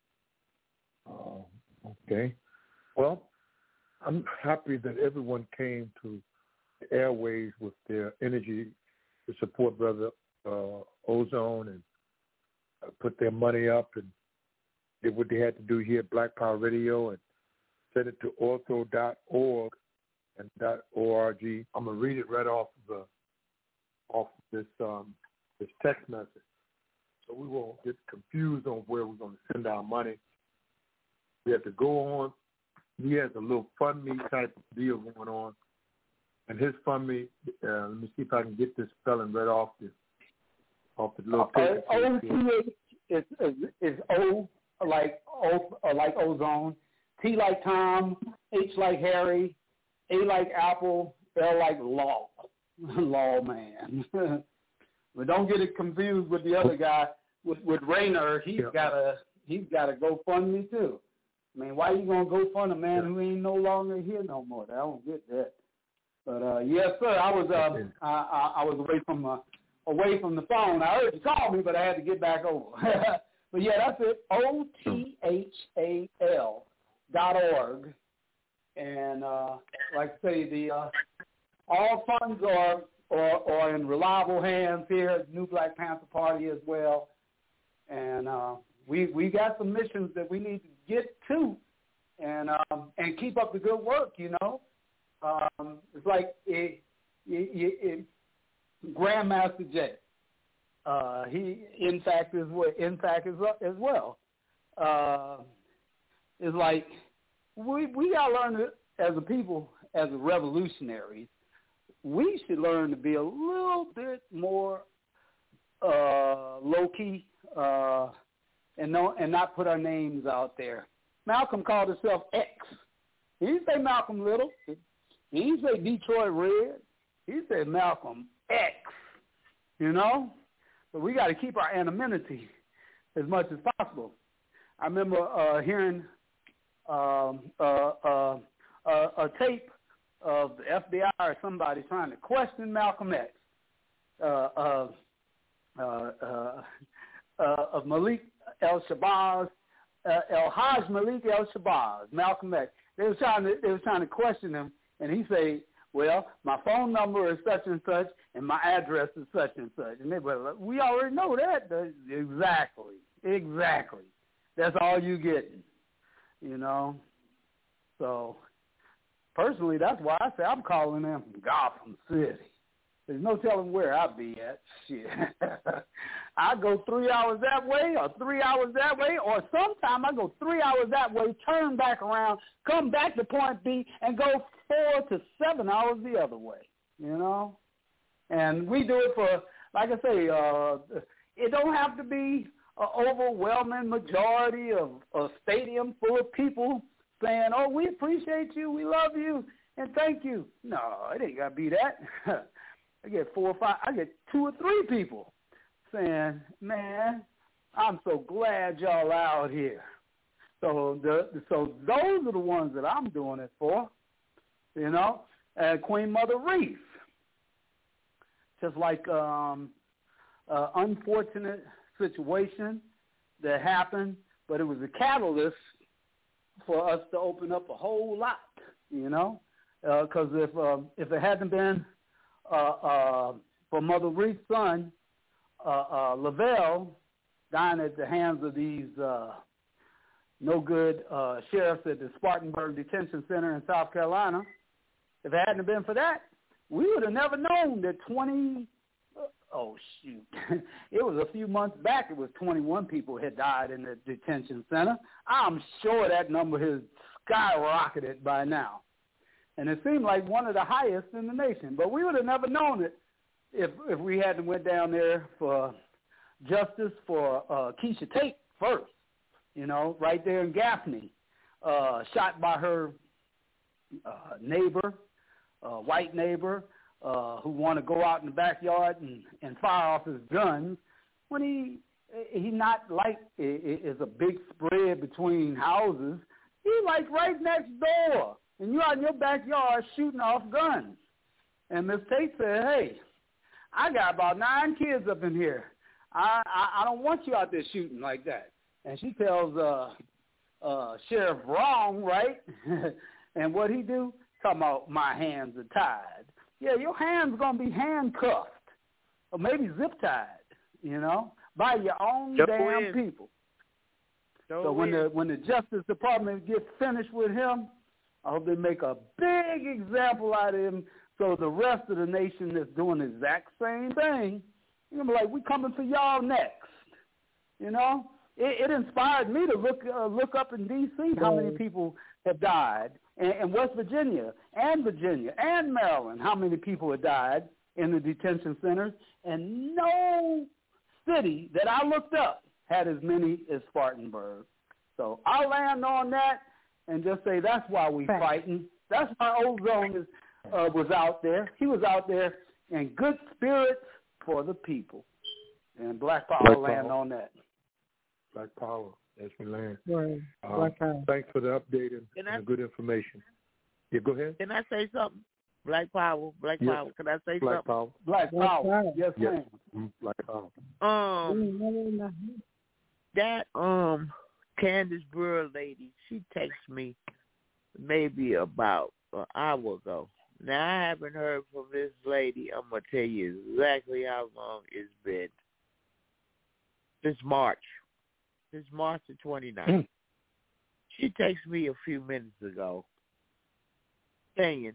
Okay. Well, I'm happy that everyone came to the airways with their energy to support Brother Ozone and put their money up and did what they had to do here at Black Power Radio and send it to ortho.org and .org. I'm going to read it right off of off this this text message, so we won't get confused on where we're going to send our money. We have to go on. He has a little fund me type of deal going on, and his fund me. Let me see if I can get this spelling right off the little paper. OTH is O like ozone, T like Tom, H like Harry, A like Apple, L like law. Lawman. But don't get it confused with the other guy with Rainer. He's got a GoFundMe too. I mean, why you gonna GoFund a man who ain't no longer here no more? I don't get that. But yes, sir. I was I was away from the phone. I heard you call me, but I had to get back over. But yeah, that's it. OTHAL.org. And like I say, the all funds are in reliable hands here at New Black Panther Party as well. And we got some missions that we need to get to and keep up the good work, you know. It's like Grandmaster Jay. He in fact as well. It's like we gotta learn as a people, as a revolutionaries, we should learn to be a little bit more low key and not put our names out there. Malcolm called himself X. He didn't say Malcolm Little. He didn't say Detroit Red. He said Malcolm X. You know? But we got to keep our anonymity as much as possible. I remember hearing a tape of the FBI or somebody trying to question Malcolm X, of Malik El-Shabazz, El-Hajj Malik El-Shabazz, Malcolm X. They were trying to question him, and he said, well, my phone number is such and such, and my address is such and such. And they were like, we already know that. Exactly. That's all you getting, you know. So, personally, that's why I say I'm calling them from Gotham City. There's no telling where I'll be at. Shit. I go 3 hours that way or 3 hours that way, or sometime I go 3 hours that way, turn back around, come back to point B, and go 4 to 7 hours the other way, you know? And we do it for, like I say, it don't have to be an overwhelming majority of a stadium full of people saying, oh, we appreciate you, we love you, and thank you. No, it ain't got to be that. I get 4 or 5, I get 2 or 3 people saying, man, I'm so glad y'all out here. So those are the ones that I'm doing it for, you know. Queen Mother Reef, just like unfortunate situation that happened, but it was a catalyst for us to open up a whole lot, you know, because if it hadn't been for Mother Reef's son, Lavelle, dying at the hands of these no good sheriffs at the Spartanburg Detention Center in South Carolina, if it hadn't been for that, we would have never known that it was a few months back, it was 21 people had died in the detention center. I'm sure that number has skyrocketed by now. And it seemed like one of the highest in the nation. But we would have never known it if we hadn't went down there for justice for Keisha Tate first, you know, right there in Gaffney, shot by her neighbor, white neighbor, who wanted to go out in the backyard and fire off his guns when he not like is a big spread between houses. He like right next door, and you're out in your backyard shooting off guns. And Miss Tate said, hey, I got about 9 kids up in here. I don't want you out there shooting like that. And she tells Sheriff Wrong, right? And what he do? Talking about my hands are tied. Yeah, your hands going to be handcuffed or maybe zip-tied, you know, by your own damn people. So when the Justice Department gets finished with him, I hope they make a big example out of him So the rest of the nation that's doing the exact same thing, you're going to be like, we coming for y'all next. You know? It inspired me to look up in D.C. how many people have died, and West Virginia and Maryland, how many people have died in the detention centers, and no city that I looked up had as many as Spartanburg. So I'll land on that and just say that's why we fighting. That's why Ozone was out there. He was out there in good spirits for the people. And Black Power land on that. Black Power, as we land. Right. Thanks for the update and the good information. Yeah, go ahead. Can I say something? Black Power. Can I say Black something? Power. Black Power. Yes, ma'am. Black Power. That Candace Brewer lady, she texted me maybe about an hour ago. Now I haven't heard from this lady. I'm gonna tell you exactly how long it's been. Since March the 29th. She texted me a few minutes ago saying,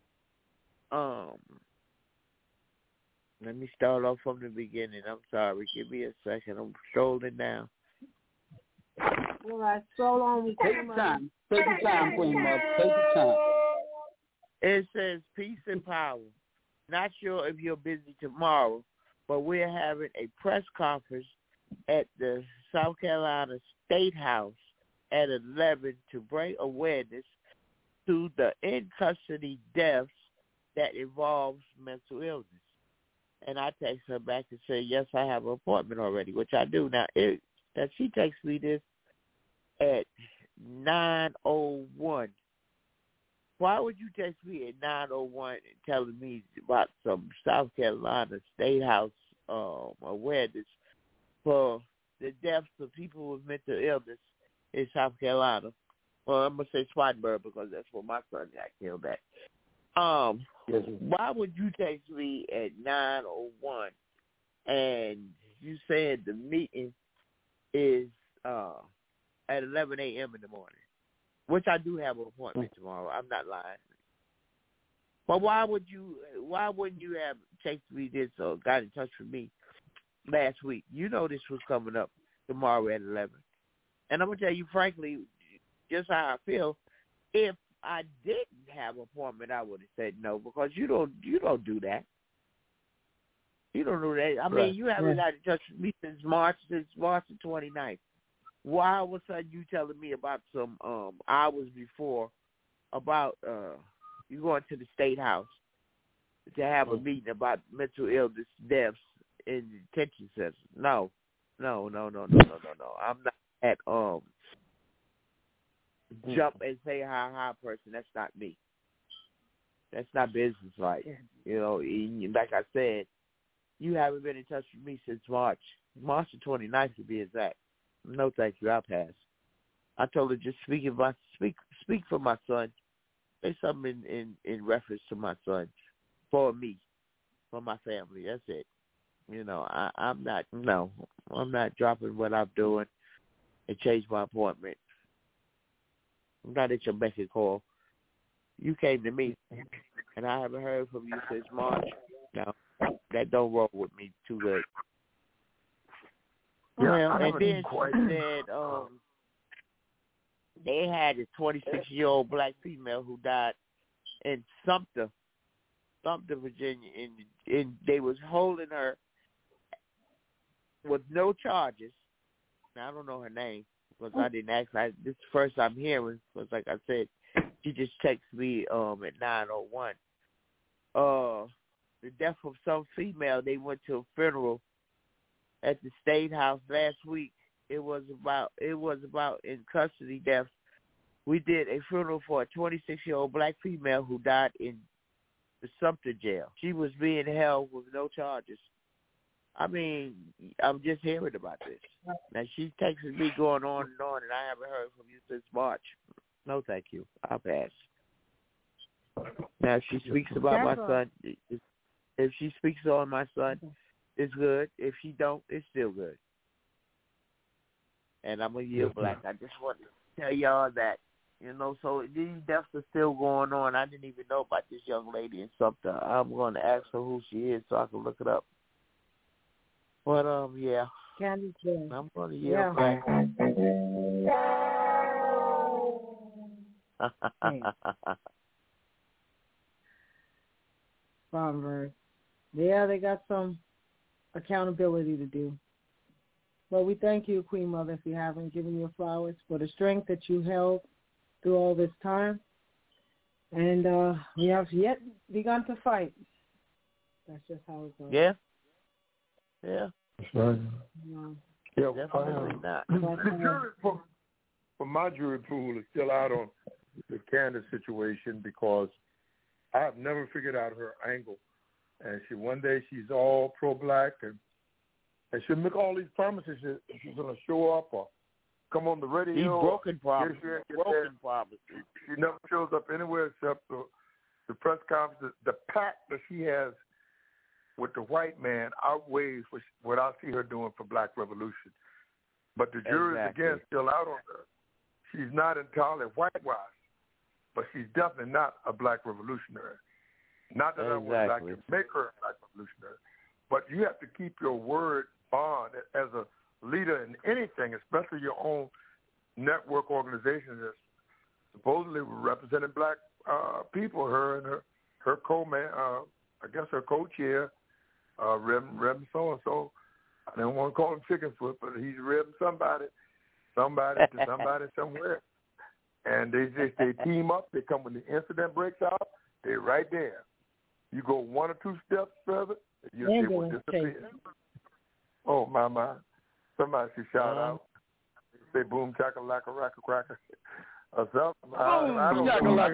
let me start off from the beginning. I'm sorry. Give me a second. I'm strolling down. All right, stroll on. Take your time. Take your time, Queen Mother. Take your time. It says, peace and power. Not sure if you're busy tomorrow, but we're having a press conference at the South Carolina State House at 11 to bring awareness to the in-custody deaths that involves mental illness. And I text her back and say, yes, I have an appointment already, which I do. Now, that she texts me this at 9:01. Why would you text me at 9:01 and telling me about some South Carolina State House awareness for the deaths of people with mental illness in South Carolina? Well, I'm going to say Spartanburg because that's where my son got killed at. Why would you text me at 9:01 and you said the meeting is at 11 a.m. in the morning, which I do have an appointment tomorrow. I'm not lying. But why wouldn't you have texted me this or got in touch with me last week? You know this was coming up tomorrow at 11. And I'm going to tell you frankly just how I feel. If I didn't have an appointment, I would have said no, because you don't do that. You don't do that. I mean, you haven't got in touch with me since March the 29th. Why all of a sudden you telling me about some hours before about you going to the State House to have a meeting about mental illness deaths in detention centers? No. I'm not at jump and say hi person. That's not me. That's not business like. You know, like I said, you haven't been in touch with me since March the 29th to be exact. No, thank you. I'll pass. I told her just speak for my son. Say something in reference to my son, for me, for my family. That's it. You know, I'm not dropping what I'm doing and change my appointment. I'm not at your beck and call. You came to me, and I haven't heard from you since March. No, that don't roll with me too good. Well, and then she said they had a 26-year-old black female who died in Sumter, Virginia, and they was holding her with no charges. Now, I don't know her name because I didn't ask. This is the first I'm hearing because, like I said, she just texted me at 9:01. The death of some female, they went to a funeral at the State House last week. It was about in custody deaths. We did a funeral for a 26-year-old black female who died in the Sumter jail. She was being held with no charges. I mean, I'm just hearing about this. Now, she's texting me going on and on, and I haven't heard from you since March. No, thank you. I'll pass. Now, if she speaks about my son, if she speaks on my son, it's good. If she don't, it's still good. And I'm a year black. I just want to tell y'all that You know, so these deaths are still going on. I didn't even know about this young lady in Sumter. I'm going to ask her who she is so I can look it up. But, yeah. Candy King. I'm going to yell back. Farmers. Yeah, they got some accountability to do. But we thank you, Queen Mother, if you haven't given your flowers, for the strength that you held through all this time. And we have yet begun to fight. That's just how it goes. Yeah. Yeah. That's right. Yeah, definitely not. The jury for my jury pool is still out on the Candace situation because I have never figured out her angle. And one day she's all pro-black and she'll make all these promises that she's going to show up or come on the radio. These broken promises. She never shows up anywhere except the press conference. The pact that she has with the white man outweighs what I see her doing for Black Revolution. But the jury is, again, still out on her. She's not entirely whitewashed, but she's definitely not a Black revolutionary. Not that I would like to make her a Black revolutionary, but you have to keep your word bond as a leader in anything, especially your own network organization that's supposedly representing Black people. Her and her co-man, I guess her co-chair, Reb so-and-so. I don't want to call him Chickenfoot, but he's Reb somebody to somebody somewhere. And they team up. They come when the incident breaks out. They're right there. You go one or two steps further, it will disappear. Oh, my. Somebody should shout out. Say boom, chaka, laka, raka, cracker. Or something. I don't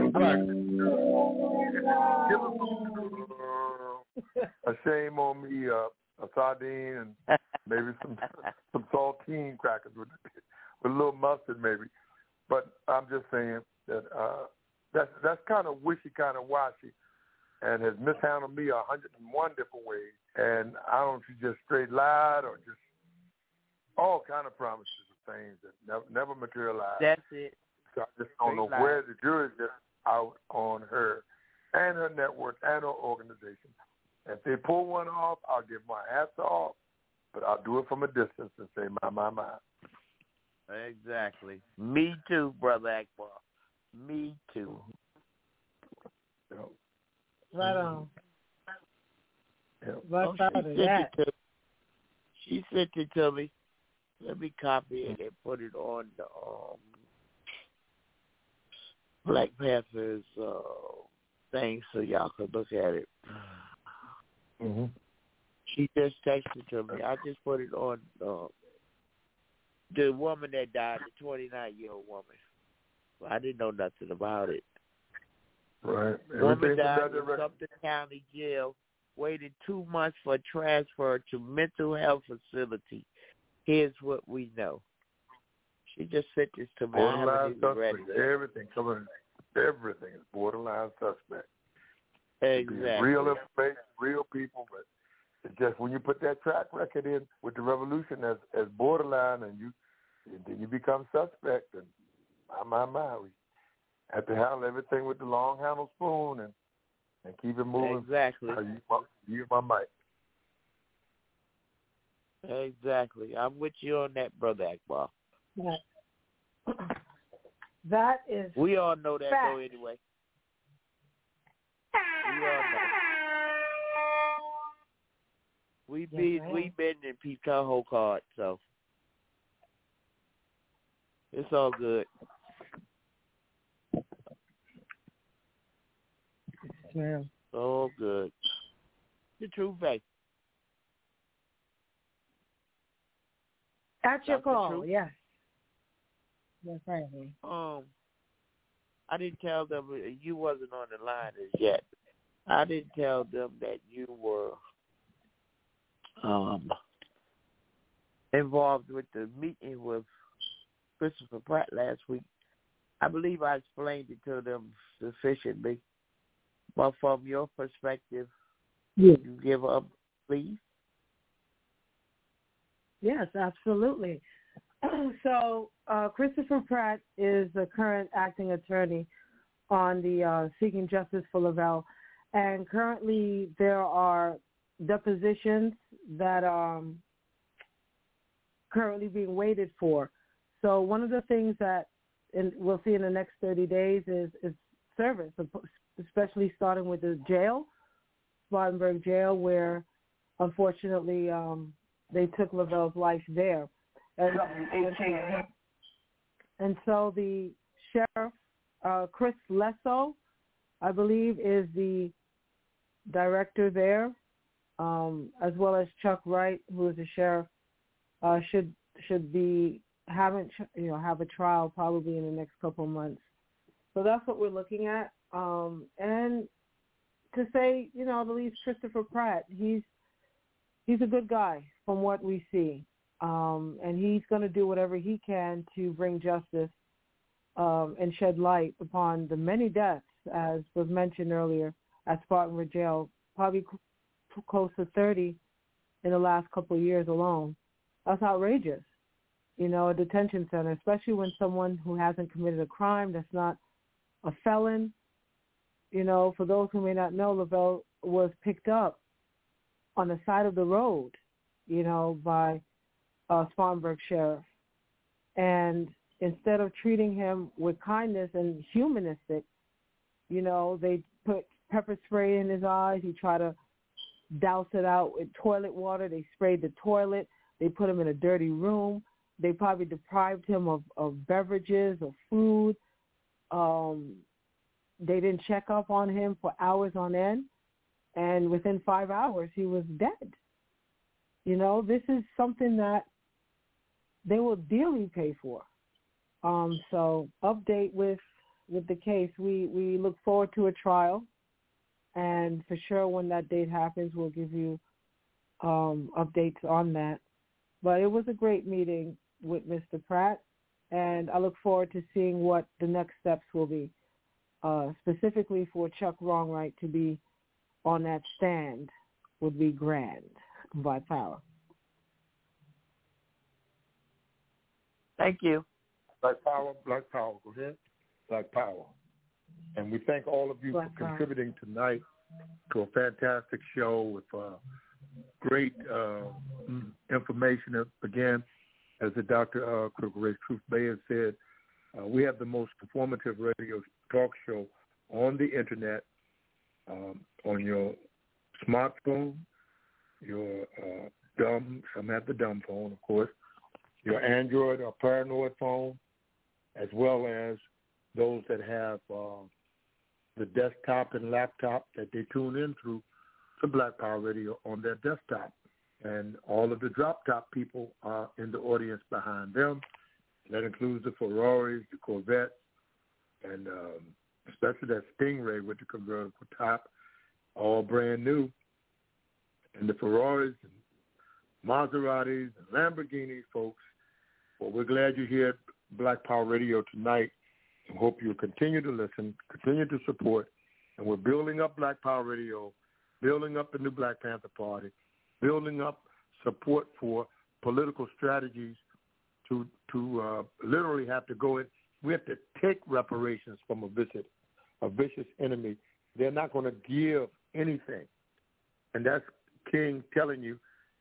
know. A shame on me, a sardine and maybe some saltine crackers with a little mustard maybe. But I'm just saying that that's kind of wishy, kind of washy, and has mishandled me 101 different ways. And I don't know if she just straight lied or just all kind of promises of things that never materialized. That's it. So I just don't know where the jury's just out on her and her network and her organization. If they pull one off, I'll give my hats off, but I'll do it from a distance and say, my. Exactly. Me too, Brother Akbar. Me too. Right on. She sent it to me. Let me copy it and put it on the Black Panthers thing so y'all can look at it. Mm-hmm. She just texted to me. I just put it on the woman that died, the 29-year-old woman. Well, I didn't know nothing about it. Right. Woman died in Sumter County Jail, waited 2 months for transfer to mental health facility. Here's what we know. She just sent this to me. Borderline suspect. Everything is borderline suspect. Exactly. Real information, real people, but it's just when you put that track record in with the revolution as borderline, and then you become suspect. And my, we have to handle everything with the long handle spoon and keep it moving. Exactly. Use my mic. Exactly. I'm with you on that, Brother Akbar. That is. We all know that fact. though, anyway. We all know. We've been in Pecan Whole Card, so it's all good. Yeah. All good. The true fact. At your call, yes. Yes, right. I didn't tell them you wasn't on the line as yet. I didn't tell them that you were involved with the meeting with Christopher Pratt last week. I believe I explained it to them sufficiently. But from your perspective, you give up, please? Yes, absolutely. So Christopher Pratt is the current acting attorney on the Seeking Justice for Lavelle, and currently there are depositions that are currently being waited for. So one of the things that we'll see in the next 30 days is service, especially starting with the jail, Spartanburg Jail, where unfortunately they took Lavelle's life there. And so the sheriff, Chris Lesso, I believe, is the director there, as well as Chuck Wright, who is the sheriff, should be have a trial probably in the next couple of months. So that's what we're looking at. And to say, the least Christopher Pratt, he's a good guy from what we see. And he's going to do whatever he can to bring justice and shed light upon the many deaths, as was mentioned earlier, at Spartanburg Jail, probably close to 30 in the last couple of years alone. That's outrageous. A detention center, especially when someone who hasn't committed a crime, that's not a felon. For those who may not know, Lavelle was picked up on the side of the road, by Spartanburg Sheriff. And instead of treating him with kindness and humanistic, they put pepper spray in his eyes. He tried to douse it out with toilet water. They sprayed the toilet. They put him in a dirty room. They probably deprived him of beverages or food. They didn't check up on him for hours on end. And within 5 hours, he was dead. This is something that they will dearly pay for. So update with the case. We look forward to a trial. And for sure, when that date happens, we'll give you updates on that. But it was a great meeting with Mr. Pratt, and I look forward to seeing what the next steps will be, specifically for Chuck Wrongwright to be on that stand would be grand. Black Power. Thank you. Black Power. Go ahead. Black Power. And we thank all of you for contributing tonight to a fantastic show with great information. Again, as the Dr. Critical Race Truth Bayer said, we have the most informative radio talk show on the Internet, on your smartphone, your some have the dumb phone, of course, your Android or Paranoid phone, as well as those that have the desktop and laptop that they tune in through to Black Power Radio on their desktop. And all of the drop-top people are in the audience behind them. That includes the Ferraris, the Corvettes, and especially that Stingray with the convertible top, all brand new. And the Ferraris and Maseratis and Lamborghinis, folks. Well, we're glad you're here at Black Power Radio tonight. I hope you'll continue to listen, continue to support. And we're building up Black Power Radio, building up the new Black Panther Party, building up support for political strategies to literally have to go in. We have to take reparations from a vicious enemy. They're not going to give anything. And that's King telling you,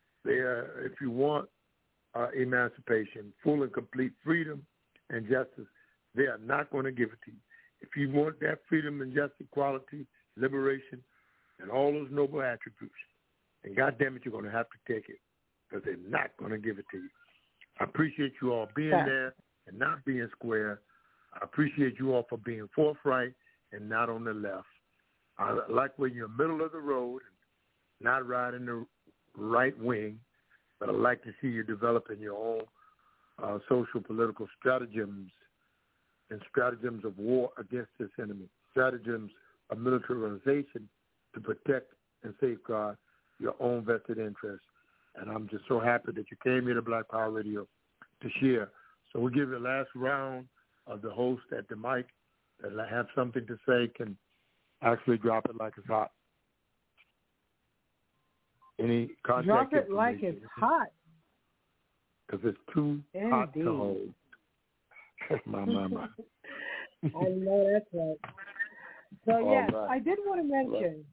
if you want emancipation, full and complete freedom and justice, they are not going to give it to you. If you want that freedom and justice, equality, liberation, and all those noble attributes, and goddamn it, you're going to have to take it, because they're not going to give it to you. I appreciate you all being there and not being square. I appreciate you all for being forthright and not on the left. I like when you're middle of the road, not riding the right wing, but I like to see you developing your own social political stratagems and stratagems of war against this enemy, stratagems of militarization to protect and safeguard your own vested interests. And I'm just so happy that you came here to Black Power Radio to share. So we'll give you the last round of the host at the mic that have something to say can actually drop it like it's hot. Any contact Drop it information? like it's hot. because it's too hot to hold. my. I know that's right. So, yes, right. I did want to mention,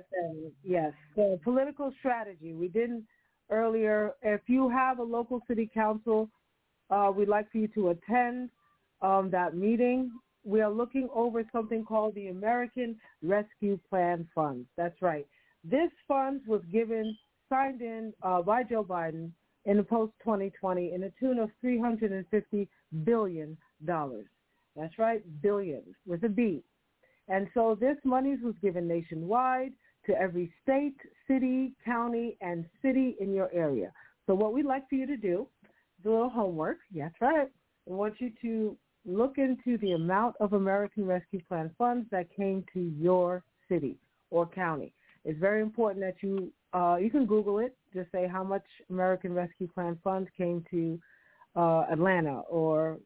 the political strategy. We didn't earlier. If you have a local city council, we'd like for you to attend that meeting. We are looking over something called the American Rescue Plan Funds. That's right. This fund was signed in by Joe Biden in the post-2020 in a tune of $350 billion. That's right, billions with a B. And so this money was given nationwide to every state, city, county, and city in your area. So what we'd like for you to do is a little homework. That's right. I want you to look into the amount of American Rescue Plan funds that came to your city or county. It's very important that you can Google it. Just say how much American Rescue Plan funds came to Atlanta or,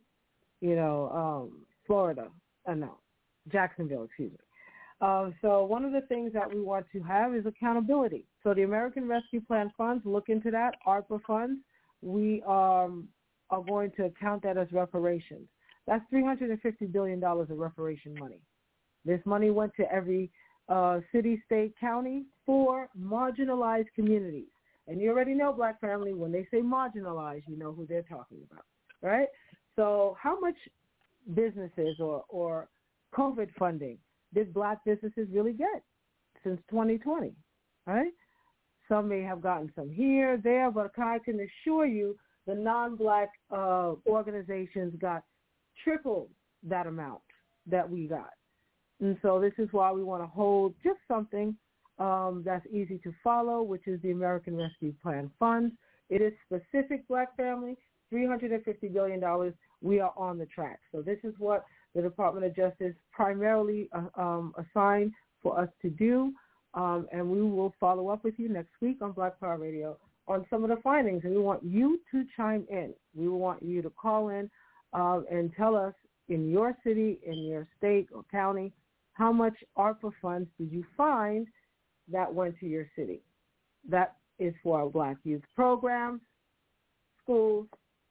Florida. Jacksonville, excuse me. So one of the things that we want to have is accountability. So the American Rescue Plan funds, look into that. ARPA funds, we are going to count that as reparations. That's $350 billion of reparation money. This money went to every city, state, county for marginalized communities. And you already know, Black family, when they say marginalized, you know who they're talking about, right? So how much businesses or COVID funding did Black businesses really get since 2020, right? Some may have gotten some here, there, but I can assure you the non-Black organizations got triple that amount that we got. And so this is why we want to hold just something that's easy to follow, which is the American Rescue Plan funds. It is specific, Black family, $350 billion. We are on the track. So this is what the Department of Justice primarily assigned for us to do, and we will follow up with you next week on Black Power Radio on some of the findings, and we want you to chime in. We want you to call in and tell us in your city, in your state or county, how much ARPA funds did you find that went to your city? That is for our Black youth programs, schools,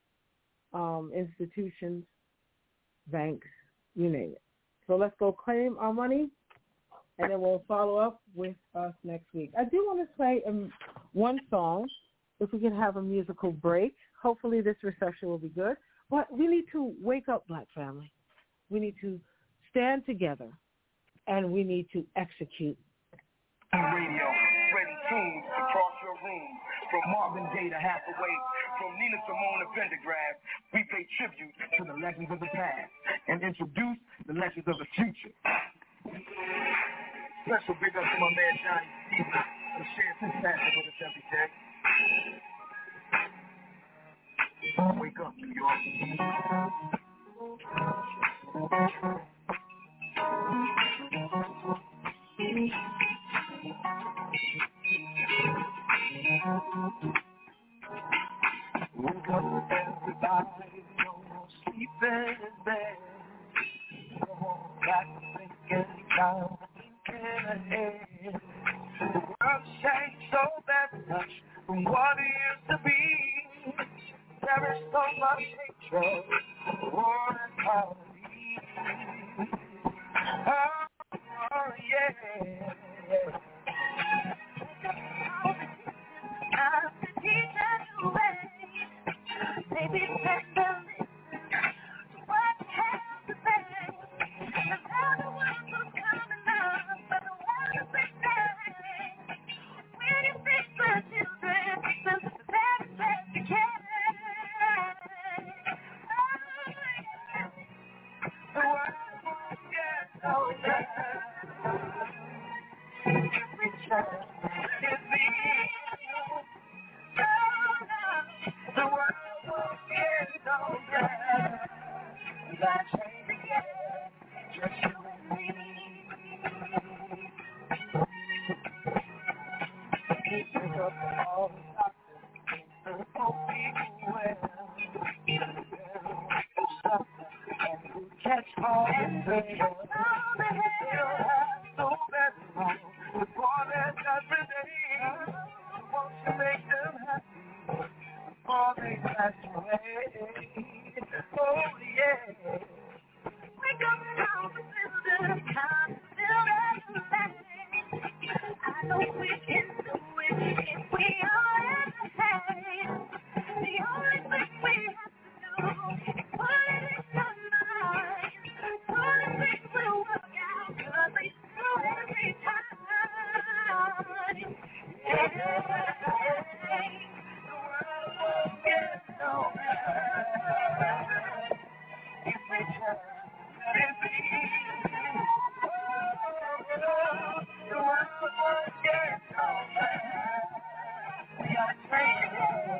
institutions, banks, you name it. So let's go claim our money, and then we'll follow up with us next week. I do want to play one song, if we can have a musical break. Hopefully this reception will be good. But we need to wake up, Black family. We need to stand together, and we need to execute. Radio, ready tunes across your room. From Marvin Gaye to Hathaway, from Nina Simone to Pendergrass, we pay tribute to the legends of the past and introduce the legends of the future. Special big up to my man Johnny Stevens for sharing his passion with us every day. Wake up, New York. Wake up, everybody, no more sleeping in bed. No more back thinking down, thinking ahead. The world changed so very much from what it used to be. There is so much hatred, war and poverty. Oh, yeah. I've been teaching you ways. Baby, take the listen to what you have to say. And now the world is coming up, but the world is big day. When you fix the children, fix them the very best you can. The world won't get so bad. Every child is me. The world won't get so bad. We gotta change again, just you and me. Pick up all the doctors, and hope people well. And we catch all the hell. They'll have so very long before their judgment day. Won't you make them happy before they die? pass away. Oh yeah. Wake up now, feel the time, feel that thing. I know we can do it if we are in the hand. The only thing we have to do is put it in your mind. All the things will work out, 'cause they do every time. Yeah. The world won't get no better if we just let it be. The world won't get no better. We are praying.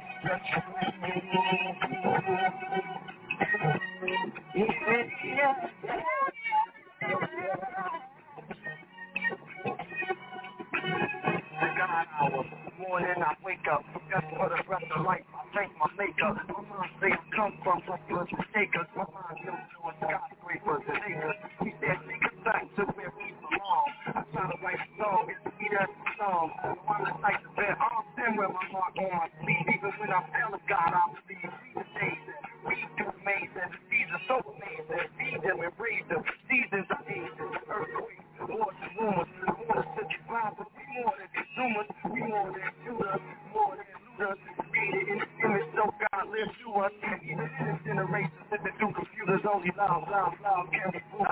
God hour, morning I wake up, just for the rest of life I thank my maker. My mom say I come from hustlers and takers. My mind built to a skyscrapers and acres. We said take us back to where we belong. I try to write a song, it's the that's the song. I'm the type to bet I'll stand with my mark on my sleeve. Even when I fail of God, I believe. See the days that we do amazing. These are so amazing. Feed them and raise them. Seasons are ages. Earthquakes, wars and rumors. Wars to the blind, but we more than consumers. We more than shooters. More than looters. Created in the image so God lives through us. Even in this generation, living through computers, only loud can be fooled.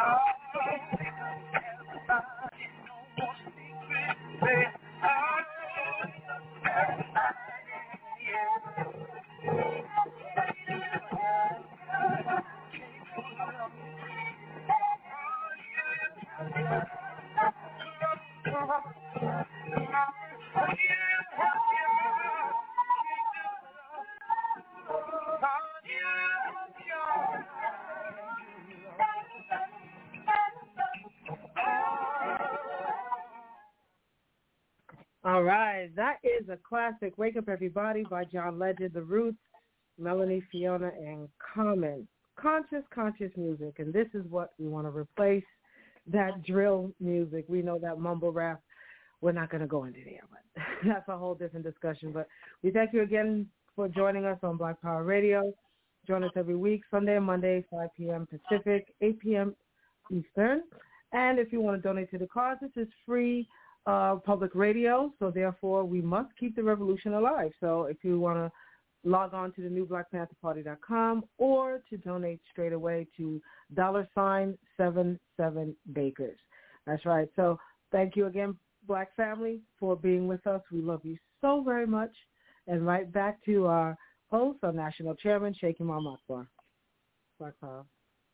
All right, that is a classic. Wake Up Everybody by John Legend, The Roots, Melanie, Fiona, and Common. Conscious music, and this is what we want to replace, that drill music. We know that mumble rap. We're not going to go into there, but that's a whole different discussion. But we thank you again for joining us on Black Power Radio. Join us every week, Sunday and Monday, 5 p.m. Pacific, 8 p.m. Eastern. And if you want to donate to the cause, this is free public radio, so therefore we must keep the revolution alive. So if you want to log on to the newblackpantherparty.com or to donate straight away to $77Bakers. That's right. So thank you again, Black family, for being with us. We love you so very much. And right back to our host, our national chairman, Sheikh Imam Akbar. Black Power.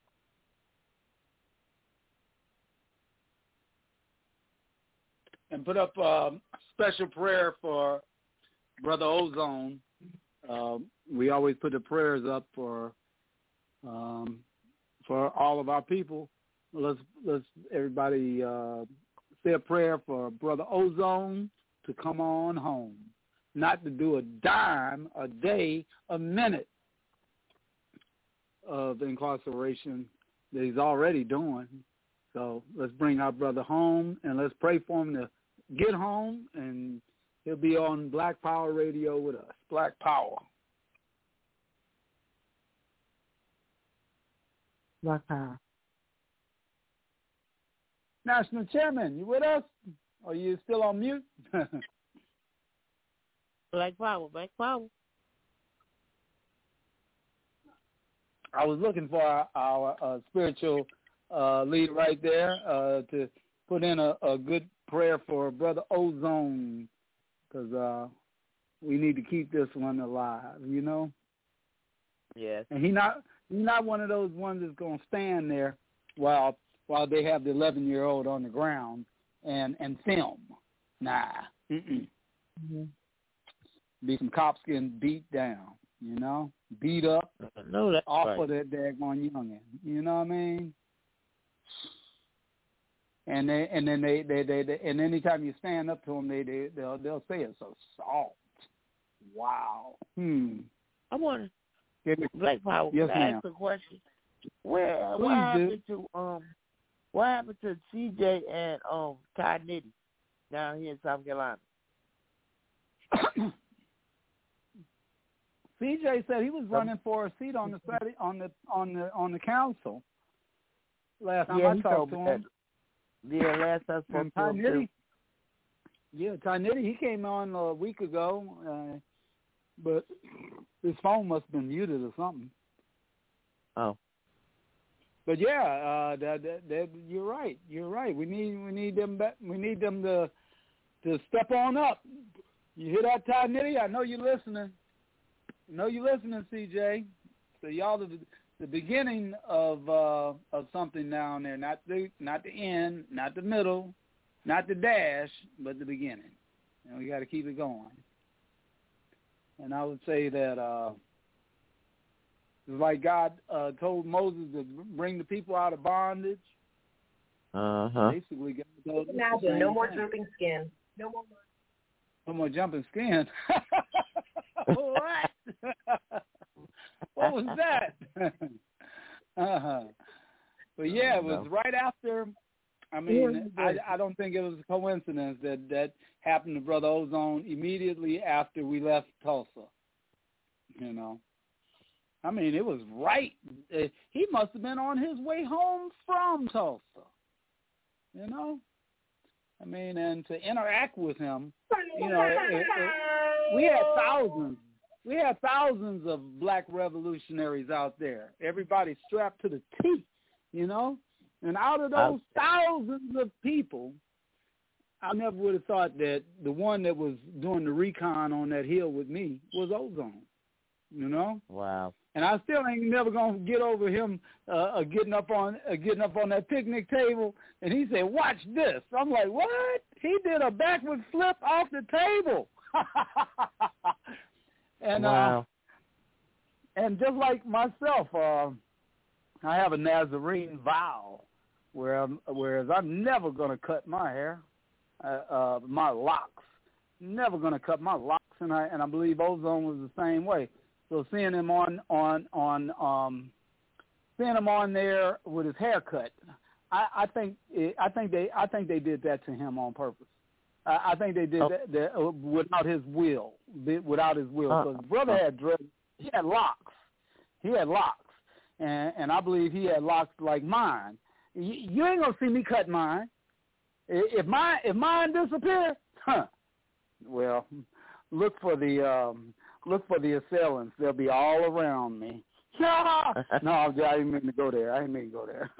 And put up a special prayer for Brother Ozone. We always put the prayers up for all of our people. Let's everybody say a prayer for Brother Ozone to come on home, not to do a dime a day, a minute of incarceration that he's already doing. So let's bring our brother home, and let's pray for him to get home, and he'll be on Black Power Radio with us. Black Power. Black Power. National Chairman, you with us? Or are you still on mute? Black Power, Black Power. I was looking for our spiritual lead right there to put in a good prayer for Brother Ozone, because we need to keep this one alive, you know? Yes. And he's not one of those ones that's going to stand there while they have the 11-year-old on the ground and film. Nah. Mm-hmm. Be some cops getting beat down, you know? Beat up off of that daggone youngin'. You know what I mean? And then they and anytime you stand up to them, they'll say it's assault. Wow. I want to Black Power. Yes, can I ma'am. ask a question? What happened to CJ and Ty Nitty down here in South Carolina? CJ said he was running for a seat on the council. Last time I talked to him. Yeah, last time I spoke to him. Yeah, Ty Nitty, he came on a week ago, but his phone must have been muted or something. Oh. But yeah, you're right. You're right. We need them back. We need them to step on up. You hear that, Ty Nitty? I know you're listening. CJ. So y'all are the beginning of something down there. Not the end, not the middle, not the dash, but the beginning. And we got to keep it going. And I would say that it's like God told Moses to bring the people out of bondage. Basically, God told imagine no more jumping skin. No more jumping skin. What? What was that? But yeah, it was right after. I mean, I don't think it was a coincidence that happened to Brother Ozone immediately after we left Tulsa. You know, I mean, it was right. He must have been on his way home from Tulsa. You know, I mean, and to interact with him, you know, we had thousands. We had thousands of black revolutionaries out there. Everybody strapped to the teeth, you know. And out of those thousands of people, I never would have thought that the one that was doing the recon on that hill with me was Ozone, you know. Wow. And I still ain't never gonna get over him getting up on that picnic table. And he said, "Watch this." I'm like, "What?" He did a backward flip off the table. And wow. And just like myself, I have a Nazarene vow, whereas I'm never going to cut my hair, my locks, never going to cut my locks, and I believe Ozone was the same way. So seeing him seeing him on there with his haircut, I think they did that to him on purpose. I think they did that without his will. Because brother had dread. He had locks. And I believe he had locks like mine. You ain't gonna see me cut mine. If mine disappear, well, look for the assailants. They'll be all around me. No, I didn't mean to go there.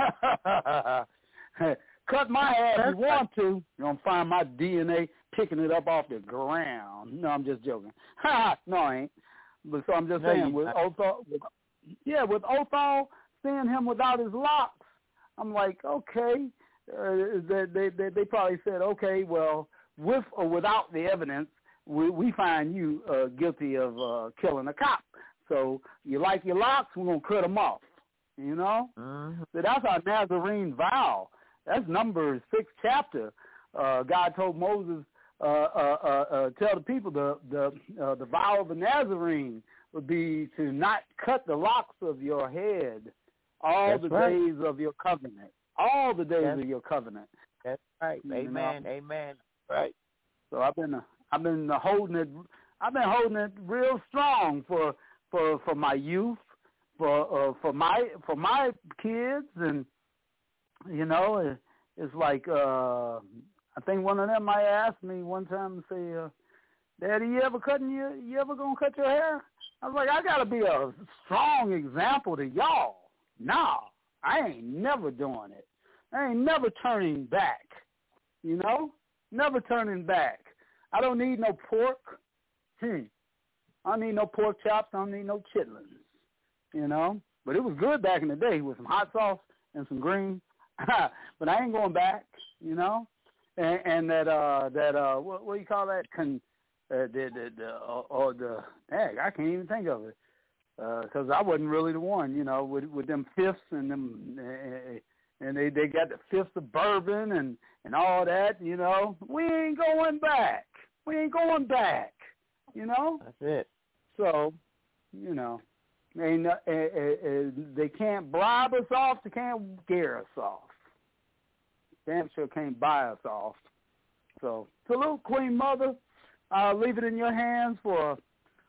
Cut my hair if you want to. You're going to find my DNA picking it up off the ground. No, I'm just joking. No, I ain't. But so I'm just saying, with Othal, seeing him without his locks, I'm like, okay. They probably said, okay, well, with or without the evidence, we find you guilty of killing a cop. So you like your locks, we're going to cut them off, you know? Mm-hmm. So that's our Nazarene vow. That's Numbers 6th chapter. God told Moses, tell the people the vow of the Nazarene would be to not cut the locks of your head all the days of your covenant. All the days of your covenant. That's right. Amen. You know? Amen. Right. So I've been holding it real strong for my youth, for my kids, and you know, it's like I think one of them might ask me one time and say, "Daddy, you ever gonna cut your hair?" I was like, I gotta be a strong example to y'all. No, I ain't never doing it. I ain't never turning back. You know, never turning back. I don't need no pork. I don't need no pork chops. I don't need no chitlins. You know, but it was good back in the day with some hot sauce and some greens. But I ain't going back, you know. And that what do you call that? I can't even think of it because I wasn't really the one, you know, with them fifths and them, and they got the fifths of bourbon and all that, you know. We ain't going back. You know. That's it. So, you know. They can't bribe us off. They can't scare us off. Damn sure can't buy us off. So, salute, Queen Mother. I'll leave it in your hands for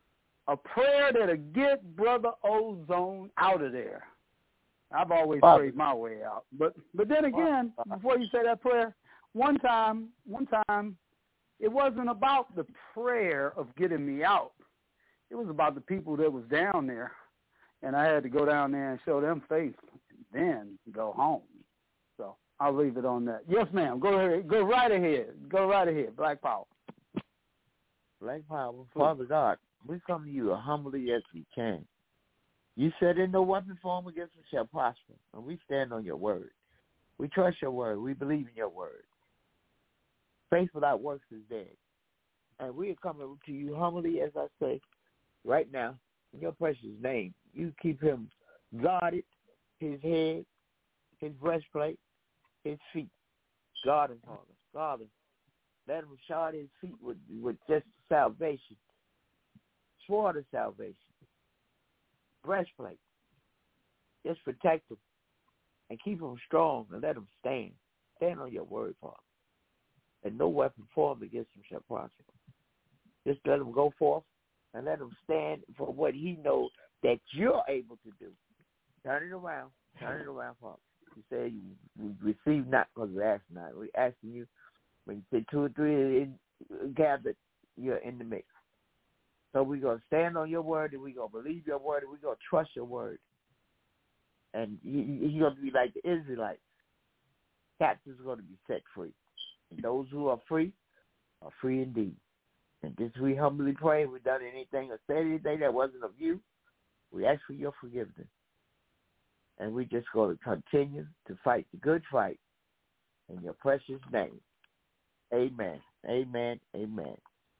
a prayer that'll get Brother Ozone out of there. I've always prayed my way out. But then again, before you say that prayer, one time, it wasn't about the prayer of getting me out. It was about the people that was down there, and I had to go down there and show them faith, and then go home. So I'll leave it on that. Yes, ma'am. Go ahead. Go right ahead. Black Power. Black Power. Father God, we come to you as humbly as we can. You said in no weapon formed against us shall prosper, and we stand on your word. We trust your word. We believe in your word. Faith without works is dead. And we are coming to you humbly, as I say, right now, in your precious name. You keep him guarded, his head, his breastplate, his feet. Guard him, Father. Guard him. Let him shod his feet with just salvation. Sword of salvation. Breastplate. Just protect him and keep him strong and let him stand. Stand on your word, Father. And no weapon formed against him shall prosper. Just let him go forth and let him stand for what he knows that you're able to do. Turn it around. Turn it around, Father. You say you receive not because we ask not. We're asking you, when you say 2 or 3 gathered, you're in the mix. So we're going to stand on your word, and we're going to believe your word, and we're going to trust your word. And you're going to be like the Israelites. Captives are going to be set free. And those who are free indeed. And this we humbly pray. If we've done anything or said anything that wasn't of you, we ask for your forgiveness. And we just going to continue to fight the good fight in your precious name. Amen. Amen. Amen.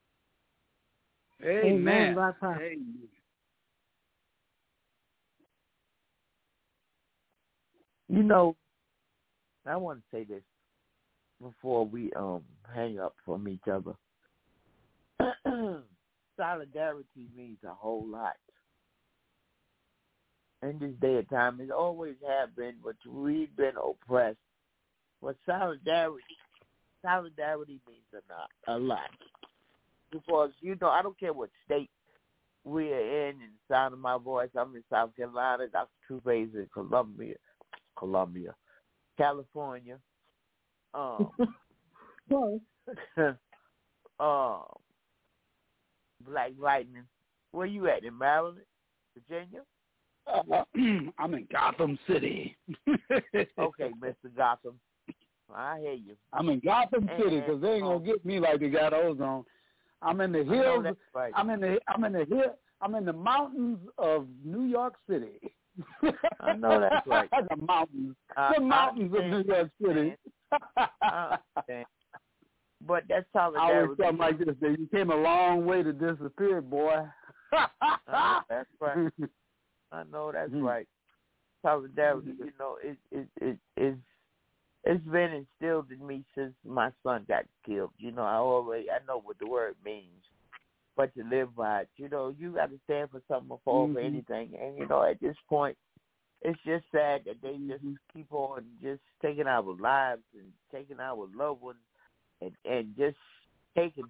Amen. Amen. You know, I want to say this before we hang up from each other. Solidarity means a whole lot. In this day of time, it always have been, but we've been oppressed. But solidarity means a lot. Because, you know, I don't care what state we're in the sound of my voice. I'm in South Carolina. Dr. Troupe is in Columbia, California. Black Lightning. Where you at, in Maryland? Virginia? I'm in Gotham City. Okay, Mr. Gotham. I hear you. I'm in Gotham City because they ain't gonna get me like they got Ozone. I'm in the hills. Right. I'm in the mountains of New York City. I know that's right. The mountains of New York City. I understand. But that's solidarity. I always tell like this: that you came a long way to disappear, boy. That's right. I know that's right. Solidarity, you know, it's been instilled in me since my son got killed. You know, I know what the word means, but to live by it, you know, you got to stand for something or fall for anything. And you know, at this point, it's just sad that they just keep on just taking our lives and taking our loved ones and just taking.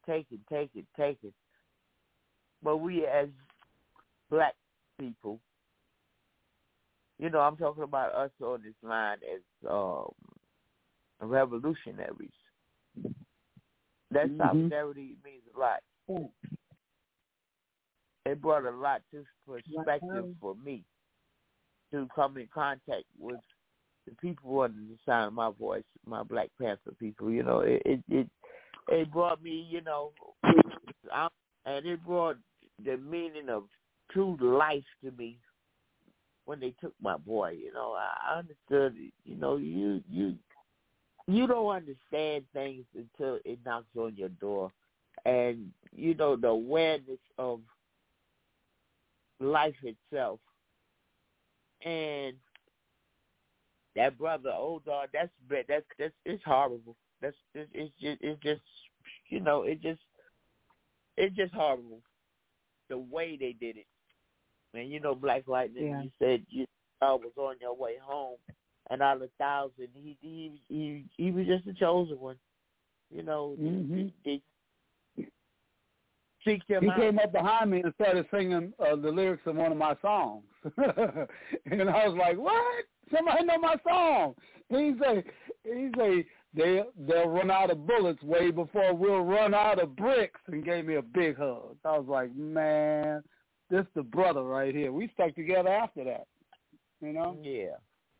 But we as black people, you know, I'm talking about us on this line as revolutionaries. That solidarity means a lot. It brought a lot to perspective for me to come in contact with the people under the sound of my voice, my Black Panther people. You know, it brought me, you know, and it brought the meaning of true life to me when they took my boy. You know, I understood. You know, you don't understand things until it knocks on your door, and you know the awareness of life itself. And that brother, dog, that's it's horrible. It's just you know, it's just horrible the way they did it. And you know, Black Lightning, you said you was on your way home, and out of 1,000, he was just a chosen one. You know, Seek him he out. came up behind me and started singing the lyrics of one of my songs. And I was like, what? Somebody know my song. He say, they'll run out of bullets way before we'll run out of bricks, and gave me a big hug. I was like, man, this the brother right here. We stuck together after that, you know? Yeah.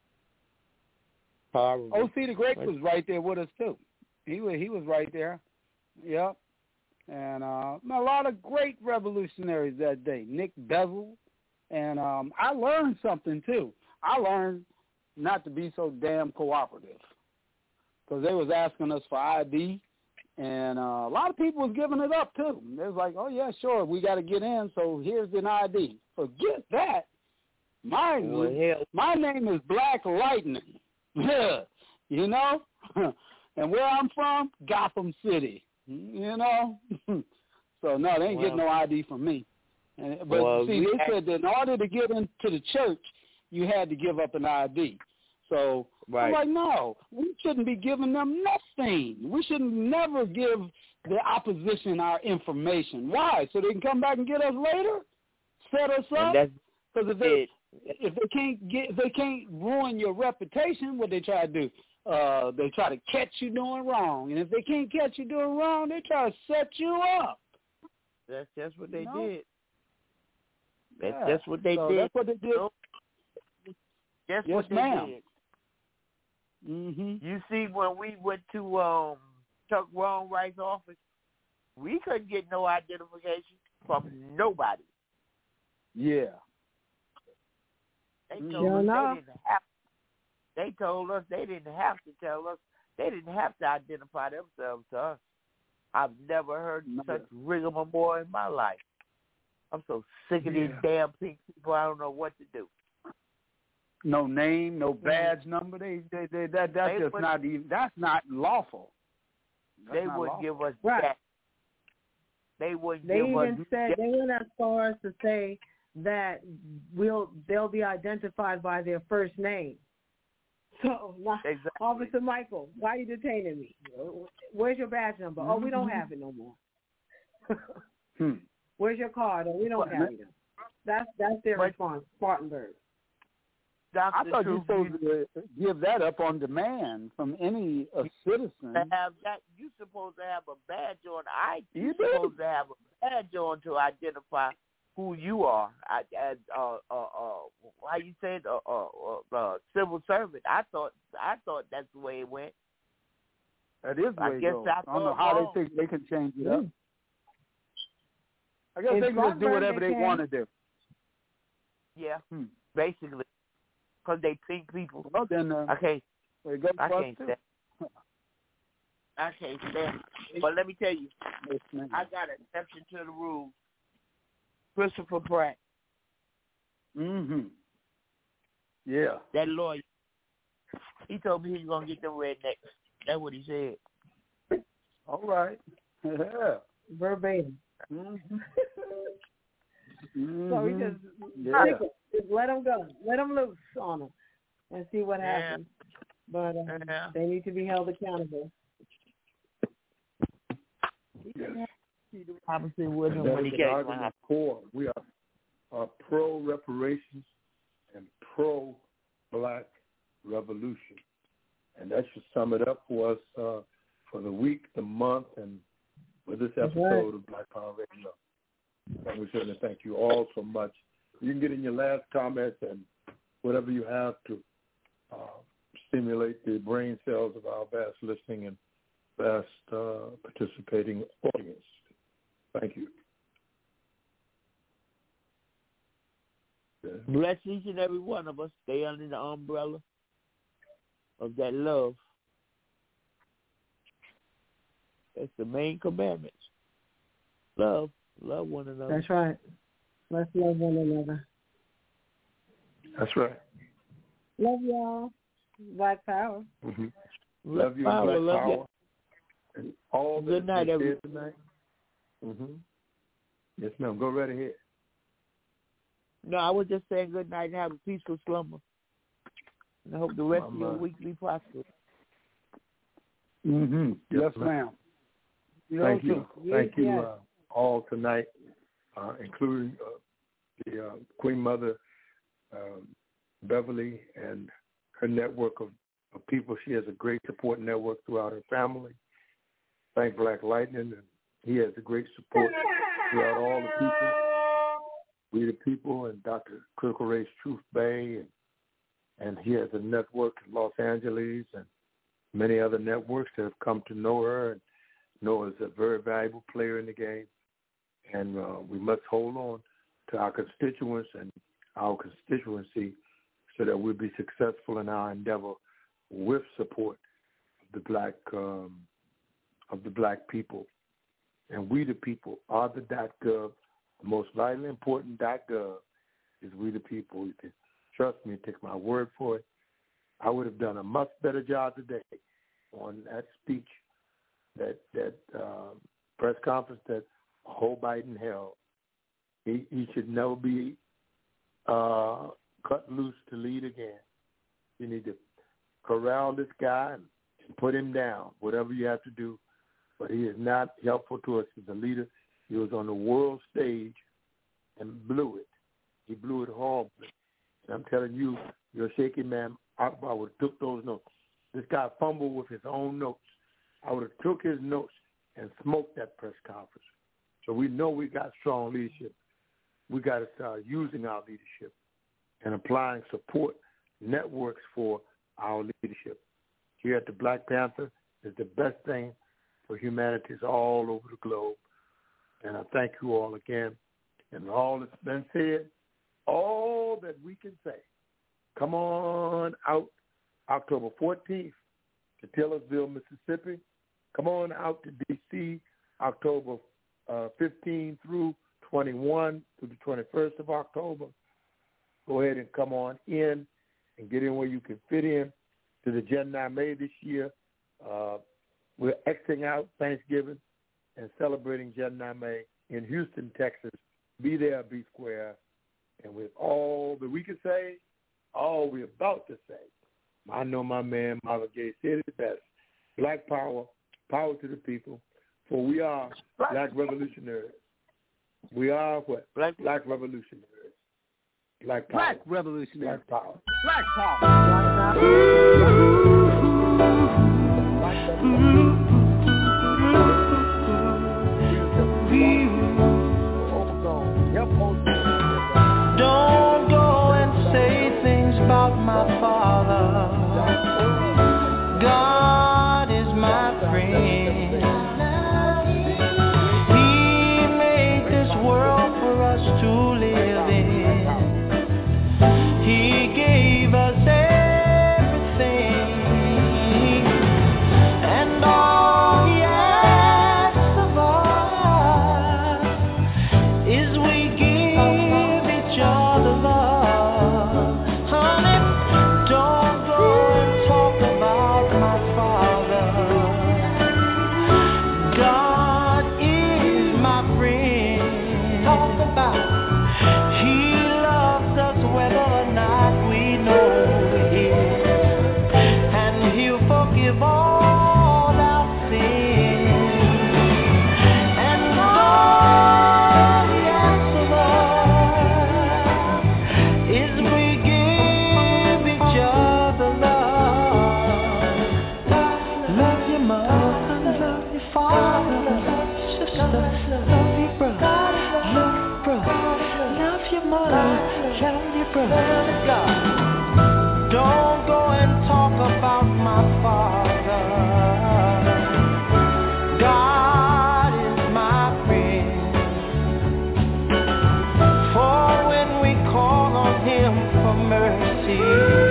O.C. the Great was right there with us, too. He was right there. Yep. And a lot of great revolutionaries that day. Nick Bezel. And I learned something, too. I learned not to be so damn cooperative, because they was asking us for ID, and a lot of people was giving it up, too. They was like, oh, yeah, sure, we got to get in, so here's an ID. Forget that. My name is Black Lightning, you know? And where I'm from, Gotham City, you know? So, no, they ain't getting no ID from me. But, see, they said that in order to get into the church, you had to give up an ID. So I'm like, no, we shouldn't be giving them nothing. We should never give the opposition our information. Why? So they can come back and get us later? Set us up? Because if they can't ruin your reputation, what they try to do? They try to catch you doing wrong. And if they can't catch you doing wrong, they try to set you up. That's just what they did. Yeah. That's what they did. That's what they did. That's yes, what they ma'am. did. Mm-hmm. You see, when we went to Chuck Wainwright's office, we couldn't get no identification from nobody. Yeah. They told us they told us they didn't have to tell us. They didn't have to identify themselves to us. I've never heard such rigmarole in my life. I'm so sick of these damn pink people. I don't know what to do. No name, no badge number. That's not lawful. They wouldn't give us that. They wouldn't give us. They went as far as to say that they'll be identified by their first name. So, Officer Michael, why are you detaining me? Where's your badge number? Oh, we don't have it no more. Where's your card? Oh, we don't have it. That's their response, Spartanburg. I thought you were supposed to give that up on demand from any citizen. To have that, you're supposed to have a badge on. You're supposed to have a badge on to identify who you are. How you say it? Civil servant. I thought that's the way it went. That is the way it goes. I don't know how they think they can change it up. I guess they can just do whatever they want to do. Yeah, basically. Because they pink people. Well, then, I can't stand. But let me tell you, I got an exception to the rule. Christopher Pratt. Mm-hmm. Yeah. That lawyer. He told me he was going to get them rednecks. That's what he said. All right. Yeah. Verbatim. Mm-hmm. So we just let them go. Let them loose on them and see what happens. But they need to be held accountable. Obviously, when he gets core, we are pro reparations and pro Black revolution, and that should sum it up for us for the week, the month, and for this episode of Black Power Radio. And we certainly thank you all so much. You can get in your last comments and whatever you have to stimulate the brain cells of our vast listening and vast participating audience. Thank you. Bless each and every one of us. Stay under the umbrella of that love. That's the main commandments. Love one another. That's right. Let's love one another. That's right. Love y'all. Black Power. Mm-hmm. Love you, Black Power. You. And all good night, everyone. Tonight. Mm-hmm. Yes, ma'am. Go right ahead. No, I was just saying good night and have a peaceful slumber. And I hope the rest of your week be prosperous. Mm-hmm. Yes, ma'am. Thank you. Thank you, all tonight, including the Queen Mother, Beverly, and her network of people. She has a great support network throughout her family. Thank Black Lightning, and he has a great support throughout all the people. We the People and Dr. Critical Race Truth Bay, and he has a network in Los Angeles and many other networks that have come to know her and know her as a very valuable player in the game. And we must hold on to our constituents and our constituency so that we'll be successful in our endeavor with support of the black people. And we the people are the .gov. The most vitally important .gov is we the people. You can trust me and take my word for it. I would have done a much better job today on that speech, that press conference that Joe Biden held. He should never be cut loose to lead again. You need to corral this guy and put him down, whatever you have to do. But he is not helpful to us as a leader. He was on the world stage and blew it. He blew it horribly. And I'm telling you, you're a shaky man. I would have took those notes. This guy fumbled with his own notes. I would have took his notes and smoked that press conference. So we know we got strong leadership. We got to start using our leadership and applying support networks for our leadership. Here at the Black Panther is the best thing for humanities all over the globe. And I thank you all again. And all that's been said, all that we can say, come on out October 14th to Taylorsville, Mississippi. Come on out to D.C. October 15 through 21 through the 21st of October. Go ahead and come on in and get in where you can fit in to the Jen May this year. We're exiting out Thanksgiving and celebrating Jen May in Houston, Texas. Be there, be square. And with all that we can say, all we're about to say, I know my man Marvin Gaye said it best. Black power, power to the people, for we are black revolutionaries. We are what? Black revolutionaries. Black power. Black revolutionaries. Black power. Black power. Don't go and say things about my father. God is my friend. He made this world for us to live in. He gave us everything, and all he asks of us is we give each other love. Honey, don't go and talk about my father. God is my friend. Talk about he loves us whether or not we know it, and he'll forgive all our sins, and all he asks of us is we give each other love. Love your mother, love your father, love your sister, love your brother, love your brother, love your mother, love your brother. Don't go and talk about my father. God is my friend. For when we call on him for mercy,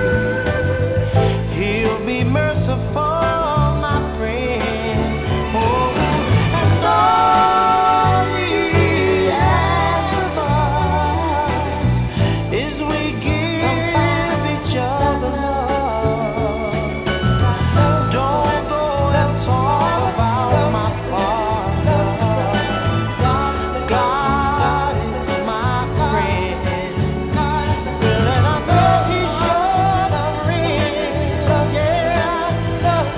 he'll be merciful, my friend. Oh, and all he asks of us is we give each other love. Don't go and talk about my father. God is my friend. And I know he should have read, yeah.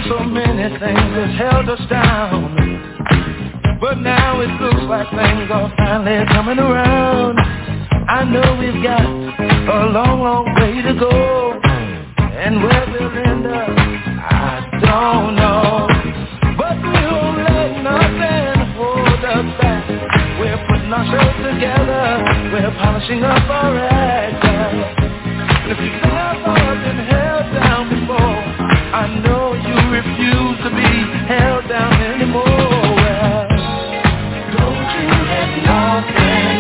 so many things that held us down, but now it looks like things are finally coming around. I know we've got a long, long way to go, and where we'll end up, I don't know. But we won't let nothing hold us back. We're putting our shows together, we're polishing up our act. And if you've never been held down before, I know you refuse to be held down anymore. Well, don't you let nothing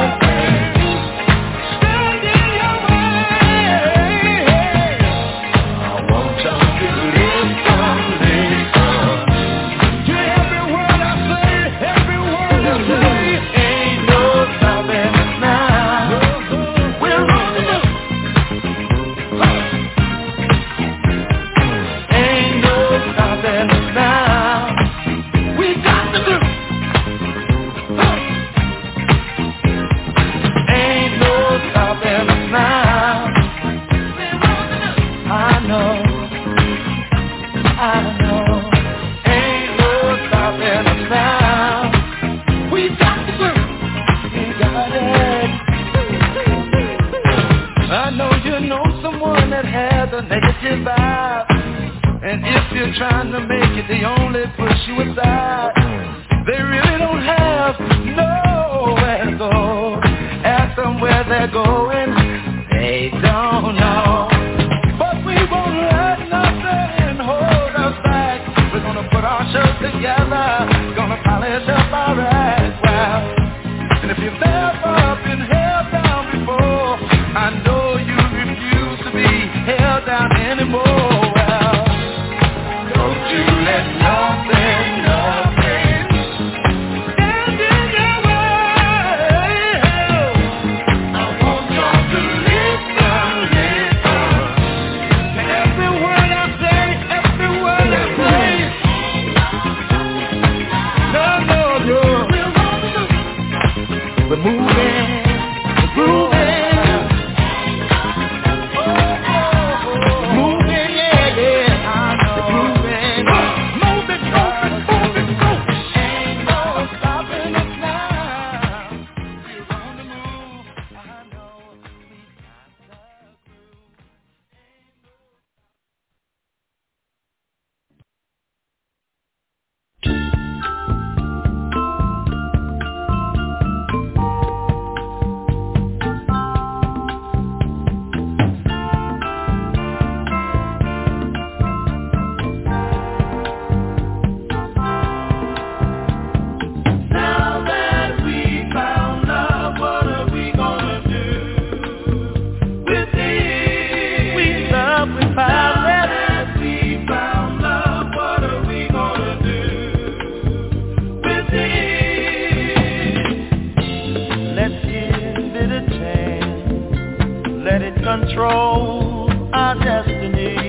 stand in your way. I want you to listen to every word I say, every word I say. Ain't no stopping us now. We're on the move. Ain't no stopping us now. We got the groove. Ain't no stopping us now. I know. Ain't no stopping us now. We got the groove. We got it. I know you know someone that has a negative vibe, and if you're trying to make it, they only push you aside. They really don't have nowhere to go. Ask them where they're going, they don't know. But we won't let nothing hold us back. We're gonna put our shows together, gonna polish up our act. Well, and if you've never been held down before, I know you refuse to be held down anymore. Well, don't you let nothing stand in your way. I want you to listen to every word I say, every word I say. No. We're moving, grooving. Moving, yeah. Grooving. Moving. Ain't no stopping us now. We're on the move. I know we got the Now that we found love, what are we gonna do with it? We found it. Now that we found love, what are we gonna do with it? Let's give it a chance. Let it control our destiny.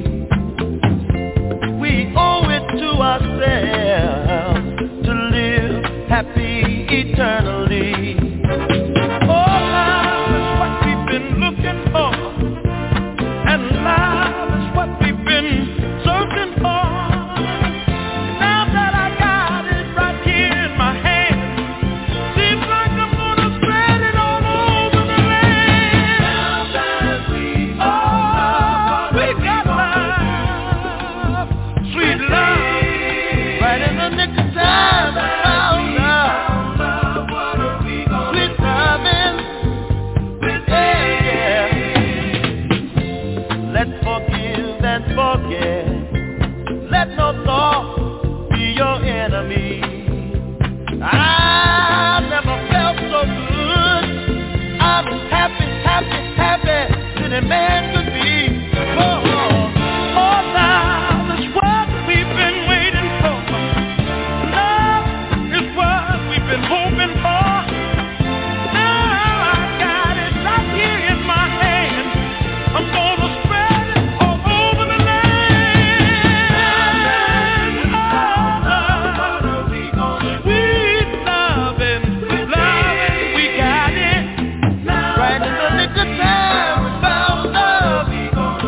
We owe it to ourselves to live happy eternally. Oh, love is what we've been looking for, and love is what we've been searching for. Now that I got it right here in my hand, seems like I'm gonna spread it all over the land. Now that we got love, sweet love, right in the nick of time. Found love. What are we gonna do? Loving with yeah. Let's forgive and forget. Let no thought be your enemy. I never felt so good. I'm happy than a man could be. Oh, love is what we've been waiting for. Love is what we've been hoping for. Now I got it right here in my hand. I'm gonna spread it all over the land. What are we gonna do? Sweet loving, we got it. Right in the nick of time, we found love.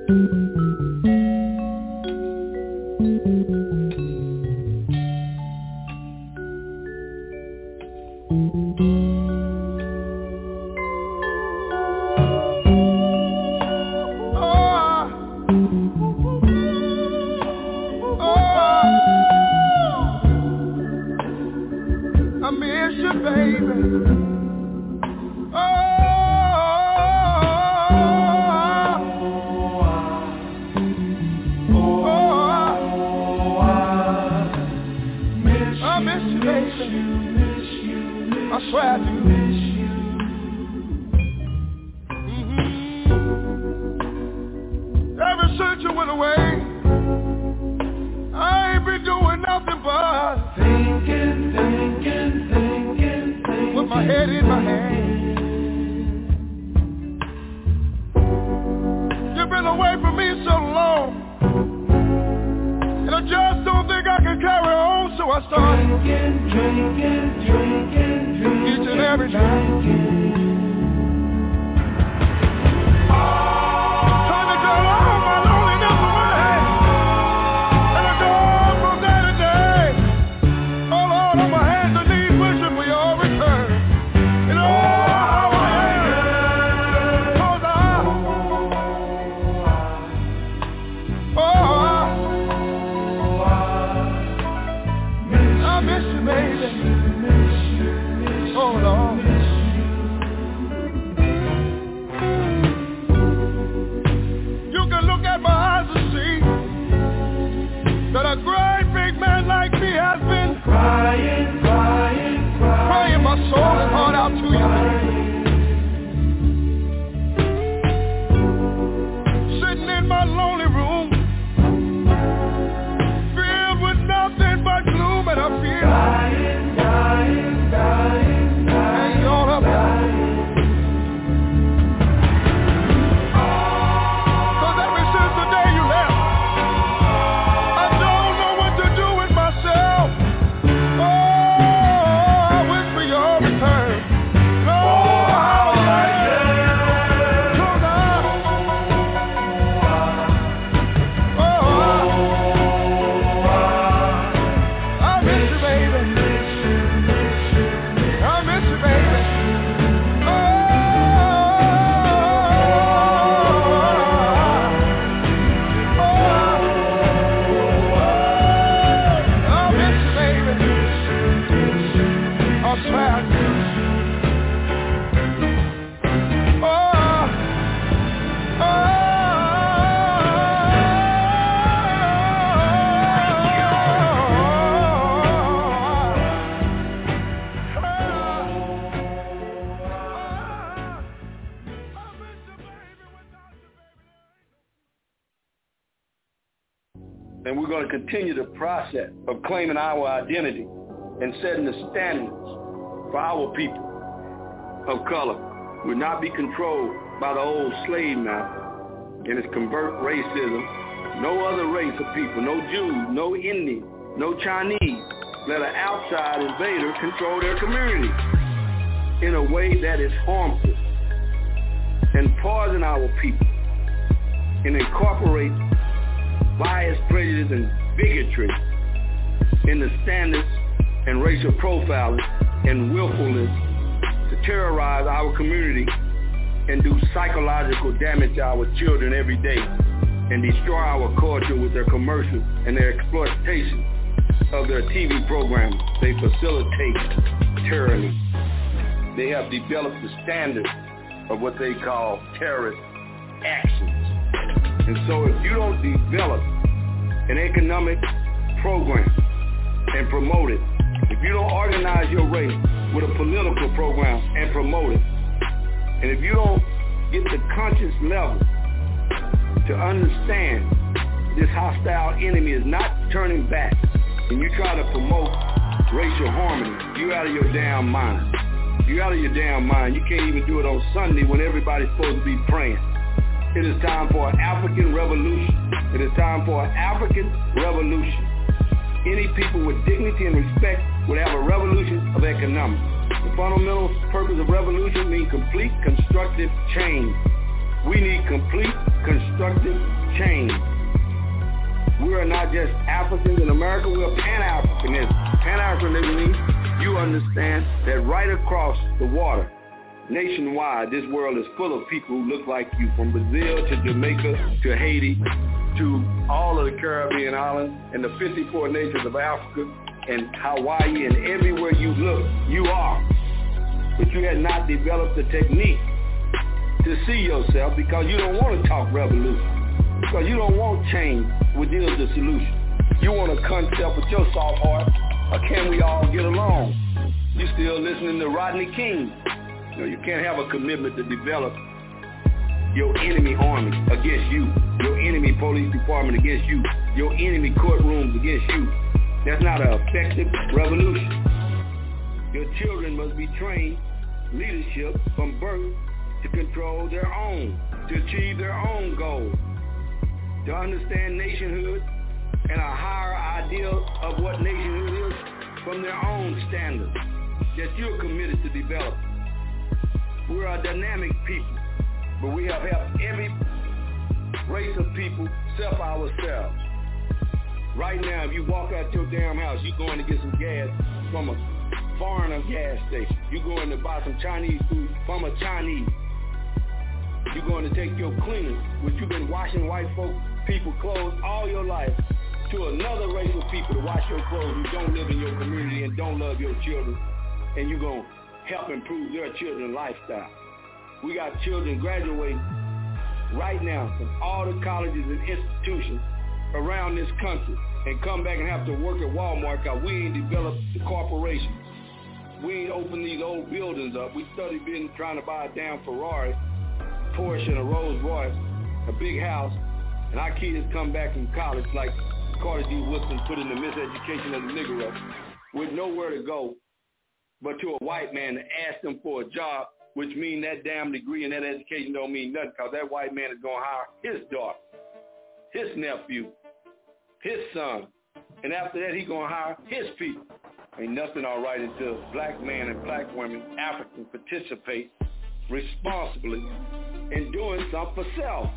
And we're going to continue the process of claiming our identity and setting the standards for our people of color. Will not be controlled by the old slave master and its convert racism. No other race of people, no Jews, no Indian, no Chinese, let an outside invader control their community in a way that is harmful and poison our people and incorporate bias, prejudice, and bigotry in the standards and racial profiling and willfulness to terrorize our community and do psychological damage to our children every day and destroy our culture with their commercials and their exploitation of their TV programs. They facilitate tyranny. They have developed the standard of what they call terrorist actions. And so if you don't develop an economic program and promote it, if you don't organize your race with a political program and promote it, and if you don't get the conscious level to understand this hostile enemy is not turning back, and you try to promote racial harmony, you out of your damn mind. You out of your damn mind. You can't even do it on Sunday when everybody's supposed to be praying. It is time for an African revolution. It is time for an African revolution. Any people with dignity and respect would have a revolution of economics. The fundamental purpose of revolution means complete constructive change. We need complete constructive change. We are not just Africans in America, we are Pan-Africanism. Pan-Africanism means you understand that right across the water, nationwide, this world is full of people who look like you, from Brazil to Jamaica to Haiti to all of the Caribbean islands and the 54 nations of Africa and Hawaii, and everywhere you look, you are. But you had not developed the technique to see yourself because you don't want to talk revolution, because you don't want change, which is the solution. You want a concept with your soft heart, or can we all get along? You still listening to Rodney King. You know, you can't have a commitment to develop your enemy army against you, your enemy police department against you, your enemy courtrooms against you. That's not an effective revolution. Your children must be trained leadership from birth to control their own, to achieve their own goals, to understand nationhood and a higher ideal of what nationhood is from their own standards that you're committed to develop. We're a dynamic people, but we have helped every race of people self ourselves. Right now, if you walk out your damn house, you're going to get some gas from a foreigner gas station. You're going to buy some Chinese food from a Chinese. You're going to take your cleaners, which you've been washing white people clothes all your life, to another race of people to wash your clothes who don't live in your community and don't love your children, and you're going to help improve their children's lifestyle. We got children graduating right now from all the colleges and institutions around this country and come back and have to work at Walmart because we ain't developed the corporations. We ain't opened these old buildings up. We studied being trying to buy a damn Ferrari, Porsche, and a Rolls Royce, a big house, and our kids come back from college like Carter G. Woodson put in the Miseducation of the Negro, with nowhere to go but to a white man to ask them for a job, which means that damn degree and that education don't mean nothing because that white man is going to hire his daughter, his nephew, his son, and after that he's going to hire his people. Ain't nothing all right until black men and black women, Africans, participate responsibly in doing something for self.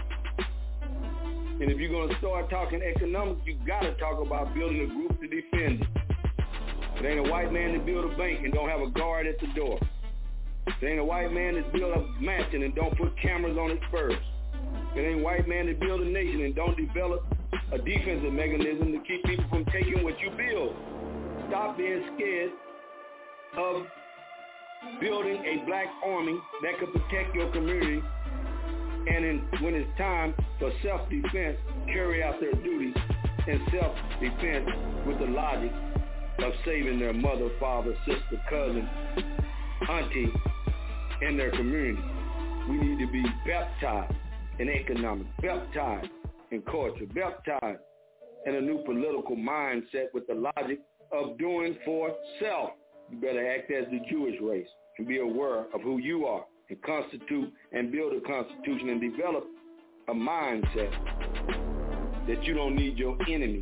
And if you're going to start talking economics, you got to talk about building a group to defend it. It ain't a white man that build a bank and don't have a guard at the door. It ain't a white man that build a mansion and don't put cameras on its first. It ain't a white man that build a nation and don't develop a defensive mechanism to keep people from taking what you build. Stop being scared of building a black army that could protect your community, and when it's time for self-defense, carry out their duties in self-defense with the logic of saving their mother, father, sister, cousin, auntie, and their community. We need to be baptized in economics, baptized in culture, baptized in a new political mindset with the logic of doing for self. You better act as the Jewish race and be aware of who you are and constitute and build a constitution and develop a mindset that you don't need your enemy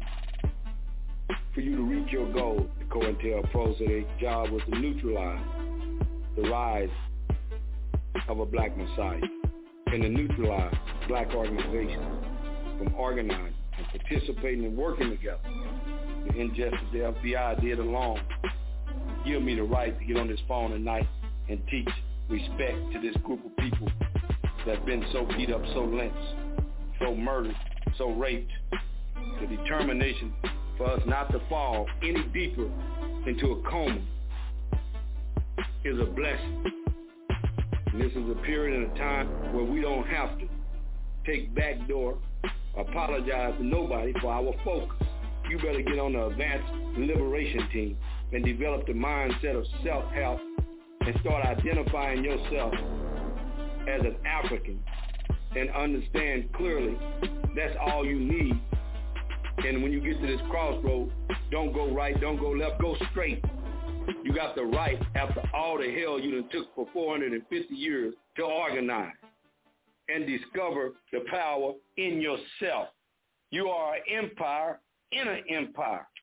for you to reach your goal. The COINTELPRO said their job was to neutralize the rise of a black messiah and to neutralize black organizations from organizing and participating and working together. The injustice the FBI did alone give me the right to get on this phone at night and teach respect to this group of people that have been so beat up, so lynched, so murdered, so raped. The determination for us not to fall any deeper into a coma is a blessing. And this is a period and a time where we don't have to take backdoor, apologize to nobody for our focus. You better get on the advanced liberation team and develop the mindset of self-help and start identifying yourself as an African and understand clearly that's all you need. And when you get to this crossroad, don't go right, don't go left, go straight. You got the right, after all the hell you done took for 450 years, to organize and discover the power in yourself. You are an empire in an empire.